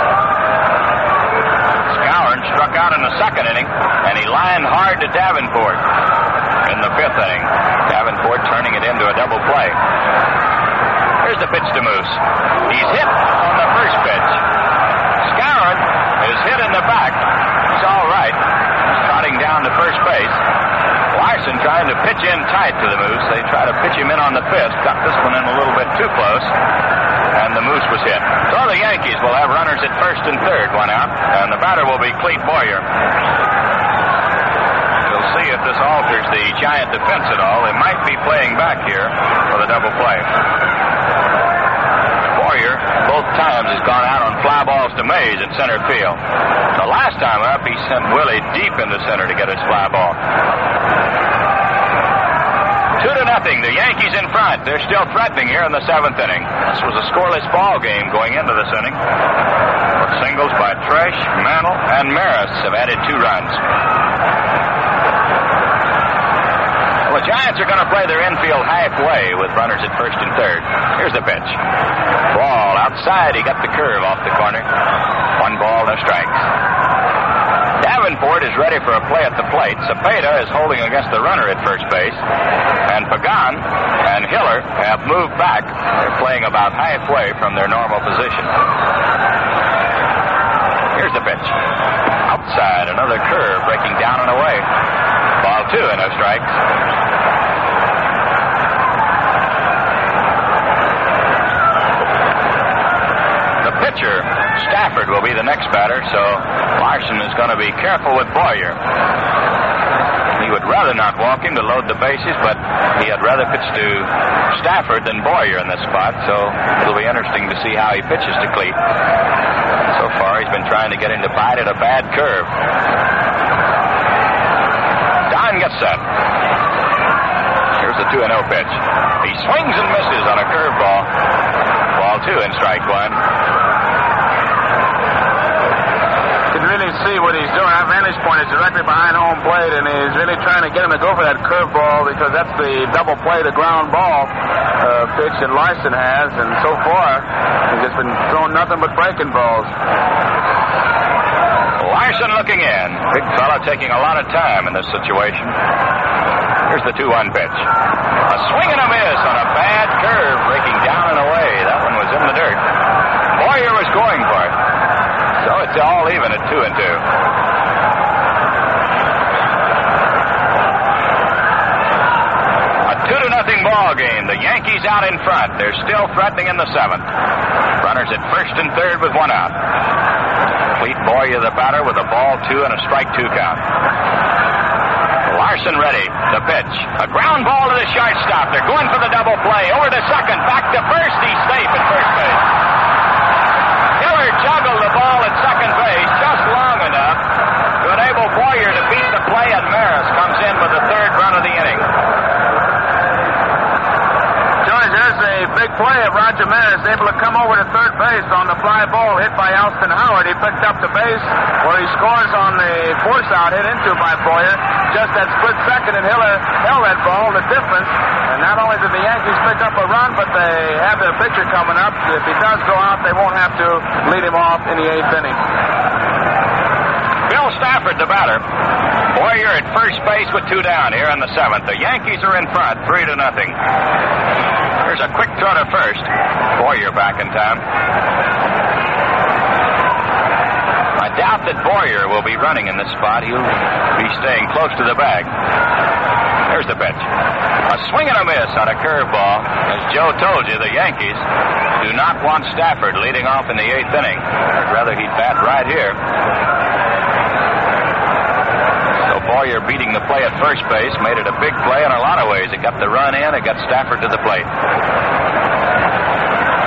Skowron struck out in the second inning, and he lined hard to Davenport in the fifth inning. Davenport turning it into a double play. Here's the pitch to Moose. He's hit on the first pitch. Skowron is hit in the back. He's all right. He's trotting down to first base. Larson trying to pitch in tight to the Moose. They try to pitch him in on the fifth. Got this one in a little bit too close. And the Moose was hit. So the Yankees will have runners at first and third, one out. And the batter will be Clete Boyer. We'll see if this alters the Giant defense at all. They might be playing back here for the double play. Boyer, both times, has gone out on fly balls to Mays in center field. The last time up, he sent Willie deep into center to get his fly ball. Two to nothing. The Yankees in front. They're still threatening here in the seventh inning. This was a scoreless ball game going into this inning. But singles by Tresh, Mantle, and Maris have added two runs. Well, the Giants are going to play their infield halfway with runners at first and third. Here's the pitch. Ball outside. He got the curve off the corner. One ball, no strikes. Davenport is ready for a play at the plate. Cepeda is holding against the runner at first base. And Pagan and Hiller have moved back. They're playing about halfway from their normal position. Here's the pitch. Outside, another curve breaking down and away. Ball two and no strikes. The pitcher, Stafford, will be the next batter, so Larson is going to be careful with Boyer. He would rather not walk him to load the bases, but he had rather pitch to Stafford than Boyer in this spot, so it'll be interesting to see how he pitches to Clete. So far, he's been trying to get him to bite at a bad curve. Don gets set. Here's the two and oh pitch. He swings and misses on a curveball. Ball two and strike one. You can really see what he's doing. Our vantage point is directly behind home plate, and he's really trying to get him to go for that curveball because that's the double play, the ground ball uh, pitch that Larson has, and so far he's just been throwing nothing but breaking balls. Larson looking in. Big fella taking a lot of time in this situation. Here's the two one pitch. A swing and a miss on a bad curve breaking down and away. That one was in the dirt. Boyer was going for it. So it's all even at two and two. A two to nothing ball game. The Yankees out in front. They're still threatening in the seventh. Runners at first and third with one out. Clete Boyer, the batter, with a ball two and a strike two count. Larson ready. The pitch. A ground ball to the shortstop. They're going for the double play. Over to second. Back to first. He's safe at first base. Hiller juggled the ball at second base just long enough to enable Boyer to beat the play, and Maris comes in with the third run of the inning. George, there's a big play of Roger Maris able to come over to third base on the fly ball hit by Alston Howard. He picked up the base where he scores on the force out hit into by Boyer. Just that split second, and Hiller held that ball, the difference. And not only did the Yankees pick up a run, but they have their pitcher coming up. If he does go out, they won't have to lead him off in the eighth inning. Bill Stafford, the batter. Boyer at first base with two down here in the seventh. The Yankees are in front, three to nothing. There's a quick throw to first. Boyer back in time. I doubt that Boyer will be running in this spot. He'll be staying close to the bag. There's the pitch. A swing and a miss on a curveball. As Joe told you, the Yankees do not want Stafford leading off in the eighth inning. I'd rather he'd bat right here. So Boyer beating the play at first base made it a big play in a lot of ways. It got the run in. It got Stafford to the plate.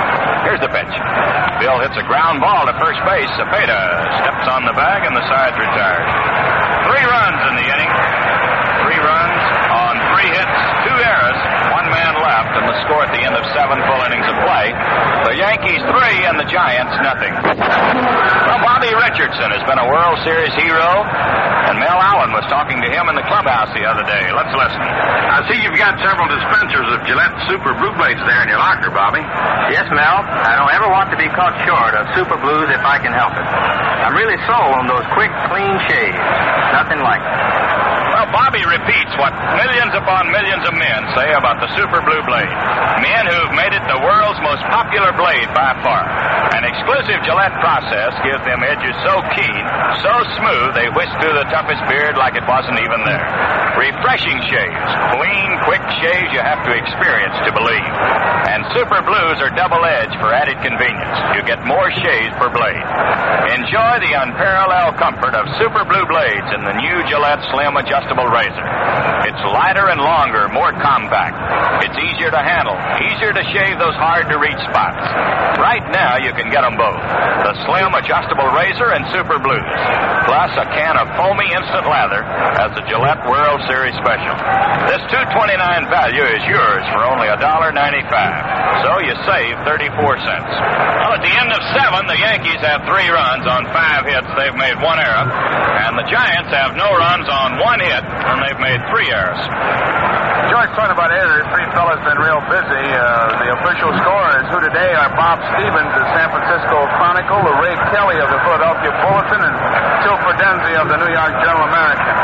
Here's the pitch. Bill hits a ground ball to first base. Cepeda steps on the bag, and the side's retired. Three runs in the inning. Three runs on three hits, two errors, one man left, and the score at the end of seven full innings of play. The Yankees three and the Giants nothing. Well, Bobby Richardson has been a World Series hero, and Mel Allen was talking to him in the clubhouse the other day. Let's listen. I see you've got several dispensers of Gillette Super Blue Blades there in your locker, Bobby. Yes, Mel. I don't ever want to be caught short of Super Blues if I can help it. I'm really sold on those quick, clean shaves. Nothing like it. Well, Bobby repeats what millions upon millions of men say about the Super Blue Blade. Men who've made it the world's most popular blade by far. An exclusive Gillette process gives them edges so keen, so smooth, they whisk through the toughest beard like it wasn't even there. Refreshing shaves. Clean, quick shaves you have to experience to believe. And Super Blues are double-edged for added convenience. You get more shaves per blade. Enjoy the unparalleled comfort of Super Blue Blades in the new Gillette Slim Adjustable Razor. It's lighter and longer, more compact. It's easier to handle, easier to shave those hard-to-reach spots. Right now, you can get them both. The Slim Adjustable Razor and Super Blues. Plus a can of foamy instant lather as the Gillette World Series Special. This two twenty-nine value is yours for only one dollar ninety-five. So you save thirty-four cents. Well, at the end of seven, the Yankees have three runs on five hits. They've made one error. And the Giants have no runs on one hit, and they've made three errors. George, talking about errors, three fellas been real busy. Uh, the official scorers who today are Bob Stevens of the San Francisco Chronicle, Ray Kelly of the Philadelphia Bulletin, and Phil Fidenzi of the New York Journal American.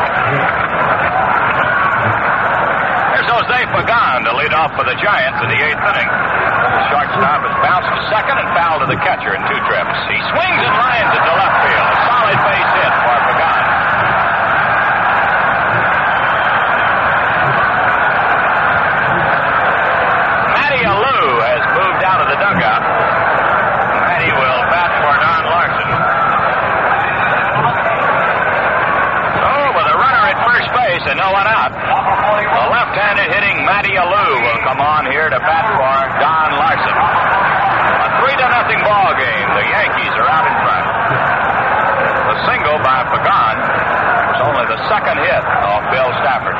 Here's Jose Pagan to lead off for the Giants in the eighth inning. The shortstop has bounced to second and fouled to the catcher in two trips. He swings and lines it to left field. A solid base hit for Pagan. Matty Alou has moved out of the dugout. Matty will bat for Don Larson. Oh, with a runner at first base and no one out. The left-handed hitting Matty Alou will come on here to bat for Don Larson. A three to nothing ball game. The Yankees are out in front. The single by Pagan was only the second hit off Bill Stafford.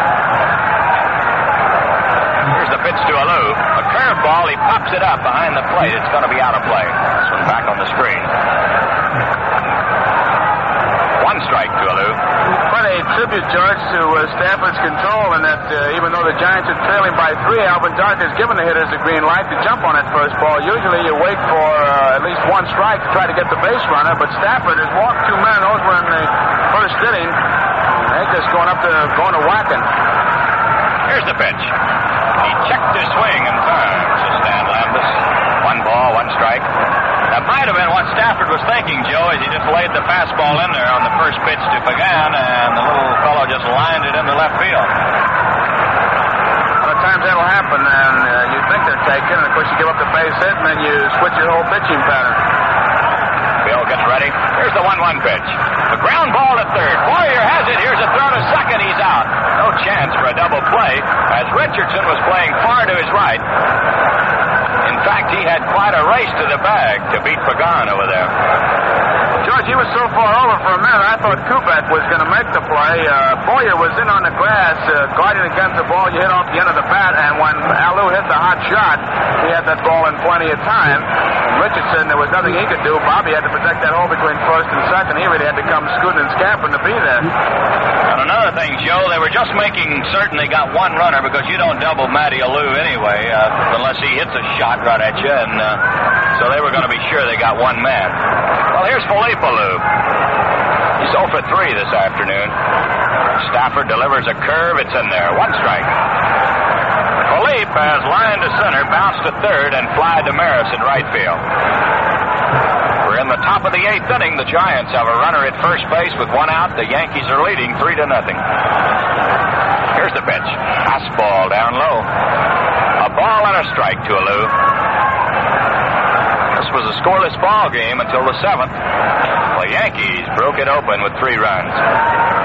Here's the pitch to Alou. A curveball. He pops it up behind the plate. It's going to be out of play. This one back on the screen. One strike to Alou. Quite a tribute, George, to uh, Stafford's control, and that uh, even though the Giants are trailing by three, Alvin Dark has given the hitters a green light to jump on that first ball. Usually you wait for uh, at least one strike to try to get the base runner, but Stafford has walked two men. Those were in the first inning. They're just going up to going to whacking. Here's the pitch. He checked his swing in time to Stan Lambus. One ball, one strike. That might have been what Stafford was thinking, Joe, as he just laid the fastball in there on the first pitch to Pagan, and the little fellow just lined it into left field. A lot of times that'll happen, and uh, you think they're taken, and of course you give up the base hit, and then you switch your whole pitching pattern. Bill gets ready. Here's the one one pitch. A ground ball at third. Warrior has it. Here's a throw to second. He's out. No chance for a double play, as Richardson was playing far to his right. In fact, he had quite a race to the bag to beat Pagan over there. George, he was so far over for a minute, I thought Kubek was going to make the play. Uh, Boyer was in on the grass, uh, guarding against the ball. You hit off the end of the bat, and when Alou hit the hot shot, he had that ball in plenty of time. And Richardson, there was nothing he could do. Bobby had to protect that hole between first and second. He really had to come scooting and scampering to be there. And another thing, Joe, they were just making certain they got one runner, because you don't double Matty Alou anyway, uh, unless he hits a shot right at you, and uh, so they were going to be sure they got one man. Well, here's Philippe Alou. He's oh for three this afternoon. Stafford delivers a curve. It's in there. One strike. Philippe has lined to center, bounced to third, and fly to Maris in right field. We're in the top of the eighth inning. The Giants have a runner at first base with one out. The Yankees are leading three to nothing. Here's the pitch. Fastball down low. A ball and a strike to Alou. This was a scoreless ball game until the seventh. The Yankees broke it open with three runs.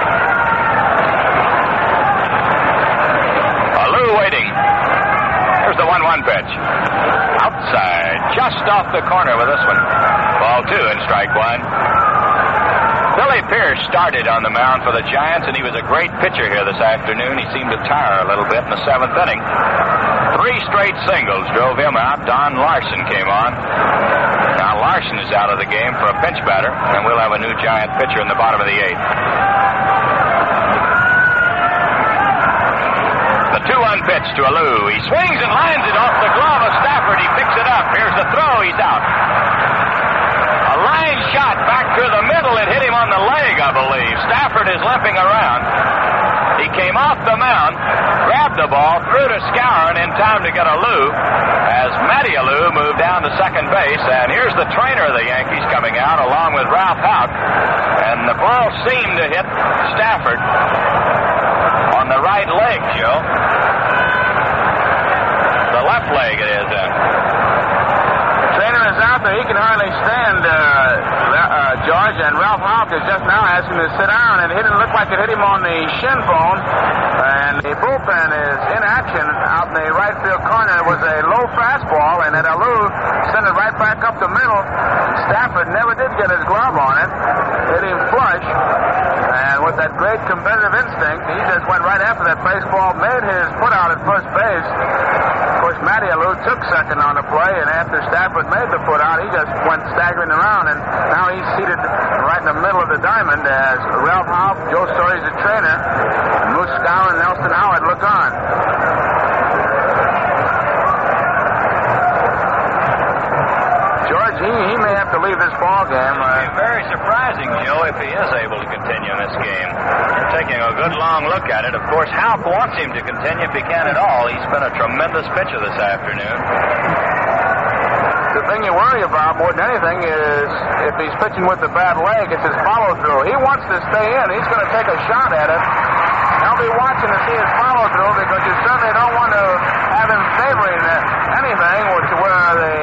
Alou waiting. Here's the one one pitch. Outside. Just off the corner with this one. Ball two and strike one. Billy Pierce started on the mound for the Giants, and he was a great pitcher here this afternoon. He seemed to tire a little bit in the seventh inning. Three straight singles drove him out. Don Larson came on. Now Larson is out of the game for a pinch batter, and we'll have a new Giant pitcher in the bottom of the eighth. The two one pitch to Alou. He swings and lines it off the glove of Stafford. He picks it up. Here's the throw. He's out. A line shot back to the middle. It hit him on the leg, I believe. Stafford is limping around. He came off the mound, grabbed the ball, threw to Skowron in time to get Alou as Matty Alou moved down to second base. And here's the trainer of the Yankees coming out along with Ralph Houck. And the ball seemed to hit Stafford on the right leg, Joe. The left leg it is then. Trainer is out there. He can hardly stand, uh, uh, George, and Ralph Houck is just now asking him to sit down, and it didn't look like it hit him on the shin bone, and the bullpen is in action out in the right field corner. It was a low fastball, and then Alou sent it right back up the middle. Stafford never did get his glove on it. Hit him flush, and with that great competitive instinct, he just went right after that baseball, made his put out at first base. Of course, Matty Alou took second on the play, and after Stafford made the put out, he just went staggering around, and now he's seated right in the middle of the diamond as Ralph Houck, Joe Story's the trainer, and Moose Skowron and Nelson Howard look on. George, he, he may have to leave this ball game. Uh, It'd be very surprising, Joe, if he is able to continue in this game. Taking a good long look at it. Of course, Houck wants him to continue if he can at all. He's been a tremendous pitcher this afternoon. The thing you worry about more than anything is if he's pitching with the bad leg, it's his follow-through. He wants to stay in. He's going to take a shot at it. He'll be watching to see his follow-through because you certainly don't want to have him favoring anything which where the,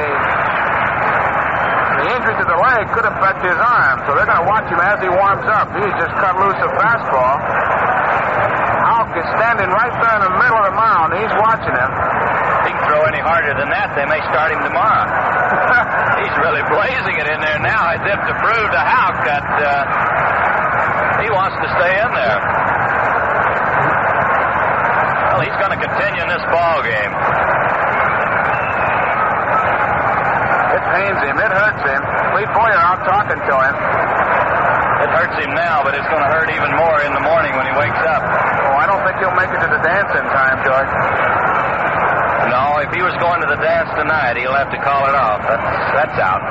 the injury to the leg could affect his arm. So they're going to watch him as he warms up. He's just cut loose a fastball. Houck is standing right there in the middle of the mound. He's watching him. If he can throw any harder than that, they may start him tomorrow. He's really blazing it in there now as if to prove to Houck that uh, he wants to stay in there. Well, he's going to continue in this ball game. It pains him. It hurts him. Lee Boyer out talking to him. It hurts him now, but it's going to hurt even more in the morning when he wakes up. Oh, I don't think he'll make it to the dance in time, George. No, if he was going to the dance tonight, he'll have to call it off. That's, that's out.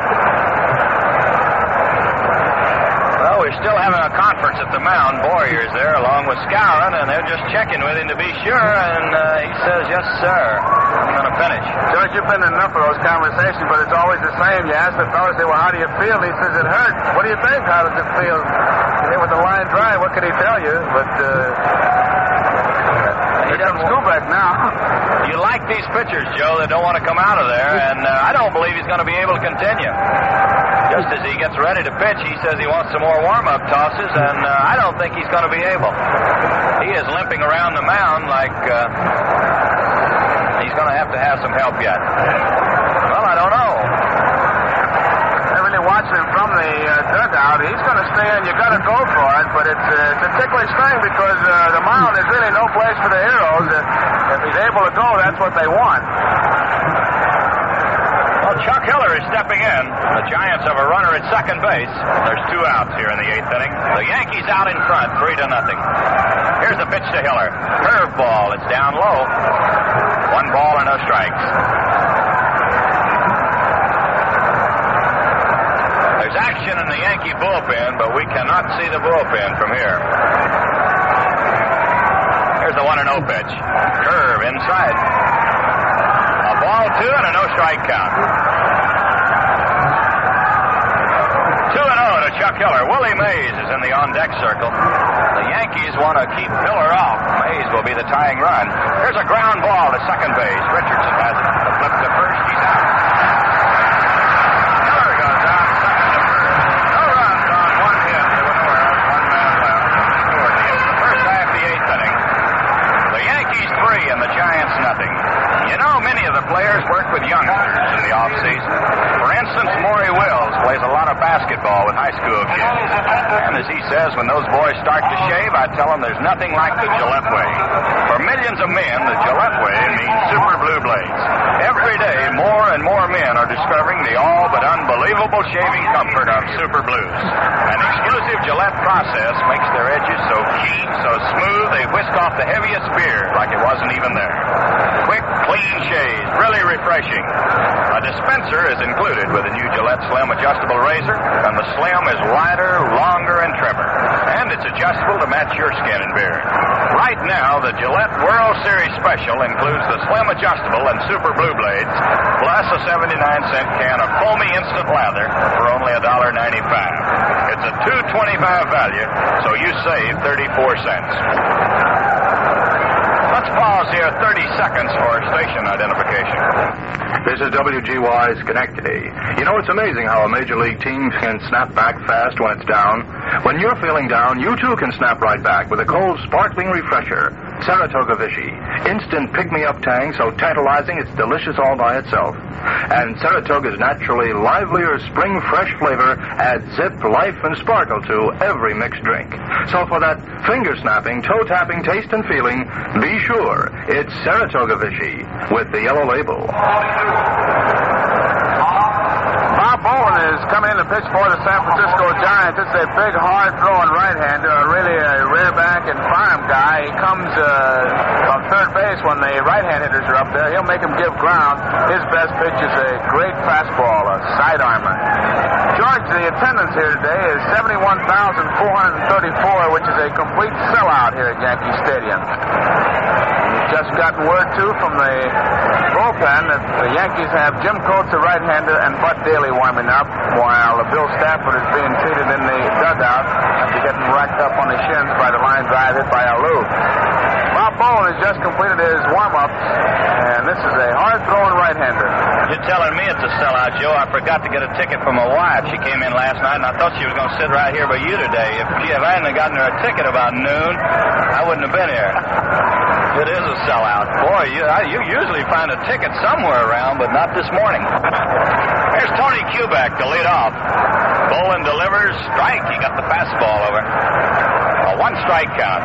Well, we're still having a conference at the mound. Boyer's there along with Skowron, and they're just checking with him to be sure, and uh, he says, yes, sir. I'm going to finish. George, you've been in enough of those conversations, but it's always the same. You ask the fellow, say, well, how do you feel? And he says, it hurts. What do you think? How does it feel? Here with the line drive, what could he tell you? But, uh... Here comes Skubek now. You like these pitchers, Joe, that don't want to come out of there, and uh, I don't believe he's going to be able to continue. Just as he gets ready to pitch, he says he wants some more warm-up tosses, and uh, I don't think he's going to be able. He is limping around the mound like uh, he's going to have to have some help yet. Well, I don't know. They're really watching him from the uh, dugout. He's going to stay in. You got to go for it, but it's, uh, it's a ticklish thing because uh, the mound is really no place for the heroes. Uh, if he's able to go, that's what they want. Well, Chuck Hiller is stepping in. The Giants have a runner at second base. There's two outs here in the eighth inning. The Yankees out in front, three to nothing. Here's the pitch to Hiller. Curveball. It's down low. One ball and no strikes. There's action in the Yankee bullpen, but we cannot see the bullpen from here. Here's the one and oh pitch. Curve inside. A ball two and a no strike count. Two and oh to Chuck Hiller. Willie Mays is in the on deck circle. The Yankees want to keep Hiller off. Mays will be the tying run. Here's a ground ball to second base. Richardson has it. The flip to first. He's out. Hiller goes out. Second to first. No runs on one hit. There was one man left. Scored the first half of the eighth inning. The Yankees three and the Giants nothing. You know, many of the as he says, when those boys start to shave, I tell them there's nothing like the Gillette way. For millions of men, the Gillette way means Super Blue Blades. Every day, more and more men are discovering the all but unbelievable shaving comfort of Super Blues. An exclusive Gillette process makes their edges so keen, so smooth, they whisk off the heaviest beard like it wasn't even there. Quick, clean shaves, really refreshing. A dispenser is included with the new Gillette Slim adjustable razor, and the Slim is wider, longer, and trimmer. And it's adjustable to match your skin and beard. Right now, the Gillette World Series Special includes the Slim adjustable and Super Blue Blades, plus a seventy-nine cent can of foamy instant lather for only one dollar ninety-five. It's a two twenty-five value, so you save thirty-four cents. Let's pause here thirty seconds for station identification. This is W G Y Schenectady. You know, it's amazing how a Major League team can snap back fast when it's down. When you're feeling down, you too can snap right back with a cold, sparkling refresher, Saratoga Vichy. Instant pick-me-up tang, so tantalizing it's delicious all by itself. And Saratoga's naturally livelier spring fresh flavor adds zip, life, and sparkle to every mixed drink. So for that finger-snapping, toe-tapping taste and feeling, be sure it's Saratoga Vichy with the yellow label. Bob Bowen is coming in to pitch for the San Francisco Giants. It's a big, hard-throwing right-hander, a really a rear-back and farm guy. He comes uh, on third base when the right-hand hitters are up there. He'll make him give ground. His best pitch is a great fastball, a sidearmer. George, the attendance here today is seventy-one thousand four hundred thirty-four, which is a complete sellout here at Yankee Stadium. We've just gotten word, too, from the bullpen that the Yankees have Jim Coates, the right-hander, and Bud Daly warming up, while Bill Stafford is being treated in the dugout after getting racked up on his shins by the line drive hit by Alou. Bob Bowen has just completed his warm-ups, and this is a hard-throwing right-hander. You're telling me it's a sellout, Joe. I forgot to get a ticket for my wife. She came in last night, and I thought she was going to sit right here by you today. If, gee, if I hadn't gotten her a ticket about noon, I wouldn't have been here. It is a sellout. Boy, you, I, you usually find a ticket somewhere around, but not this morning. Here's Tony Kubek to lead off. Bolin delivers. Strike. He got the fastball over. A one-strike count.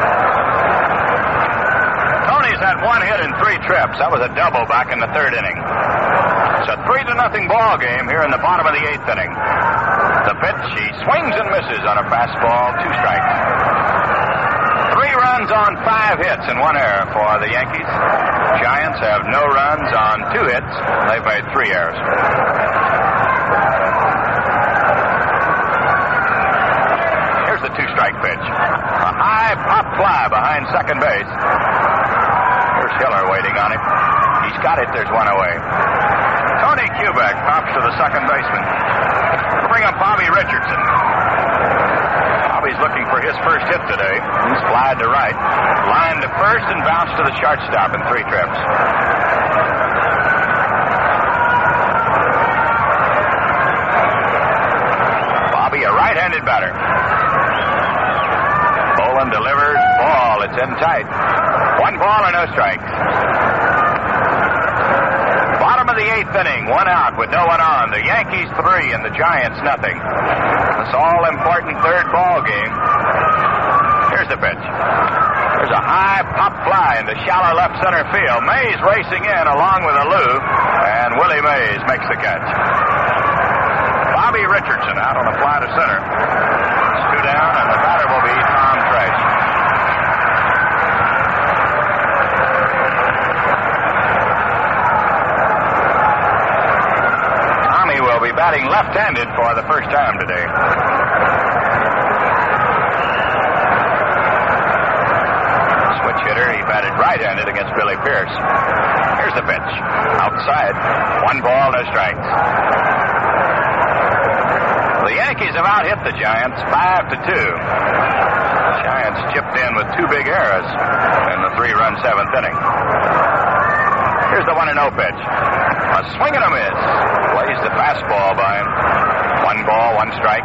Tony's had one hit in three trips. That was a double back in the third inning. It's a three to nothing ball game here in the bottom of the eighth inning. The pitch, he swings and misses on a fastball. Two strikes. Three runs on five hits and one error for the Yankees. Giants have no runs on two hits. They've made three errors. Here's the two-strike pitch. A high pop fly behind second base. Here's Hiller waiting on him. He's got it. There's one away. Tony Kubek pops to the second baseman. We'll bring up Bobby Richardson. He's looking for his first hit today. He's flied to right, lined to first, and bounced to the shortstop in three trips. Bobby, a right-handed batter. Bolin delivers. Ball. It's in tight. One ball and no strikes. Bottom of the eighth inning. One out with no one on. The Yankees three and the Giants nothing. This all-important third ball game. Here's the pitch. There's a high pop fly into shallow left center field. Mays racing in along with Alou, and Willie Mays makes the catch. Bobby Richardson out on the fly to center. It's two down, and the batter will be Tom Tresh. Tommy will be batting left-handed for the first time today. Hitter, he batted right-handed against Billy Pierce. Here's the pitch. Outside. One ball, no strikes. The Yankees have out-hit the Giants five to two. The Giants chipped in with two big errors in the three-run seventh inning. Here's the one and oh pitch. A swing and a miss. Plays the fastball by him. One ball, one strike.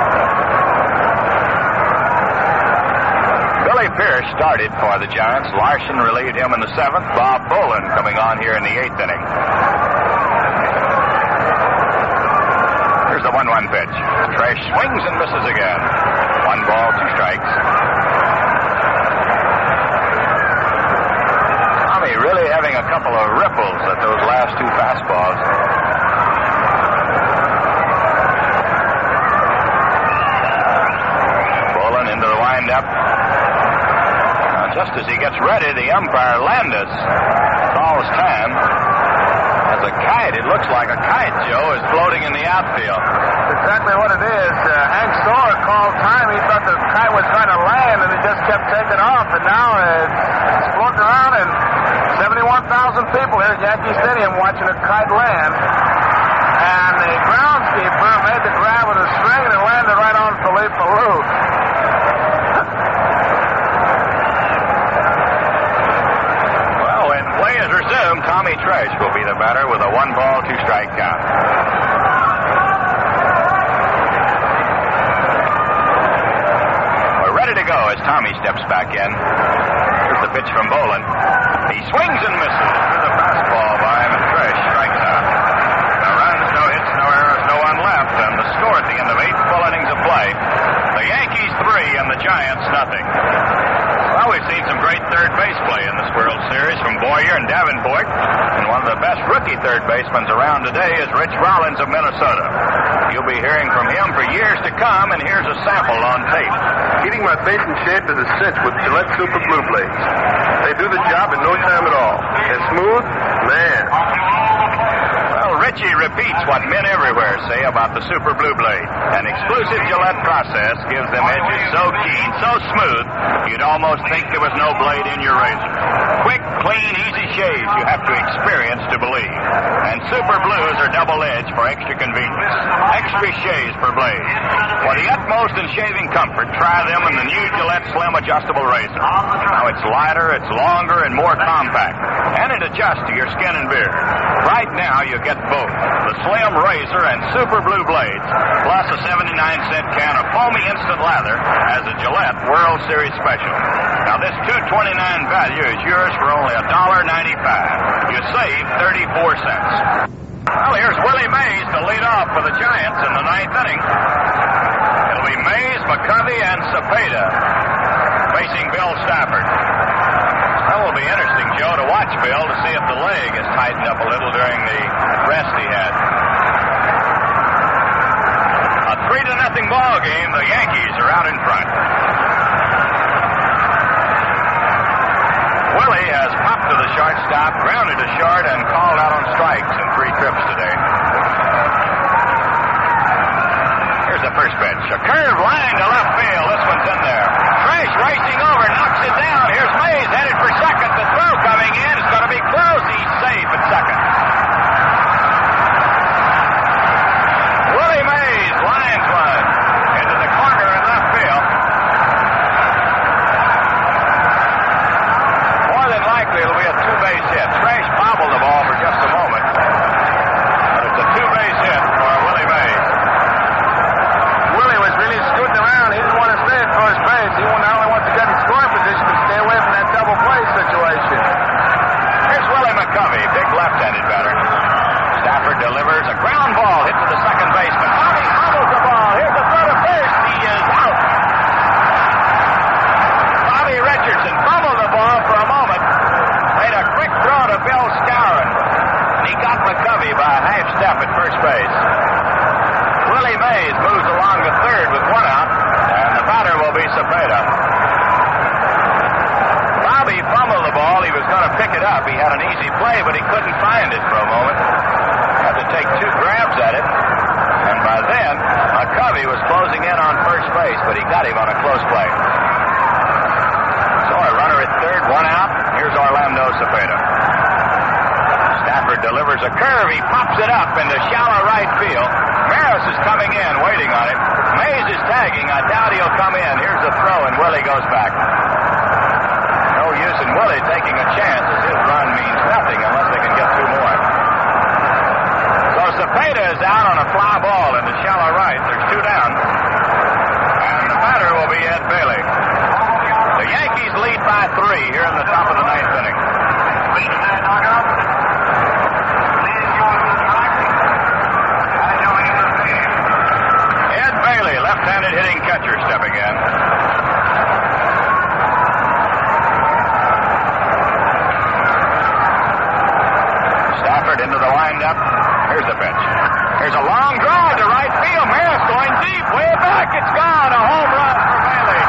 Billy Pierce started for the Giants. Larson relieved him in the seventh. Bob Bolin coming on here in the eighth inning. Here's the one one pitch. Tresh swings and misses again. couple of ripples at those last two fastballs. Bolin into the windup. Now, just as he gets ready, the umpire, Landis, calls time. As a kite, it looks like a kite, Joe, is floating in the outfield. That's exactly what it is. Uh, Hank Storr called time. He thought the kite was trying to land, and it just kept taking off. And now it's floating around, and seventy-one thousand people here at Yankee Stadium watching a kite land. And the groundskeeper made the grab with a string and landed right on Philippe Alou. Well, when play is resumed, Tommy Tresh will be the batter with a one-ball, two-strike count. We're ready to go as Tommy steps back in. Here's the pitch from Bolin. He swings and misses through the fastball by him, and Tresh strikes out. No runs, no hits, no errors, no one left, and the score at the end of eight full innings of play. The Yankees three and the Giants nothing. Well, we've seen some great third base play in this World Series from Boyer and Davenport, and one of the best rookie third basemen around today is Rich Rollins of Minnesota. You'll be hearing from him for years to come, and here's a sample on tape. Keeping my face in shape is a cinch with Gillette Super Blue Blades. They do the job in no time at all. And smooth? Man. Well, Richie repeats what men everywhere say about the Super Blue Blade. An exclusive Gillette process gives them edges so keen, so smooth, you'd almost think there was no blade in your razor. Quick, clean, easy shaves you have to experience to believe. And Super Blues are double-edged for extra convenience. Extra shaves per blade. For the utmost in shaving comfort, try them in the new Gillette Slim Adjustable Razor. Now, it's lighter, it's longer, and more compact. And it adjusts to your skin and beard. Right now, you get both. The Slim Razor and Super Blue Blades, plus a seventy-nine cent can of foamy instant lather as a Gillette World Series special. Now, this two twenty-nine value is yours for only one dollar ninety-five. You save thirty-four cents. Well, here's Willie Mays to lead off for the Giants in the ninth inning. It'll be Mays, McCovey, and Cepeda facing Bill Stafford. That will be interesting, Joe, to watch Bill to see if the leg has tightened up a little during the rest he had. A three to nothing ball game. The Yankees are out in front. Willie has popped to the shortstop, grounded to short, and called out on strikes in three trips today. Here's the first pitch. A curve line to left field. This one's in there. Tresh racing over, knocks it down. Here's Mays headed for second. The throw coming in. It's going to be close. He's safe at second. Willie Mays lines one into the corner in left field. More than likely it'll be a two-base hit. Tresh bobbled the ball for just a moment. But it's a two-base hit for Willie Mays. Willie was really scooting around. He didn't want to stay at first base. He not only wants to get in scoring position, but stay away from that double play situation. Here's Willie McCovey, big left-handed batter. Stafford delivers a ground ball hit to the second baseman. Bobby fumbles the ball. Here's the throw to first. He is out. Bobby Richardson fumbled the ball for a moment. Made a quick throw to Bill Skowron. And he got McCovey by a half step at first base. Willie Mays moves along to third with one out. And the batter will be Cepeda. Bobby fumbled the ball. He was going to pick it up. He had an easy play, but he couldn't find it for a moment. Had to take two grabs at it. And by then, McCovey was closing in on first base, but he got him on a close play. So a runner at third, one out. Here's Orlando Cepeda. Stafford delivers a curve. He pops it up into shallow right field. Maris is coming in, waiting on it. Mays is tagging. I doubt he'll come in. Here's the throw, and Willie goes back. No use in Willie taking a chance, as his run means nothing unless they can get two more. So Cepeda is out on a fly ball into shallow right. There's two down. And the batter will be Ed Bailey. The Yankees lead by three here in the top of the ninth inning. Ed Bailey, left-handed hitting catcher, stepping in. Here's the pitch. Here's a long drive to right field. Maris going deep, way back. It's gone. A home run for Bailey.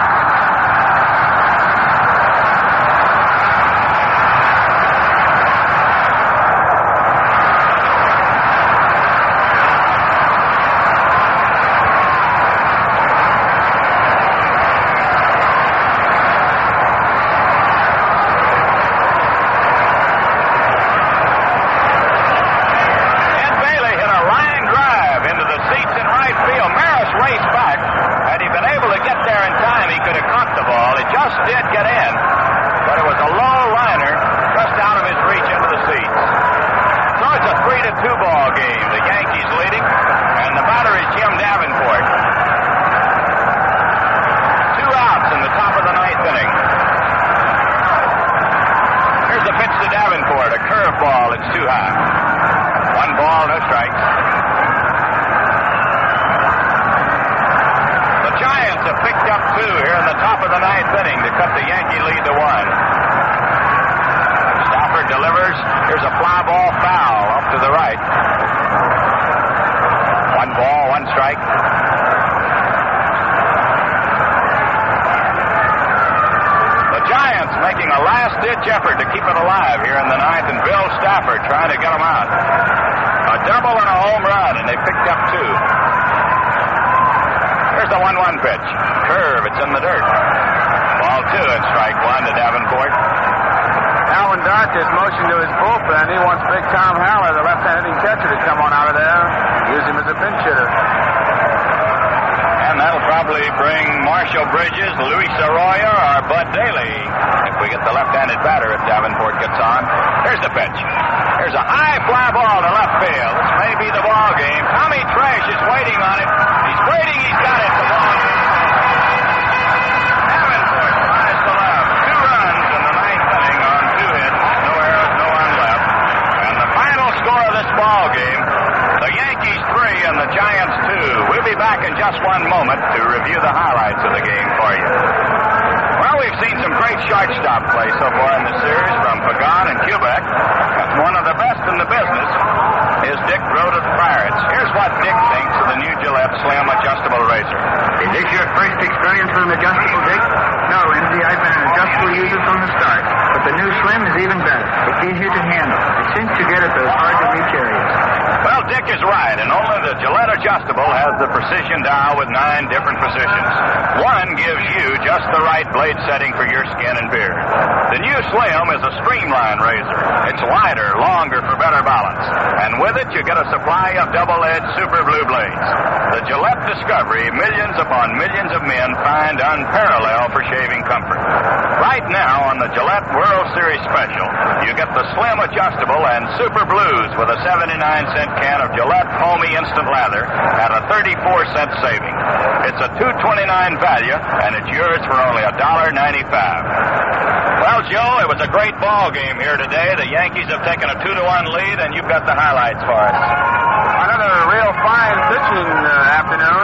Effort to keep it alive here in the ninth, and Bill Stafford trying to get them out. A double and a home run, and they picked up two. Here's the one one pitch. Curve, it's in the dirt. Ball two and strike one to Davenport. Alvin Dark has motioned to his bullpen. He wants big Tom Haller, the left-handed catcher, to come on out of there. Use him as a pinch hitter. And that'll probably bring Marshall Bridges, Luis Arroyo, or Bud Daly. If we get the left-handed batter, if Davenport gets on. Here's the pitch. Here's a high fly ball to left field. This may be the ball game. Tommy Tresh is waiting on it. He's waiting. He's got it. The ball game. Davenport flies to left. Two runs in the ninth inning on two hits. No errors, no one left. And the final score of this ball game, the Yankees three and the Giants two. We'll be back in just one moment to review the highlights of the game for you. Well, we've seen some great shortstop play so far in the series from Pagan and Kubek. One of the best in the business is Dick Grote of the Pirates. Here's what Dick thinks of the new Gillette Slim Adjustable Razor. Is this your first experience with an adjustable, Dick? No, Lindsay, I've been an adjustable user from the start. But the new Slim is even better. It's easier to handle. It seems to get at those hard-to-reach areas. Well, Dick is right, and only the Gillette Adjustable has the precision dial with nine different positions. One gives you just the right blade setting for your skin and beard. The new Slim is a streamlined razor. It's wider, longer for better balance. And with it, you get a supply of double-edged Super Blue blades. The Gillette Discovery, millions upon millions of men find unparalleled for shaving comfort. Right now, on the Gillette World Series Special, you get the Slim Adjustable and Super Blues with a seventy-nine cent can of Gillette Foamy Instant Lather at a thirty-four cent saving. It's a two twenty-nine value, and it's yours for only one dollar ninety-five. Well, Joe, it was a great ball game here today. The Yankees have taken a two to one lead, and you've got the highlights for us. Another real fine pitching uh, afternoon.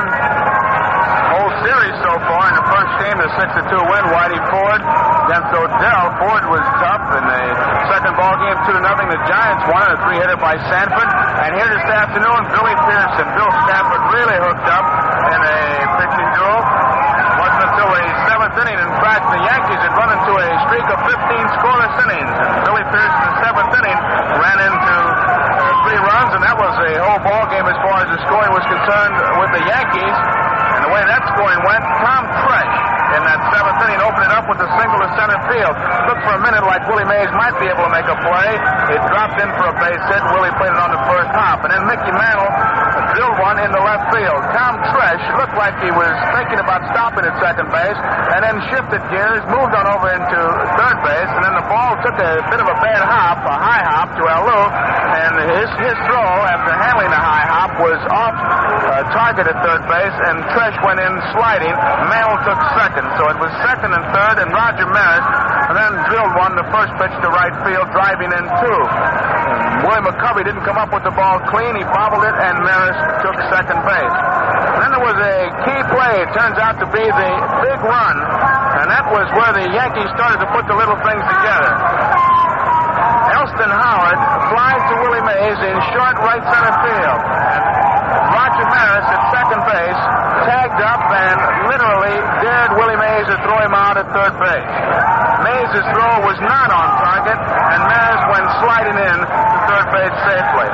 Whole series so far. In the first game, the six to two win, Whitey Ford against Odell. Ford was tough. In the second ball game, two to nothing, the Giants won it, a three-hitter by Sanford. And here this afternoon, Billy Pierce and Bill Stafford really hooked up in a pitching duel. It wasn't until the seventh inning, in fact, the Yankees had run into a streak of fifteen scoreless innings. And Billy Pierce in the seventh inning ran into three runs, and that was a whole ball game as far as the scoring was concerned with the Yankees. And the way that scoring went, Tom Tresh in that seventh inning opened it up with a single to center field. Looked for a minute like Willie Mays might be able to make a play. It dropped in for a base hit. Willie played it on the first hop. And then Mickey Mantle drilled one into left field. Tom Tresh looked like he was thinking about stopping at second base, and then shifted gears, moved on over into third base, and then the ball took a bit of a bad hop, a high hop to Alou, and his, his throw after handling the high hop was off uh, target at third base, and Tresh went in sliding. Mantle took second, so it was second and third, and Roger Maris and then drilled one, the first pitch to right field, driving in two. Willie McCovey didn't come up with the ball clean. He bobbled it, and Maris took second base. And then there was a key play. It turns out to be the big run, and that was where the Yankees started to put the little things together. El Elston Howard flies to Willie Mays in short right center field. And Roger Maris at second base tagged up and literally dared Willie Mays to throw him out at third base. Mays' throw was not on target, and Maris went sliding in to third base safely.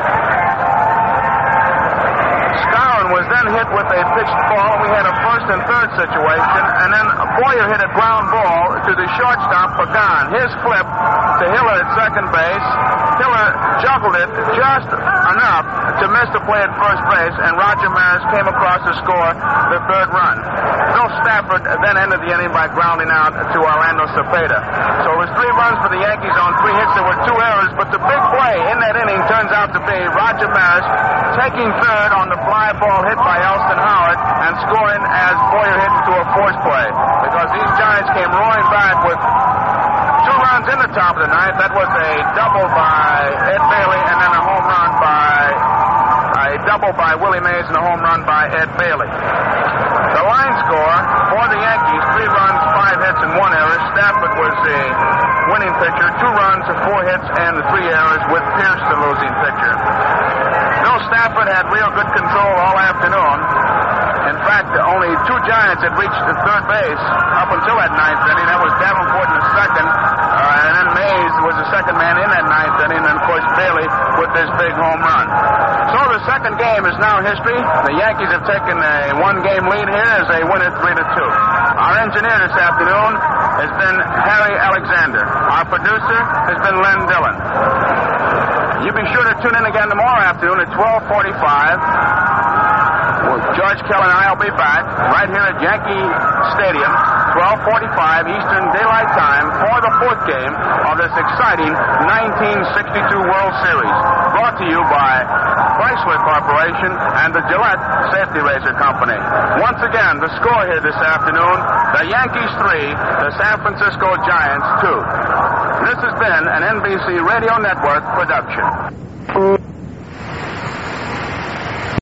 Skowron was then hit with a pitched ball. We had a first and third situation, and then Boyer hit a ground ball to the shortstop, Pagan. His flip to Hiller at second base. Hiller juggled it just enough to miss the play at first base, and Roger Maris came across to score the third run. Bill Stafford then ended the inning by grounding out to Orlando Cepeda. So it was three runs for the Yankees on three hits. There were two errors, but the big play in that inning turns out to be Roger Maris taking third on the fly ball hit by Elston Howard and scoring as Boyer hit into a force play. Because these Giants came roaring back with two runs in the top of the ninth. That was a double by Ed Bailey and then a home run by a double by Willie Mays and a home run by Ed Bailey. The line score for the Yankees, three runs, five hits, and one error. Stafford was the winning pitcher, two runs, four hits, and the three errors, with Pierce the losing pitcher. Bill Stafford had real good control all afternoon. In fact, only two Giants had reached the third base up until that ninth inning. That was Davenport in the second, uh, and then Mays was the second man in that ninth inning, and of course Bailey with this big home run. So the second game is now history. The Yankees have taken a one-game lead here as they win it three to two. Our engineer this afternoon has been Harry Alexander. Our producer has been Len Dillon. You be sure to tune in again tomorrow afternoon at twelve forty-five. Well, George Kell and I will be back right here at Yankee Stadium, twelve forty-five Eastern Daylight Time, for the fourth game of this exciting nineteen sixty-two World Series. Brought to you by Chrysler Corporation and the Gillette Safety Razor Company. Once again, the score here this afternoon, the Yankees three, the San Francisco Giants two. This has been an N B C Radio Network production.